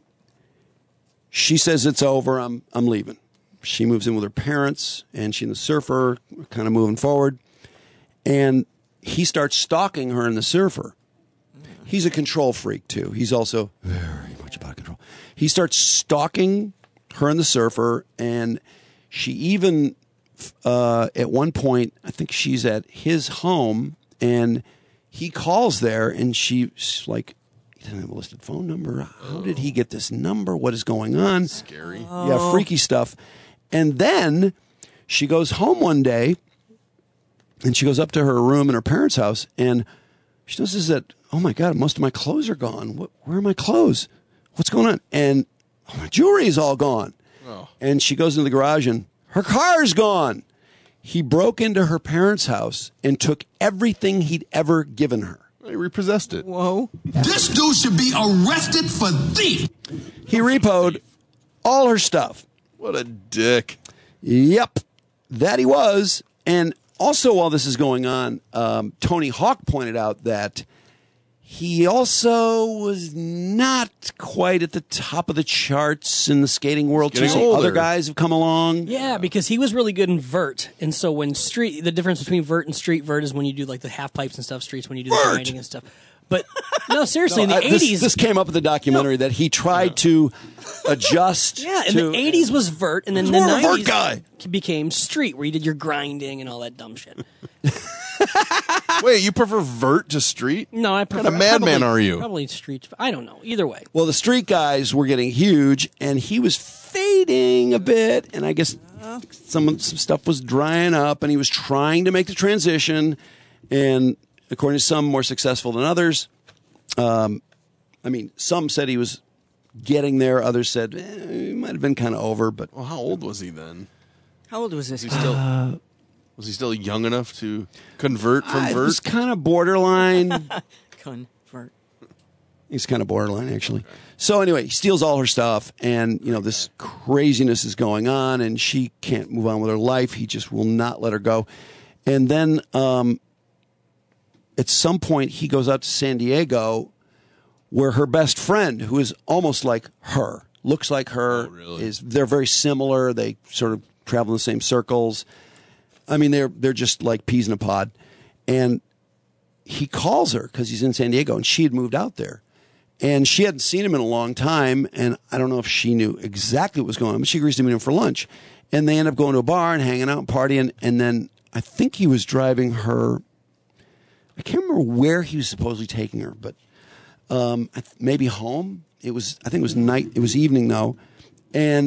she says it's over. I'm leaving. She moves in with her parents, and she and the surfer are kind of moving forward. And he starts stalking her and the surfer. He's a control freak, too. He's also very much about control. He starts stalking her and the surfer, and she even, at one point, I think she's at his home, and he calls there, and she's like, he doesn't have a listed phone number. How did he get this number? What is going on? Scary. Yeah, freaky stuff. And then she goes home one day, and she goes up to her room in her parents' house, and she notices that, oh my God, most of my clothes are gone. Where are my clothes? What's going on? And my jewelry is all gone. Oh. And she goes into the garage, and her car's gone. He broke into her parents' house and took everything he'd ever given her. He repossessed it. Whoa. This dude should be arrested for thief. He repoed all her stuff. What a dick. Yep, that he was. And also, while this is going on, Tony Hawk pointed out that he also was not quite at the top of the charts in the skating world. Getting too. older. Other guys have come along. Yeah, because he was really good in vert, and so when the difference between vert and street vert is when you do like the half pipes and stuff. Streets when you do the grinding and stuff. But no, seriously, in the 80s, this came up in the documentary that he tried to adjust. Yeah, in to, the 80s was vert, and then the more of a vert 90s guy. became street, where you did your grinding and all that dumb shit. Wait, you prefer vert to street? No, I prefer. What kind of madman are you? Probably street. I don't know. Either way. Well, the street guys were getting huge, and he was fading a bit, and I guess some stuff was drying up, and he was trying to make the transition, and according to some, more successful than others. I mean, some said he was getting there. Others said he might have been kind of over. But well, how old was he then? How old was this? Was he still young enough to convert from It vert? was kind of borderline. Convert. He's kind of borderline, actually. Okay. So anyway, he steals all her stuff, and this craziness is going on, and she can't move on with her life. He just will not let her go. And then at some point, he goes out to San Diego, where her best friend, who is almost like her, looks like her, they're very similar. They sort of travel in the same circles. I mean, they're just like peas in a pod. And he calls her because he's in San Diego, and she had moved out there. And she hadn't seen him in a long time, and I don't know if she knew exactly what was going on, but she agrees to meet him for lunch. And they end up going to a bar and hanging out and partying, and then I think he was driving her. I can't remember where he was supposedly taking her, but maybe home. I think it was night. It was evening though, and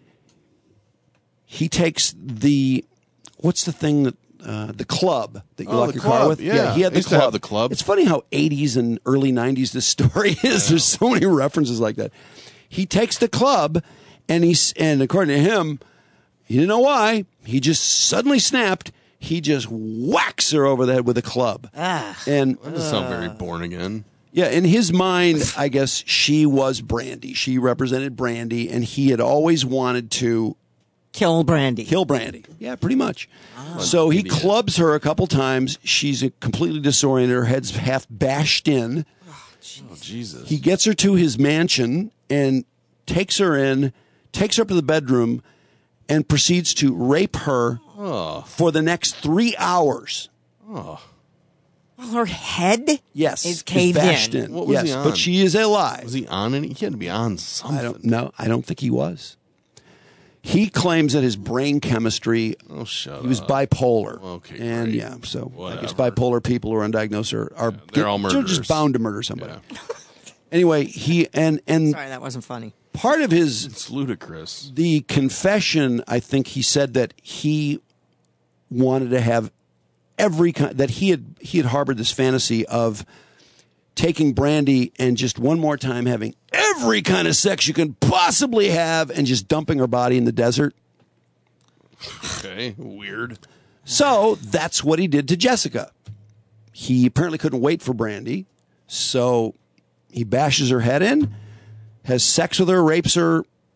he takes what's the thing that the club that you lock your car with? Yeah, he had the used to club. have the club. It's funny how 80s and early 90s this story is. There's so many references like that. He takes the club, and according to him, he didn't know why. He just suddenly snapped. He just whacks her over the head with a club. And that doesn't sound very born again. Yeah, in his mind, I guess she was Brandy. She represented Brandy, and he had always wanted to kill Brandy. Yeah, pretty much. So he clubs her a couple times. She's completely disoriented. Her head's half bashed in. Oh, Jesus. He gets her to his mansion and takes her up to the bedroom and proceeds to rape her for the next 3 hours. Oh. Well, her head is caved bashed in. in. What was he on? But she is alive. Was he on any? He had to be on something. I don't think he was. He claims that his brain chemistry. Oh, shut up. He was bipolar. Okay, and great. so Whatever. I guess bipolar people who are undiagnosed are they're all murderers. just bound to murder somebody. Yeah. Anyway, he and sorry, that wasn't funny. Part of his it's ludicrous. The confession, I think he said that he wanted to have every kind that he had harbored this fantasy of taking Brandy and just one more time having every kind of sex you can possibly have and just dumping her body in the desert. Okay, weird. So that's what he did to Jessica. He apparently couldn't wait for Brandy, so he bashes her head in, has sex with her, rapes her,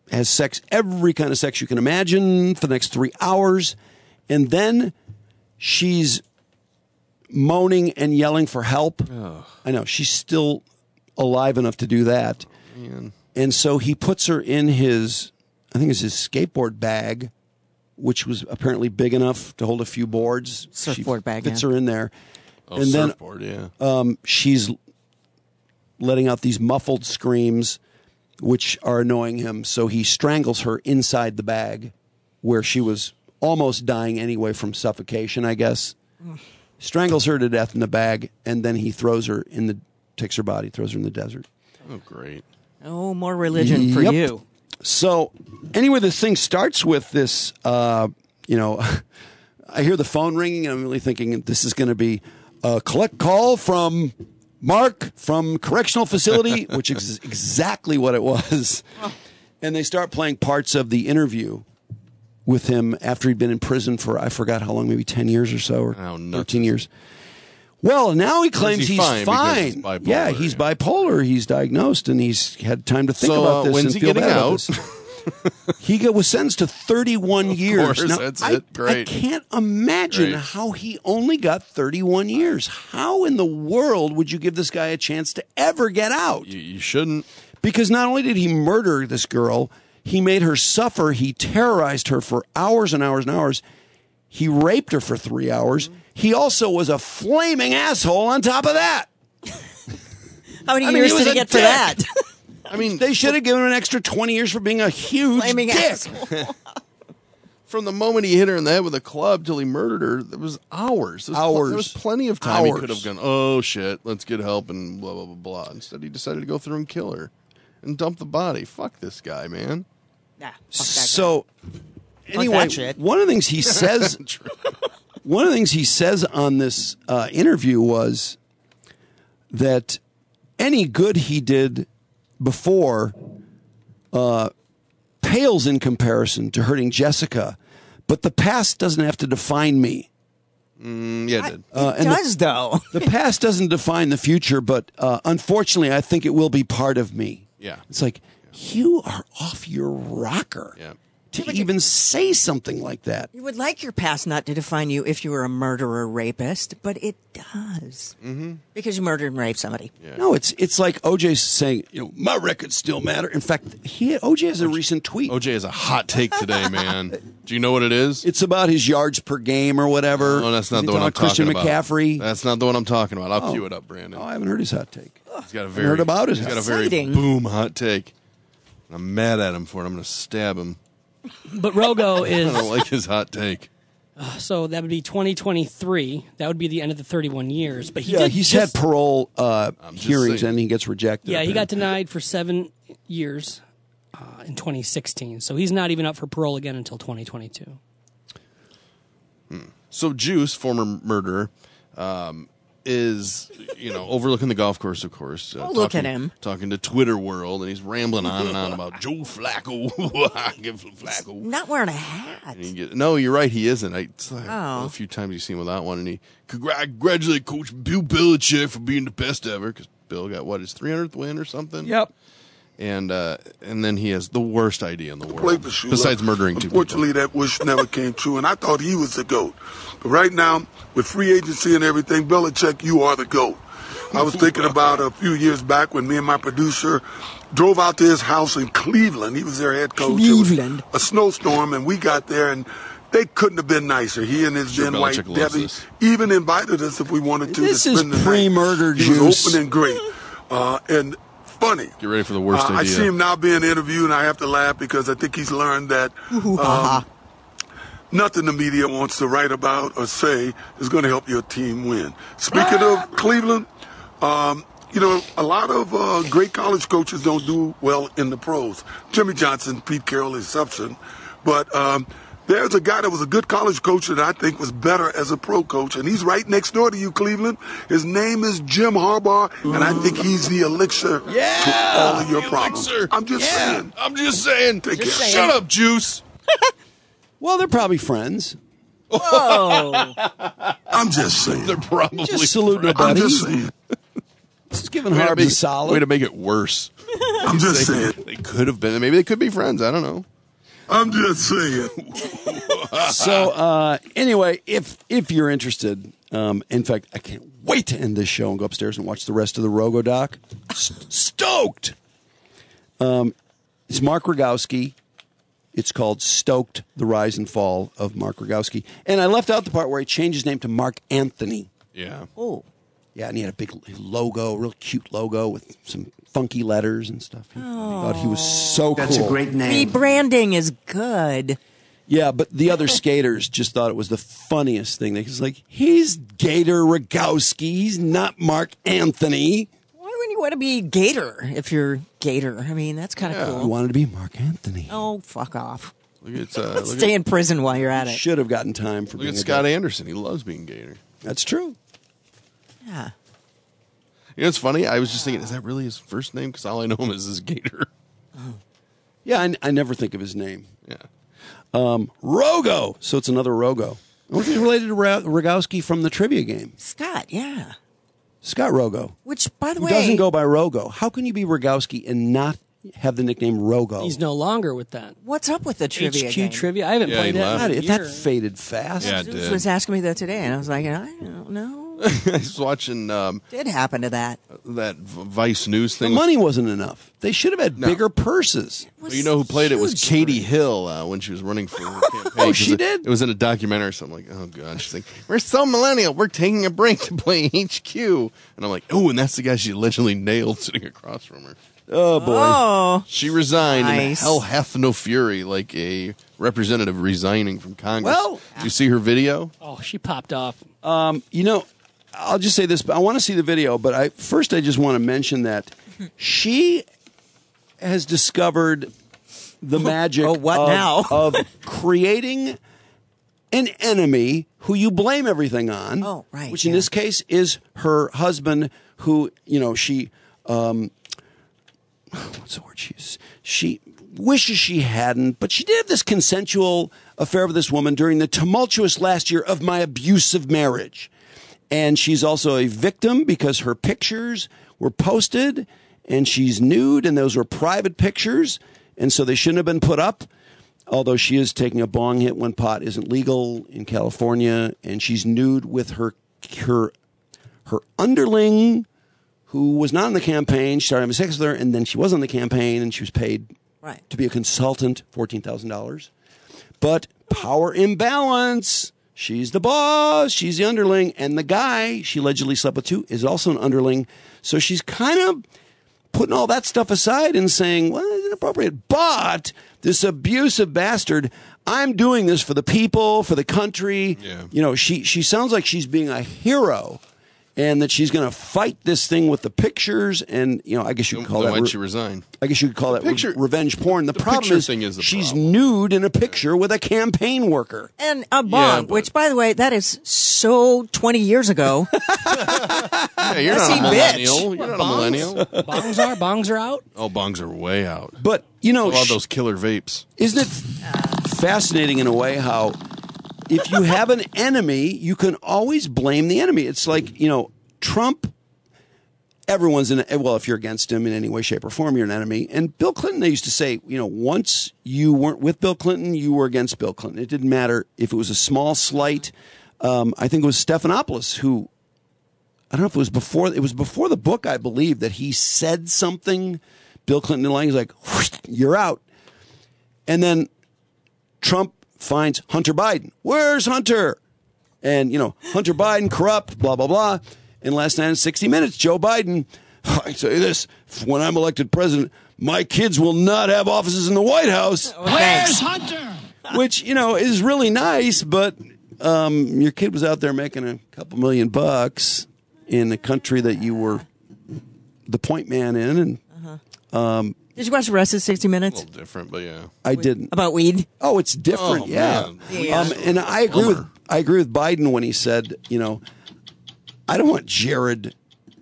has sex, every kind of sex you can imagine, for the next 3 hours. And then she's moaning and yelling for help. Oh. I know, she's still alive enough to do that. Man. And so he puts her in his, I think it's his skateboard bag, which was apparently big enough to hold a few boards. Surfboard bag, fits yeah. her in there. Oh, and then surfboard, yeah. She's letting out these muffled screams, which are annoying him. So he strangles her inside the bag, where she was almost dying anyway from suffocation, I guess. Strangles her to death in the bag, and then he takes her body, throws her in the desert. Oh, great. Oh, more religion for Yep. you. So, anyway, this thing starts with this, I hear the phone ringing, and I'm really thinking this is going to be a collect call from Mark from correctional facility, which is exactly what it was. And they start playing parts of the interview with him after he'd been in prison for, I forgot how long, maybe 10 years or so, or 13 years. Well, now he claims he's fine. Because he's bipolar, Yeah, he's bipolar. He's diagnosed, and he's had time to think So, about this when's and he feel getting bad about out? this. He was sentenced to 31 years. Of course, Now, that's I it. Great. I can't imagine Great. how he only got 31 years. How in the world would you give this guy a chance to ever get out? You shouldn't. Because not only did he murder this girl, he made her suffer. He terrorized her for hours and hours and hours. He raped her for 3 hours. He also was a flaming asshole on top of that. How many years did he get for that? I mean, they should have given him an extra 20 years for being a huge Flaming dick. asshole. From the moment he hit her in the head with a club till he murdered her, there was hours. There was plenty of time he could have gone, oh, shit, let's get help and blah, blah, blah, blah. Instead, he decided to go through and kill her and dump the body. Fuck this guy, man. Nah, So, Fuck anyway, that shit. one of the things he says, on this interview was that any good he did before pales in comparison to hurting Jessica, but the past doesn't have to define me. Yeah, it did. It does, though. The past doesn't define the future, but unfortunately, I think it will be part of me. Yeah. It's like, you are off your rocker to even say something like that. You would like your past not to define you if you were a murderer, rapist, but it does. Mm-hmm. Because you murdered and raped somebody. Yeah. No, it's like OJ's saying, my records still matter. In fact, OJ has a recent tweet. OJ has a hot take today, man. Do you know what it is? It's about his yards per game or whatever. No, that's not Is the he one I'm talking talking about about. Christian McCaffrey. That's not the one I'm talking about. I'll cue it up, Brandon. Oh, I haven't heard his hot take. He's got a I heard about his he's hot got a very Exciting. boom hot take. I'm mad at him for it. I'm going to stab him. But Rogo I is don't like his hot take. so that would be 2023. That would be the end of the 31 years. But he's He's had parole hearings saying. and he gets rejected. Yeah, he got denied for 7 years in 2016. So he's not even up for parole again until 2022. So Juice, former murderer, is overlooking the golf course, of course. Look at him. Talking to Twitter World, and he's rambling on and on about Joe Flacco. Give Flacco. Not wearing a hat. No, you're right. He isn't. Oh. A few times you've seen him without one, and he congratulate Coach Bill Belichick for being the best ever, because Bill got his 300th win or something. Yep. And then he has the worst idea in the world, Played for Shula. besides murdering two people. Unfortunately, that wish never came true, and I thought he was the GOAT. But right now, with free agency and everything, Belichick, you are the GOAT. I was thinking about a few years back when me and my producer drove out to his house in Cleveland. He was their head coach. Cleveland. It was a snowstorm, and we got there, and they couldn't have been nicer. He and his Sure, then wife, Belichick loves Debbie, this. even invited us if we wanted to. This to is spend the night. pre-murder He Juice. was open and great. And funny. Get ready for the worst idea. I see him now being interviewed, and I have to laugh because I think he's learned that nothing the media wants to write about or say is going to help your team win. Speaking of Cleveland, a lot of great college coaches don't do well in the pros. Jimmy Johnson, Pete Carroll, exception. But there's a guy that was a good college coach that I think was better as a pro coach, and he's right next door to you, Cleveland. His name is Jim Harbaugh, and I think he's the elixir to all of your problems. Elixir. I'm just saying. I'm just saying. Take care. Shut up, Juice. Well, they're probably friends. Whoa. I'm just saying. They're probably Just salute friends. nobody. I'm just saying. Just giving Harbs a solid. Way to make it worse. I'm just saying. They could have been. Maybe they could be friends. I don't know. I'm just saying. So anyway, if you're interested, in fact, I can't wait to end this show and go upstairs and watch the rest of the Rogo doc. Stoked. It's Mark Rogowski. It's called Stoked, The Rise and Fall of Mark Rogowski. And I left out the part where he changed his name to Mark Anthony. Yeah. Oh. Yeah, and he had a big logo, real cute logo with some funky letters and stuff. I thought he was so cool. That's a great name. Rebranding is good. Yeah, but the other skaters just thought it was the funniest thing. They was like, he's Gator Rogowski. He's not Mark Anthony. Why wouldn't you want to be Gator if you're Gator? I mean, that's kind of cool. You wanted to be Mark Anthony. Oh, fuck off. Look Stay in prison while you're at it. Should have gotten time for Look being at Scott Anderson. He loves being Gator. That's true. Yeah. You know, it's funny. I was just thinking, is that really his first name? Because all I know him as is Gator. Yeah, I never think of his name. Yeah. Rogo. So it's another Rogo. I wonder if he's related to Rogowski from the trivia game. Scott, yeah. Scott Rogo. Which, by the Who way, doesn't go by Rogo. How can you be Rogowski and not have the nickname Rogo? He's no longer with that. What's up with the trivia HQ game? Trivia. I haven't played that. That faded fast. Yeah, it Zeus did. was asking me that today, and I was like, I don't know. I was watching Did happen to that. that Vice News The thing. money wasn't enough. They should have had bigger purses. Well, you know who played it was Katie Hill when she was running for her campaign. Oh, she did? It was in a documentary, so I'm like, oh, God. She's like, we're so millennial. We're taking a break to play HQ. And I'm like, oh, and that's the guy she allegedly nailed sitting across from her. Oh, boy. Oh. She resigned, and Nice. hell hath no fury, like a representative resigning from Congress. Well- Did you see her video? Oh, she popped off. You know, I'll just say this, but I want to see the video, but I just want to mention that she has discovered the magic of creating an enemy who you blame everything on. Oh, right, Which in this case is her husband, who, you know, she what's the word she uses? She wishes she hadn't, but she did have this consensual affair with this woman during the tumultuous last year of my abusive marriage. And she's also a victim because her pictures were posted and she's nude and those were private pictures. And so they shouldn't have been put up, although she is taking a bong hit when pot isn't legal in California. And she's nude with her underling, who was not in the campaign. She started having sex with her, and then she was on the campaign, and she was paid to be a consultant, $14,000. But power imbalance. She's the boss. She's the underling. And the guy she allegedly slept with too is also an underling. So she's kind of putting all that stuff aside and saying, well, it's inappropriate. But this abusive bastard, I'm doing this for the people, for the country. Yeah. You know, she sounds like she's being a hero. And that she's going to fight this thing with the pictures, and you know, I guess you could call Then that. why'd she resign? I guess you could call that revenge porn. The problem picture is, thing is the she's problem. nude in a picture with a campaign worker. And a bong, which, by the way, that is so 20 years ago. Yeah, you're not a Messy millennial. bitch. You're not a millennial. Bongs are out. Oh, bongs are way out. But you know, all those killer vapes. Isn't it fascinating in a way how if you have an enemy, you can always blame the enemy? It's like, you know, Trump, everyone's well, if you're against him in any way, shape, or form, you're an enemy. And Bill Clinton, they used to say, you know, once you weren't with Bill Clinton, you were against Bill Clinton. It didn't matter if it was a small slight. I think it was Stephanopoulos who, I don't know if it was before the book, I believe, that he said something. Bill Clinton didn't like, he's like, you're out. And then Trump finds Hunter Biden. Where's Hunter? And, you know, Hunter Biden, corrupt, blah, blah, blah. And last night in 60 Minutes, Joe Biden, I say this, when I'm elected president, my kids will not have offices in the White House. Where's Hunter? Which, you know, is really nice, but your kid was out there making a couple $1 million in a country that you were the point man in. And Did you watch the rest of 60 Minutes? A little different, but yeah. I didn't. About weed? Oh, it's different, Oh, yeah. man. And I agree with Biden when he said, you know, I don't want Jared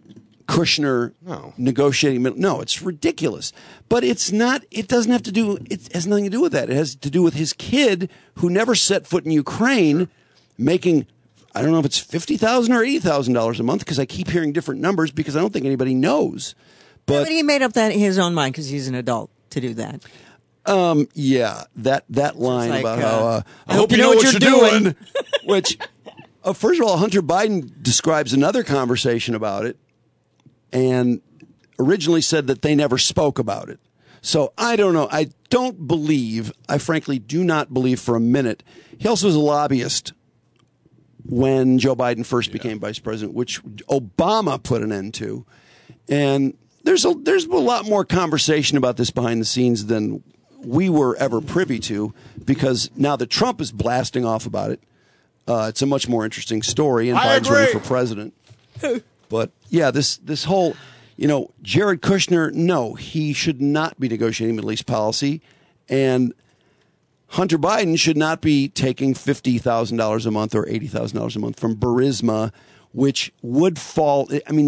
Kushner negotiating. No, it's ridiculous. But it's not. It doesn't have to do. It has nothing to do with that. It has to do with his kid who never set foot in Ukraine, making, I don't know if it's $50,000 or $80,000 a month, because I keep hearing different numbers because I don't think anybody knows. But he made up his own mind because he's an adult to do that. Yeah, that line like, about how I hope you know what you're doing. Which, first of all, Hunter Biden describes another conversation about it, and originally said that they never spoke about it. So I don't know. I frankly do not believe for a minute. He also was a lobbyist when Joe Biden first became vice president, which Obama put an end to. And there's a lot more conversation about this behind the scenes than we were ever privy to, because now that Trump is blasting off about it, it's a much more interesting story, and Biden's running for president. But yeah, this whole, Jared Kushner, no, he should not be negotiating Middle East policy, and Hunter Biden should not be taking $50,000 a month or $80,000 a month from Burisma, which would fall. I mean,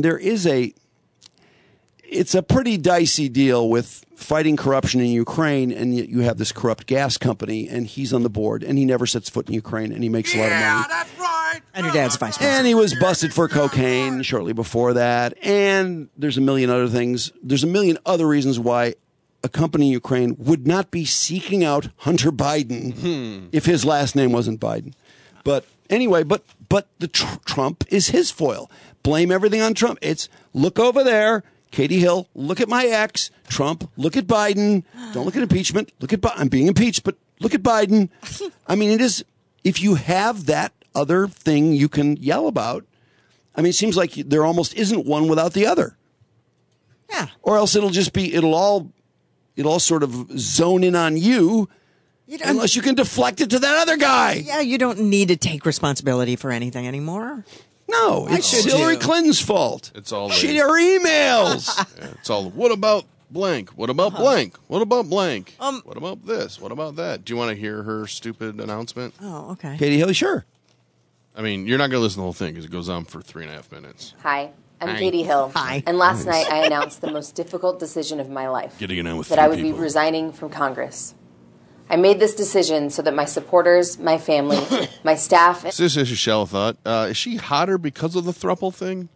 it's a pretty dicey deal with fighting corruption in Ukraine, and yet you have this corrupt gas company, and he's on the board, and he never sets foot in Ukraine, and he makes a lot of money. Yeah, that's right. And your dad's vice president. And he was busted for cocaine shortly before that, and there's a million other things. There's a million other reasons why a company in Ukraine would not be seeking out Hunter Biden if his last name wasn't Biden. But anyway, but the Trump is his foil. Blame everything on Trump. It's look over there. Katie Hill, look at my ex. Trump, look at Biden. Don't look at impeachment. I'm being impeached, but look at Biden. I mean, it is, if you have that other thing you can yell about, I mean, it seems like there almost isn't one without the other. Yeah. Or else it'll all sort of zone in on you unless you can deflect it to that other guy. Yeah, you don't need to take responsibility for anything anymore. No, it's Hillary Clinton's fault. It's all her emails. Yeah, it's all. What about blank? What about blank? What about blank? What about this? What about that? Do you want to hear her stupid announcement? Oh, okay. Katie Hill, sure. I mean, you're not going to listen to the whole thing because it goes on for 3.5 minutes. Hi, I'm Hi. Katie Hill. Hi. And last night I announced the most difficult decision of my life. Getting it on with that 3 I would people. be resigning from Congress. I made this decision so that my supporters, my family, my staff... This is Shell thought. Is she hotter because of the throuple thing?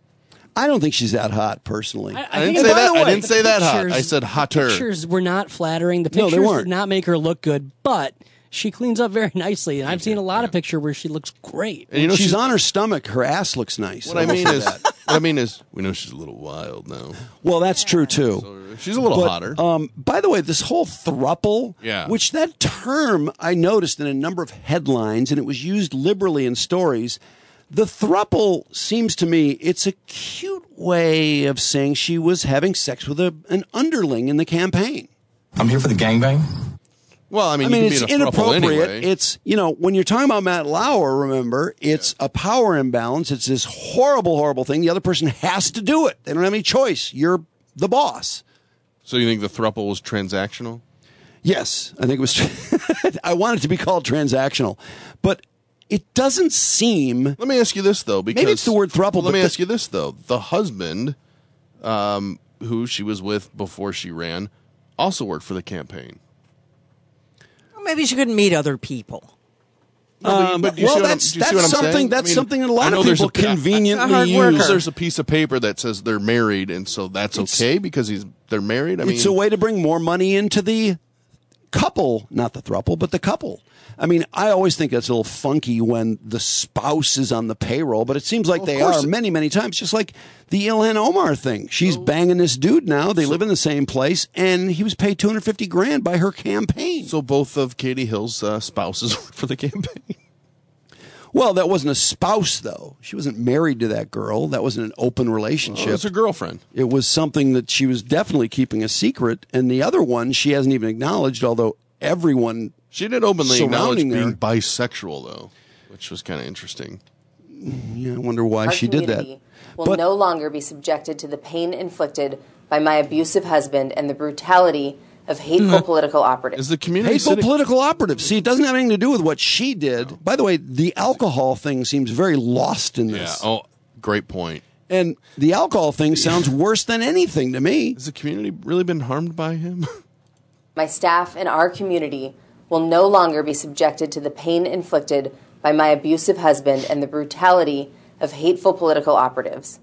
I don't think she's that hot, personally. I didn't say that. I didn't say that hot. I said hotter. The pictures were not flattering. The No, they pictures weren't. did not make her look good, but she cleans up very nicely. And I've seen a lot of pictures where she looks great. And she's on her stomach. Her ass looks nice. What I mean is, we know she's a little wild now. Well, that's true too. She's a little hotter. By the way, this whole throuple, Yeah. which that term I noticed in a number of headlines, and it was used liberally in stories. The throuple seems to me it's a cute way of saying she was having sex with an underling in the campaign. I'm here for the gangbang. Well, I mean you it's can be in a throuple inappropriate. anyway. It's, when you're talking about Matt Lauer, remember, it's a power imbalance. It's this horrible, horrible thing. The other person has to do it. They don't have any choice. You're the boss. So you think the throuple was transactional? Yes, I think it was. I want it to be called transactional, but it doesn't seem. Let me ask you this though, because maybe it's the word throuple. Let me ask you this though: the husband, who she was with before she ran, also worked for the campaign. Well, maybe she couldn't meet other people. But do you see what I'm saying? That's I mean, something that a lot I know of there's people conveniently use. There's a piece of paper that says they're married, and so that's okay because they're married. I mean, it's a way to bring more money into the couple, not the throuple, but the couple. I mean, I always think that's a little funky when the spouse is on the payroll, but it seems like they are many, many times. Just like the Ilhan Omar thing. She's banging this dude now. They live in the same place, and he was paid $250,000 by her campaign. So both of Katie Hill's spouses worked for the campaign. Well, that wasn't a spouse, though. She wasn't married to that girl. That wasn't an open relationship. It was her girlfriend. It was something that she was definitely keeping a secret. And the other one, she hasn't even acknowledged, although everyone She did openly acknowledge surrounding being her. bisexual, though, which was kind of interesting. Yeah, I wonder why Our she did that. community will no longer be subjected to the pain inflicted by my abusive husband and the brutality of hateful political operatives. Is the community Hateful political operatives. See, it doesn't have anything to do with what she did. By the way, the alcohol thing seems very lost in this. Yeah. Oh, great point. And the alcohol thing sounds worse than anything to me. Has the community really been harmed by him? My staff and our community will no longer be subjected to the pain inflicted by my abusive husband and the brutality of hateful political operatives.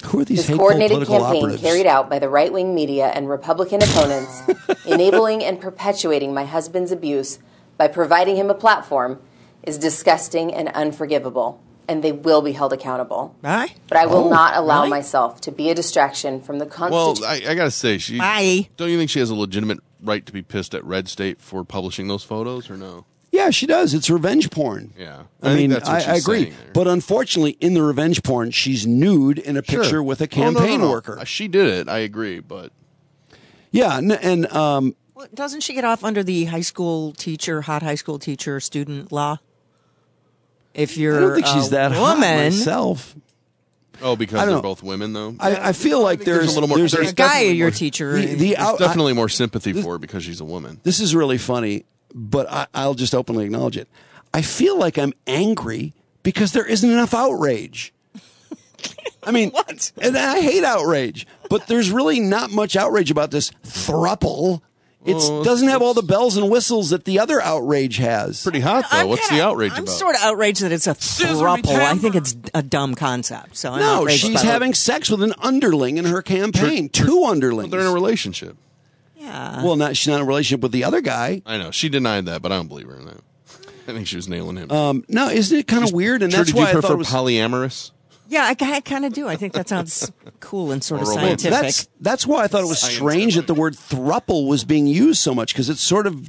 Who are these This hateful coordinated political campaign operatives? carried out by the right-wing media and Republican opponents, enabling and perpetuating my husband's abuse by providing him a platform, is disgusting and unforgivable, and they will be held accountable. Aye. But I will not allow really? myself to be a distraction from the Well, constitution. I got to say, Bye. don't you think she has a legitimate right to be pissed at Red State for publishing those photos, or no? Yeah, she does. It's revenge porn. Yeah. I think mean, that's what I she's agree. saying there. But unfortunately, in the revenge porn, she's nude in a picture Sure. with a Oh, no, no, campaign no. worker. She did it. I agree, but Yeah, and Well, doesn't she get off under the hot high school teacher student law? If you're I don't think she's a that hot woman, myself. oh, because I they're don't- both women, though. I feel like there's a little more. there's a guy, definitely your more- teacher. the out, There's definitely more sympathy for her because she's a woman. This is really funny, but I'll just openly acknowledge it. I feel like I'm angry because there isn't enough outrage. I mean, What? And I hate outrage, but there's really not much outrage about this thruple. It doesn't have all the bells and whistles that the other outrage has. Pretty hot though. What's the outrage I'm about? sort of outraged that it's a throuple. I think it's a dumb concept. So I'm No, outraged she's by it. having sex with an underling in her campaign. Two underlings. They're in a relationship. Yeah. Well, she's not in a relationship with the other guy. I know she denied that, but I don't believe her in that. I think she was nailing him. No, isn't it kind of weird? And that's do you why I thought prefer it was polyamorous? Yeah, I kind of do. I think that sounds cool and sort of Or romantic. scientific. That's why I thought it was strange that the word thruple was being used so much because it sort of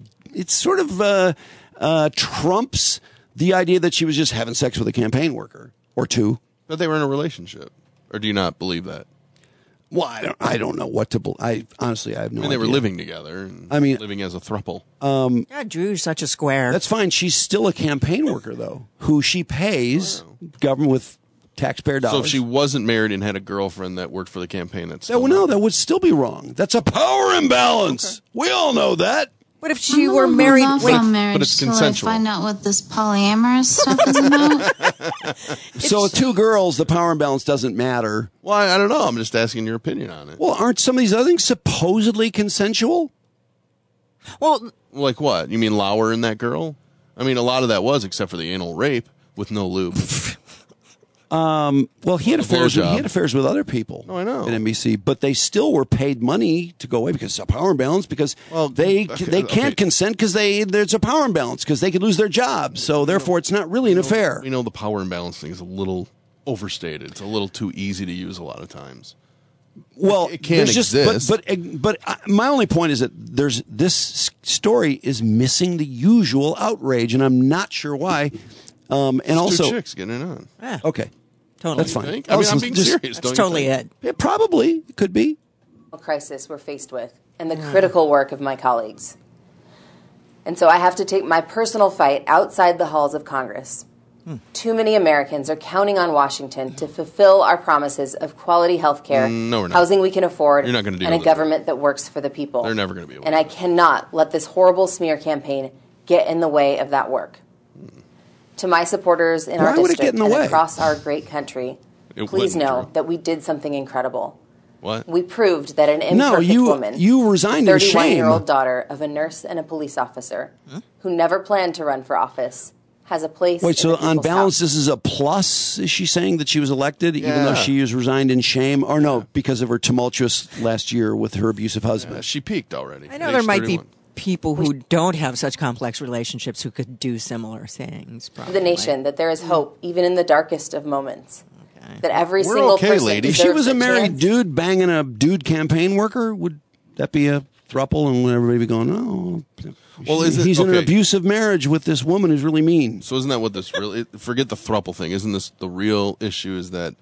trumps the idea that she was just having sex with a campaign worker or two. But they were in a relationship, or do you not believe that? Well, I don't know what to believe. I honestly have no idea. They were living together. And I mean, living as a thruple. Yeah, Drew's such a square. That's fine. She's still a campaign worker though, who she pays government with taxpayer dollars. So if she wasn't married and had a girlfriend that worked for the campaign, that's that would still be wrong. That's a power imbalance. Okay. We all know that. What if she were married? Wait, marriage but it's till consensual. I find out what this polyamorous stuff is about. So two girls, the power imbalance doesn't matter. Well, I don't know. I'm just asking your opinion on it. Well, aren't some of these other things supposedly consensual? Well, like what? You mean Lauer and that girl? I mean, a lot of that was, except for the anal rape with no lube. Well, he had affairs. blowjob. He had affairs with other people. Oh, I know. At NBC, but they still were paid money to go away because it's a power imbalance. Because they can't consent because there's a power imbalance because they could lose their job. So therefore, it's not really an affair. We know the power imbalance thing is a little overstated. It's a little too easy to use a lot of times. Well, it can't exist. But my only point is that this story is missing the usual outrage, and I'm not sure why. And It's also, two chicks getting it on. Okay, totally. that's fine. I mean, I'm being serious. That's totally it. It probably could be. Crisis we're faced with and the critical work of my colleagues. And so I have to take my personal fight outside the halls of Congress. Too many Americans are counting on Washington to fulfill our promises of quality health care, No, we're not. housing we can afford, You're not gonna deal and a with it. government that works for the people. They're never going to be able And I cannot let this horrible smear campaign get in the way of that work. To my supporters in Why our would it district get in the and way? across our great country, It please wouldn't, know Drew. that we did something incredible. What? We proved that an No, imperfect woman, you resigned in shame. 31-year-old daughter of a nurse and a police officer who never planned to run for office, has a place Wait, in so the on people's balance, house. this is a plus? Is she saying that she was elected, even though Yeah. she was resigned in shame? Or no, because of her tumultuous last year with her abusive husband? She peaked already. I know Age there might 31. be people who don't have such complex relationships who could do similar things. To Probably. the nation that there is hope even in the darkest of moments. That every We're single okay, person lady. If she deserves was a married chance. dude banging a dude campaign worker, would that be a throuple? And would everybody be going, oh, Well, is it- he's in an okay. abusive marriage with this woman who's really mean? So isn't that what this really? Forget the throuple thing. Isn't this the real issue? Is that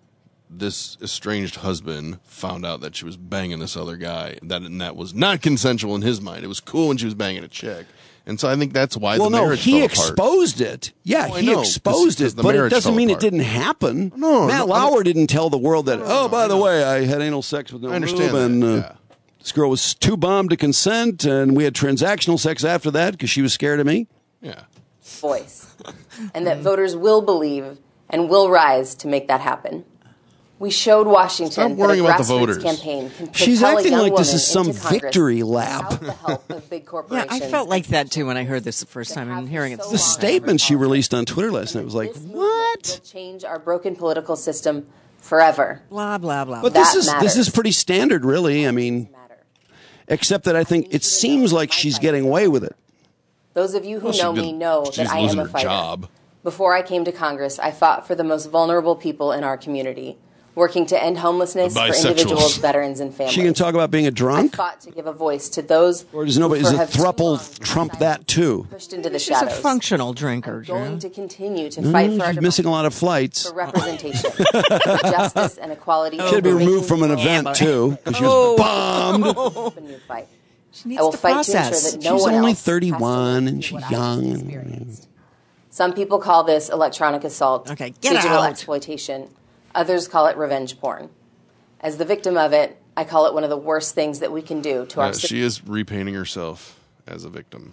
this estranged husband found out that she was banging this other guy, and that was not consensual in his mind. It was cool when she was banging a chick, and so I think that's why Well, the no, marriage he fell apart. exposed it. Yeah, Oh, I he know, exposed 'cause it, the but it marriage doesn't fell mean apart. it didn't happen. No, Matt no, Lauer didn't tell the world that, oh, by the way, I had anal sex with no I understand lube, and that, yeah. this girl was too bombed to consent, and we had transactional sex after that because she was scared of me. Yeah. voice, and that voters will believe and will rise to make that happen. We showed Washington Stop that a worrying about the grassroots voters. campaign can She's propel a acting young like this woman is some into Congress victory lap. without the help of big Yeah, corporations. I felt like that too when I heard this the first time and hearing it. The statement she released on Twitter last night was like, This what? movement will change our broken political system forever. Blah, blah, blah. But this is pretty standard, really. I mean, except that I think it seems like she's getting away with it. Those of you who know me know that I am a fighter. Job. Before I came to Congress, I fought for the most vulnerable people in our community, working to end homelessness for individuals, veterans, and families. She can talk about being a drunk? I fought to give a voice to those or does nobody, is a thruple trump that too? Pushed into the She's shadows. a functional drinker, I'm going to continue to fight for our she's missing a lot of flights. for representation, for justice, and equality. She had to be removed from an event too because she was bombed. A new fight. She needs I will to fight process. to ensure that no She's one only else 31 and she's young. Some people call this electronic assault, digital out. exploitation. Others call it revenge porn. As the victim of it, I call it one of the worst things that we can do to our She is repainting herself as a victim.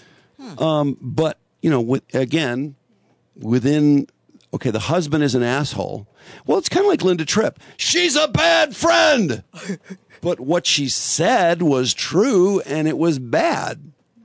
But, you know, within, okay, the husband is an asshole. Well, it's kind of like Linda Tripp. She's a bad friend. But what she said was true, and it was bad.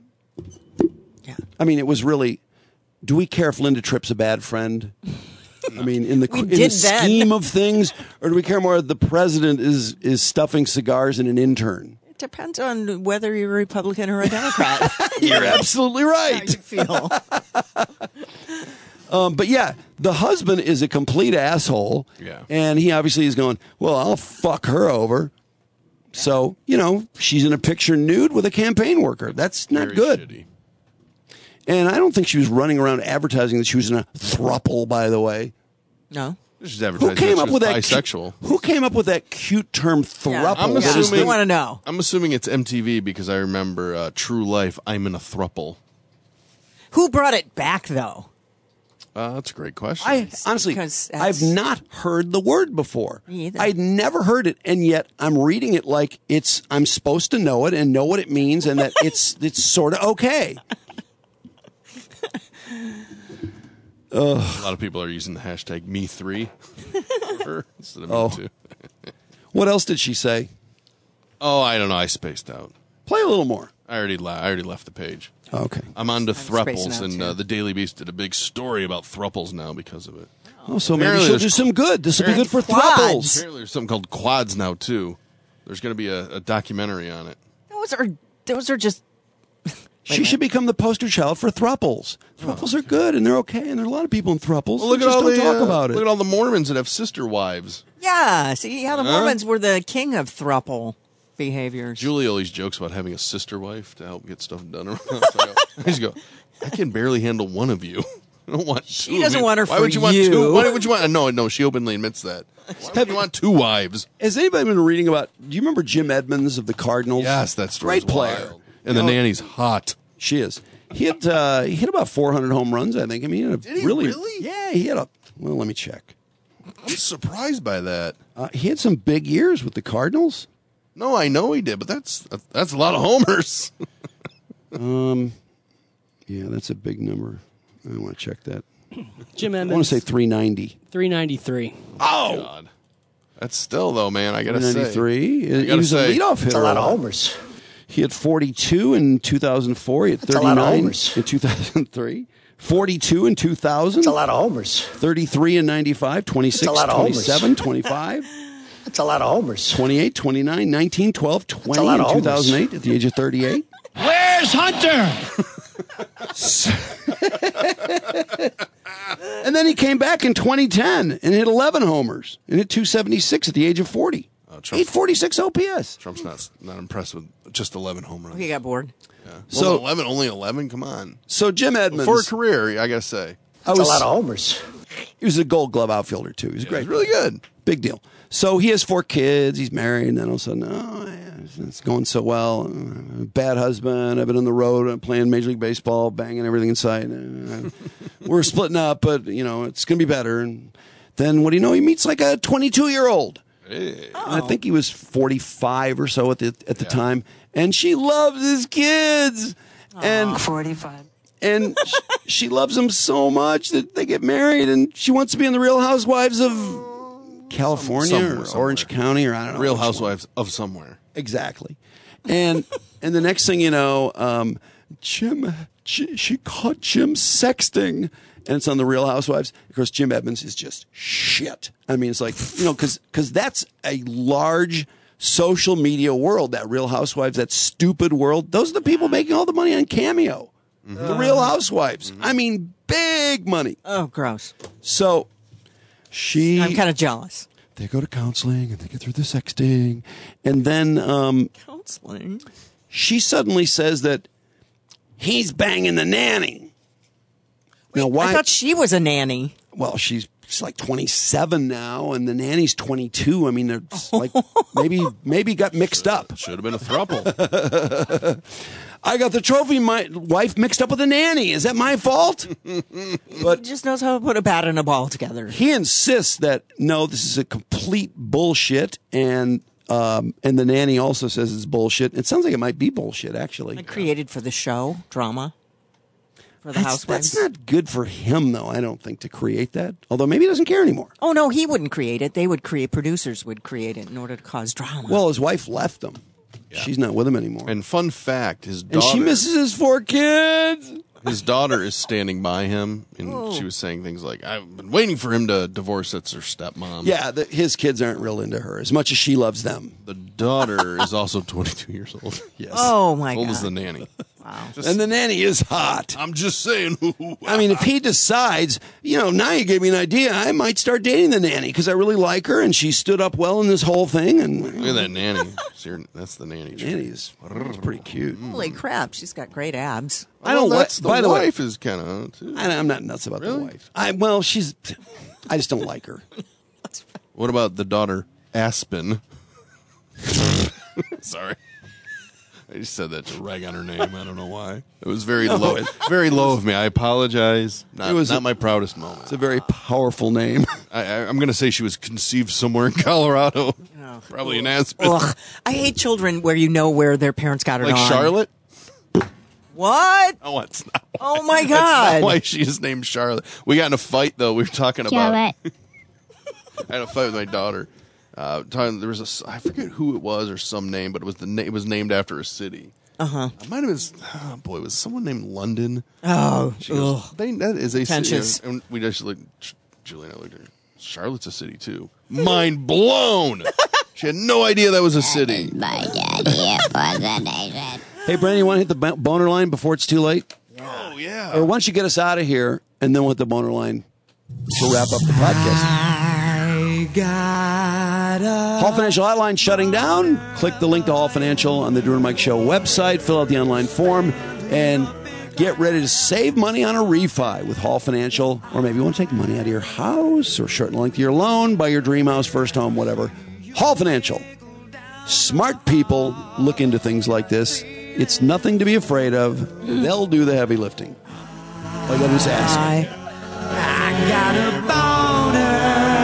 Yeah. I mean, it was really, do we care if Linda Tripp's a bad friend? I mean, in the scheme of things, or do we care more that the president is stuffing cigars in an intern? It depends on whether you're a Republican or a Democrat. You're absolutely right. How you feel. But yeah, the husband is a complete asshole. Yeah. And he obviously is going, well, I'll fuck her over. So, you know, she's in a picture nude with a campaign worker. That's not Very good. shitty. And I don't think she was running around advertising that she was in a throuple, by the way. No. She's advertising that she was bisexual. Who came up with that cute term throuple? I'm That is assuming, I want to know. I'm assuming it's MTV because I remember True Life, I'm in a thruple. Who brought it back, though? That's a great question. Honestly, Because I've not heard the word before. Me either. I'd never heard it, and yet I'm reading it like I'm supposed to know it and know what it means, and that it's sort of okay. A lot of people are using the hashtag Me3 instead of Me2. What else did she say? Oh, I don't know. I spaced out. Play a little more. I already left the page. Okay. I'm on to thruples, spacing out, and the Daily Beast did a big story about thruples now because of it. Oh, so maybe Apparently she'll there's do some good. This will be good for Quads. thruples. Apparently there's something called quads now, too. There's going to be a documentary on it. Those are just. She should become the poster child for thruples. Thruples are good, and they're okay, and there are a lot of people in thruples. Well, look Just at all don't the talk about it. Look at all the Mormons that have sister wives. Yeah. See how the Mormons were the king of thruple behaviors. Julie always jokes about having a sister wife to help get stuff done around. So I just go, I can barely handle one of you. I don't want two. She doesn't want her Why for would you want you. two? Why would you want? No. She openly admits that. Why would you want two wives? Has anybody been reading about? Do you remember Jim Edmonds of the Cardinals? Yes, that's great player. And the nanny's hot. She is. He hit about 400 home runs, I think. I mean, Did he really? Yeah, he had well, let me check. I'm surprised by that. He had some big years with the Cardinals. No, I know he did, but that's a lot of homers. Yeah, that's a big number. I want to check that. Jim I Edmonds. want to say 390. 393. Oh, God. That's still, though, man, I got to say. 393. He was a leadoff hitter. That's a lot of homers. He had 42 in 2004. He had That's a lot of 39 homers. in 2003. 42 in 2000. That's a lot of homers. 33 in 95. 26, That's a lot of homers. 27, 25. That's a lot of homers. 28, 29, 19, 12, 20 a lot in of homers. 2008 at the age of 38. Where's Hunter? And then he came back in 2010 and hit 11 homers and hit 276 at the age of 40. 846 OPS. Trump's not impressed with just 11 home runs. He got bored. Yeah. So- Well, only 11? Come on. So Jim Edmonds. For a career, I got to say. That's a lot of homers. He was a Gold Glove outfielder, too. He was great. He's really good. Big deal. So he has 4 kids. He's married. And then all of a sudden, it's going so well. Bad husband. I've been on the road. I'm playing Major League Baseball, banging everything in sight. We're splitting up, but, it's going to be better. And then what do you know? He meets like a 22-year-old. Hey. And I think he was 45 or so at the time. And she loves his kids. And 45. And she loves him so much that they get married, and she wants to be in the Real Housewives of California or Orange County, or I don't know. Real Housewives of somewhere. Exactly. And the next thing you know, she caught Jim sexting. And it's on The Real Housewives. Of course, Jim Edmonds is just shit. I mean, it's like, because that's a large social media world, that Real Housewives, that stupid world. Those are the people making all the money on Cameo. The Real Housewives. I mean, big money. Oh, gross. So I'm kind of jealous. They go to counseling and they get through the sexting. And then counseling? She suddenly says that he's banging the nanny. Now, why? I thought she was a nanny. Well, she's like 27 now, and the nanny's 22. I mean, they're like maybe got mixed up. Should have been a throuple. I got the trophy wife mixed up with the nanny. Is that my fault? But he just knows how to put a bat and a ball together. He insists that no, this is a complete bullshit, and the nanny also says it's bullshit. It sounds like it might be bullshit, actually. Like created for the show drama. For the housewives. That's not good for him, though, I don't think, to create that. Although maybe he doesn't care anymore. Oh, no, he wouldn't create it. Producers would create it in order to cause drama. Well, his wife left him. Yeah. She's not with him anymore. And fun fact, his daughter... And she misses his 4 kids! His daughter is standing by him, and she was saying things like, I've been waiting for him to divorce. That's her stepmom. Yeah, his kids aren't real into her, as much as she loves them. The daughter is also 22 years old. Yes. Oh, my God. Old as the nanny. Wow. And the nanny is hot. I'm just saying. I mean, if he decides, now you gave me an idea, I might start dating the nanny because I really like her and she stood up well in this whole thing. And look at that nanny. That's the nanny. Nanny's pretty cute. Holy crap, she's got great abs. I don't like. By the wife is kind of. I'm not nuts about the wife. I just don't like her. What about the daughter, Aspen? Sorry. I just said that to rag on her name. I don't know why. It was very low. Very low of me. I apologize. It was not my proudest moment. It's a very powerful name. I'm going to say she was conceived somewhere in Colorado. Oh. Probably in Aspen. Ugh. I hate children where you know where their parents got it like on. Charlotte? What? Oh, it's not. Oh, my God. That's not why she is named Charlotte. We got in a fight, though. We were talking about. I had a fight with my daughter. There was I forget who it was or some name, but it was named after a city. It might have been. It was someone named London. Oh, she goes, that is a pretentious. city. And we just looked. Julie and I looked at her. Charlotte's a city too. Mind blown. She had no idea that was a city. Hey, Brandon, you want to hit the boner line before it's too late? Oh yeah. Or why don't you get us out of here and then we'll hit the boner line to wrap up the podcast. Hall Financial Hotline shutting down. Click the link to Hall Financial on the Drew and Mike Show website. Fill out the online form and get ready to save money on a refi with Hall Financial. Or maybe you want to take money out of your house or shorten the length of your loan, buy your dream house, first home, whatever. Hall Financial. Smart people look into things like this. It's nothing to be afraid of. They'll do the heavy lifting. All you got to do is ask. I got a boner.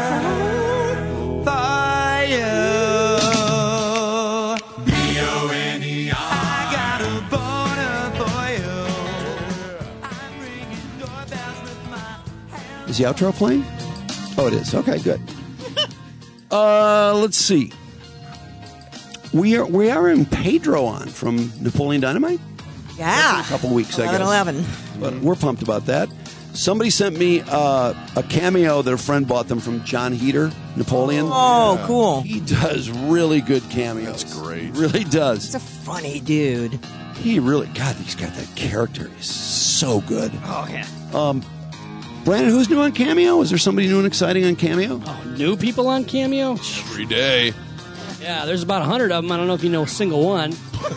Is the outro playing? Oh, it is. Okay, good. Let's see. We are in Pedro on from Napoleon Dynamite. Yeah, a couple weeks, I guess. 11. But we're pumped about that. Somebody sent me a cameo that a friend bought them from John Heater, Napoleon. Oh, yeah. Cool. He does really good cameos. That's great. Really does. He's a funny dude. He really, God, he's got that character. He's so good. Oh, yeah. Brandon, who's new on Cameo? Is there somebody new and exciting on Cameo? Oh, new people on Cameo? Every day. Yeah, there's about 100 of them. I don't know if you know a single one.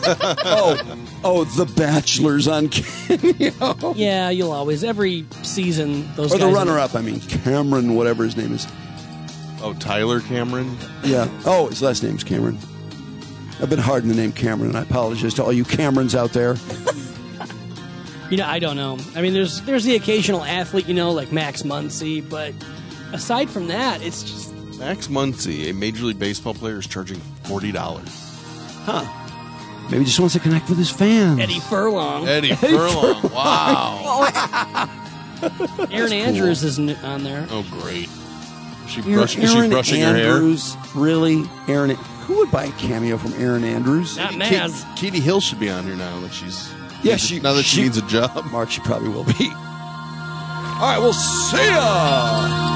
The Bachelor's on Cameo. Yeah, you'll always, every season, those or guys. Or the runner-up, Cameron, whatever his name is. Oh, Tyler Cameron? Yeah. Oh, his last name's Cameron. I've been hard in the name Cameron, and I apologize to all you Camerons out there. I don't know. I mean, there's the occasional athlete, like Max Muncy, but aside from that, it's just... Max Muncy, a Major League Baseball player, is charging $40. Huh. Maybe he just wants to connect with his fans. Eddie Furlong. Wow. Aaron Andrews is on there. Oh, great. Is she Aaron brushing Andrews, her hair? Really? Who would buy a cameo from Aaron Andrews? Not Maz. Katie Hill should be on here now. Like she's... now that she needs a job. Mark, she probably will be. All right, we'll see ya.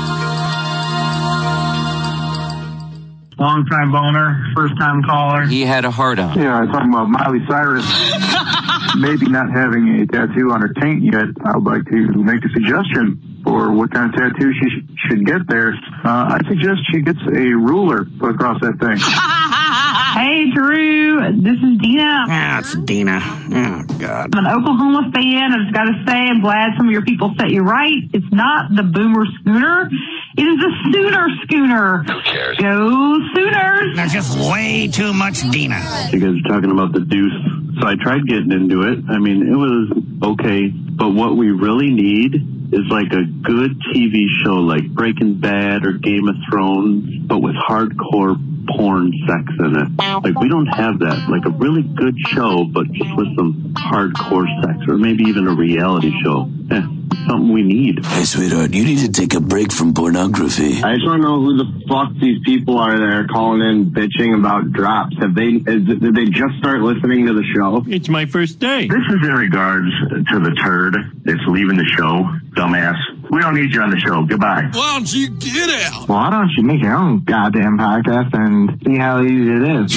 Long-time boner, first-time caller. He had a hard-on. Yeah, talking about Miley Cyrus maybe not having a tattoo on her taint yet. I would like to make a suggestion for what kind of tattoo she should get there. I suggest she gets a ruler put across that thing. Hey, Drew. This is Dina. It's Dina. Oh, God. I'm an Oklahoma fan. I've just got to say, I'm glad some of your people set you right. It's not the Boomer Schooner. It is the Sooner Schooner. Who cares? Go Sooners. There's just way too much Dina. You guys are talking about the Deuce. So I tried getting into it. I mean, it was okay. But what we really need is like a good TV show like Breaking Bad or Game of Thrones, but with hardcore porn sex in it. Like, we don't have that. Like a really good show, but just with some hardcore sex, or maybe even a reality show. Something we need. Hey, sweetheart, you need to take a break from pornography. I just want to know who the fuck these people are that are calling in bitching about drops. Did they just start listening to the show? It's my first day. This is in regards to the turd that's leaving the show. Dumbass. We don't need you on the show. Goodbye. Why don't you get out? Well, why don't you make your own goddamn podcast and see how easy it is?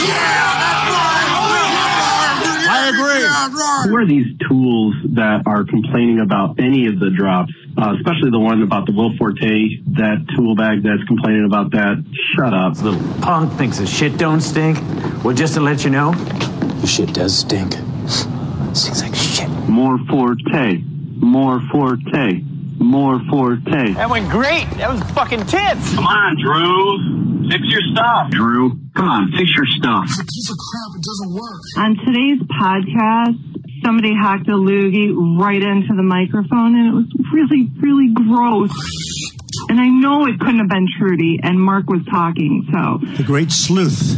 I agree. Who are these tools that are complaining about any of the drops, especially the one about the Will Forte, that tool bag that's complaining about that? Shut up. This little punk thinks the shit don't stink. Well, just to let you know, The shit does stink. Stinks like shit. More Forte. More Forte. More Forte. that went great. That was fucking tits. Come on, Drew. Fix your stuff. Drew, come on, fix your stuff. It's a piece of crap. It doesn't work. On today's podcast, somebody hacked a loogie right into the microphone, and it was really, really gross. And I know it couldn't have been Trudy, and Mark was talking, so. The great sleuth.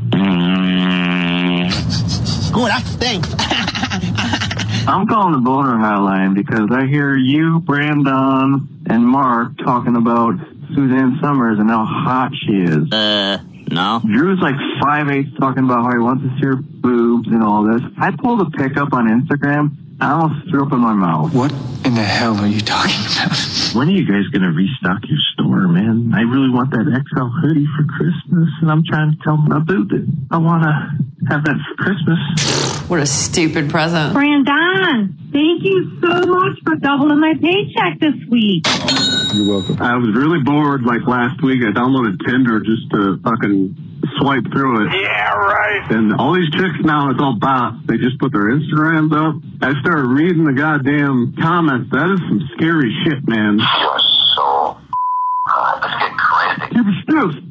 Oh, that stinks. I'm calling the boner hotline because I hear you, Brandon, and Mark talking about Suzanne Summers and how hot she is. No. Drew's like 5'8", talking about how he wants to see her boobs and all this. I pulled a pic up on Instagram. I almost threw up in my mouth. What in the hell are you talking about? When are you guys going to restock your store, man? I really want that XL hoodie for Christmas, and I'm trying to tell my boo that I want to have that for Christmas. What a stupid present. Brandon, thank you so much for doubling my paycheck this week. You're welcome. I was really bored like last week. I downloaded Tinder just to fucking swipe through it. Yeah, right. And all these chicks now, it's all bots. They just put their Instagrams up. I started reading the goddamn comments. That is some scary shit, man. You're so hot. Let's get crazy. Yeah, but Stu,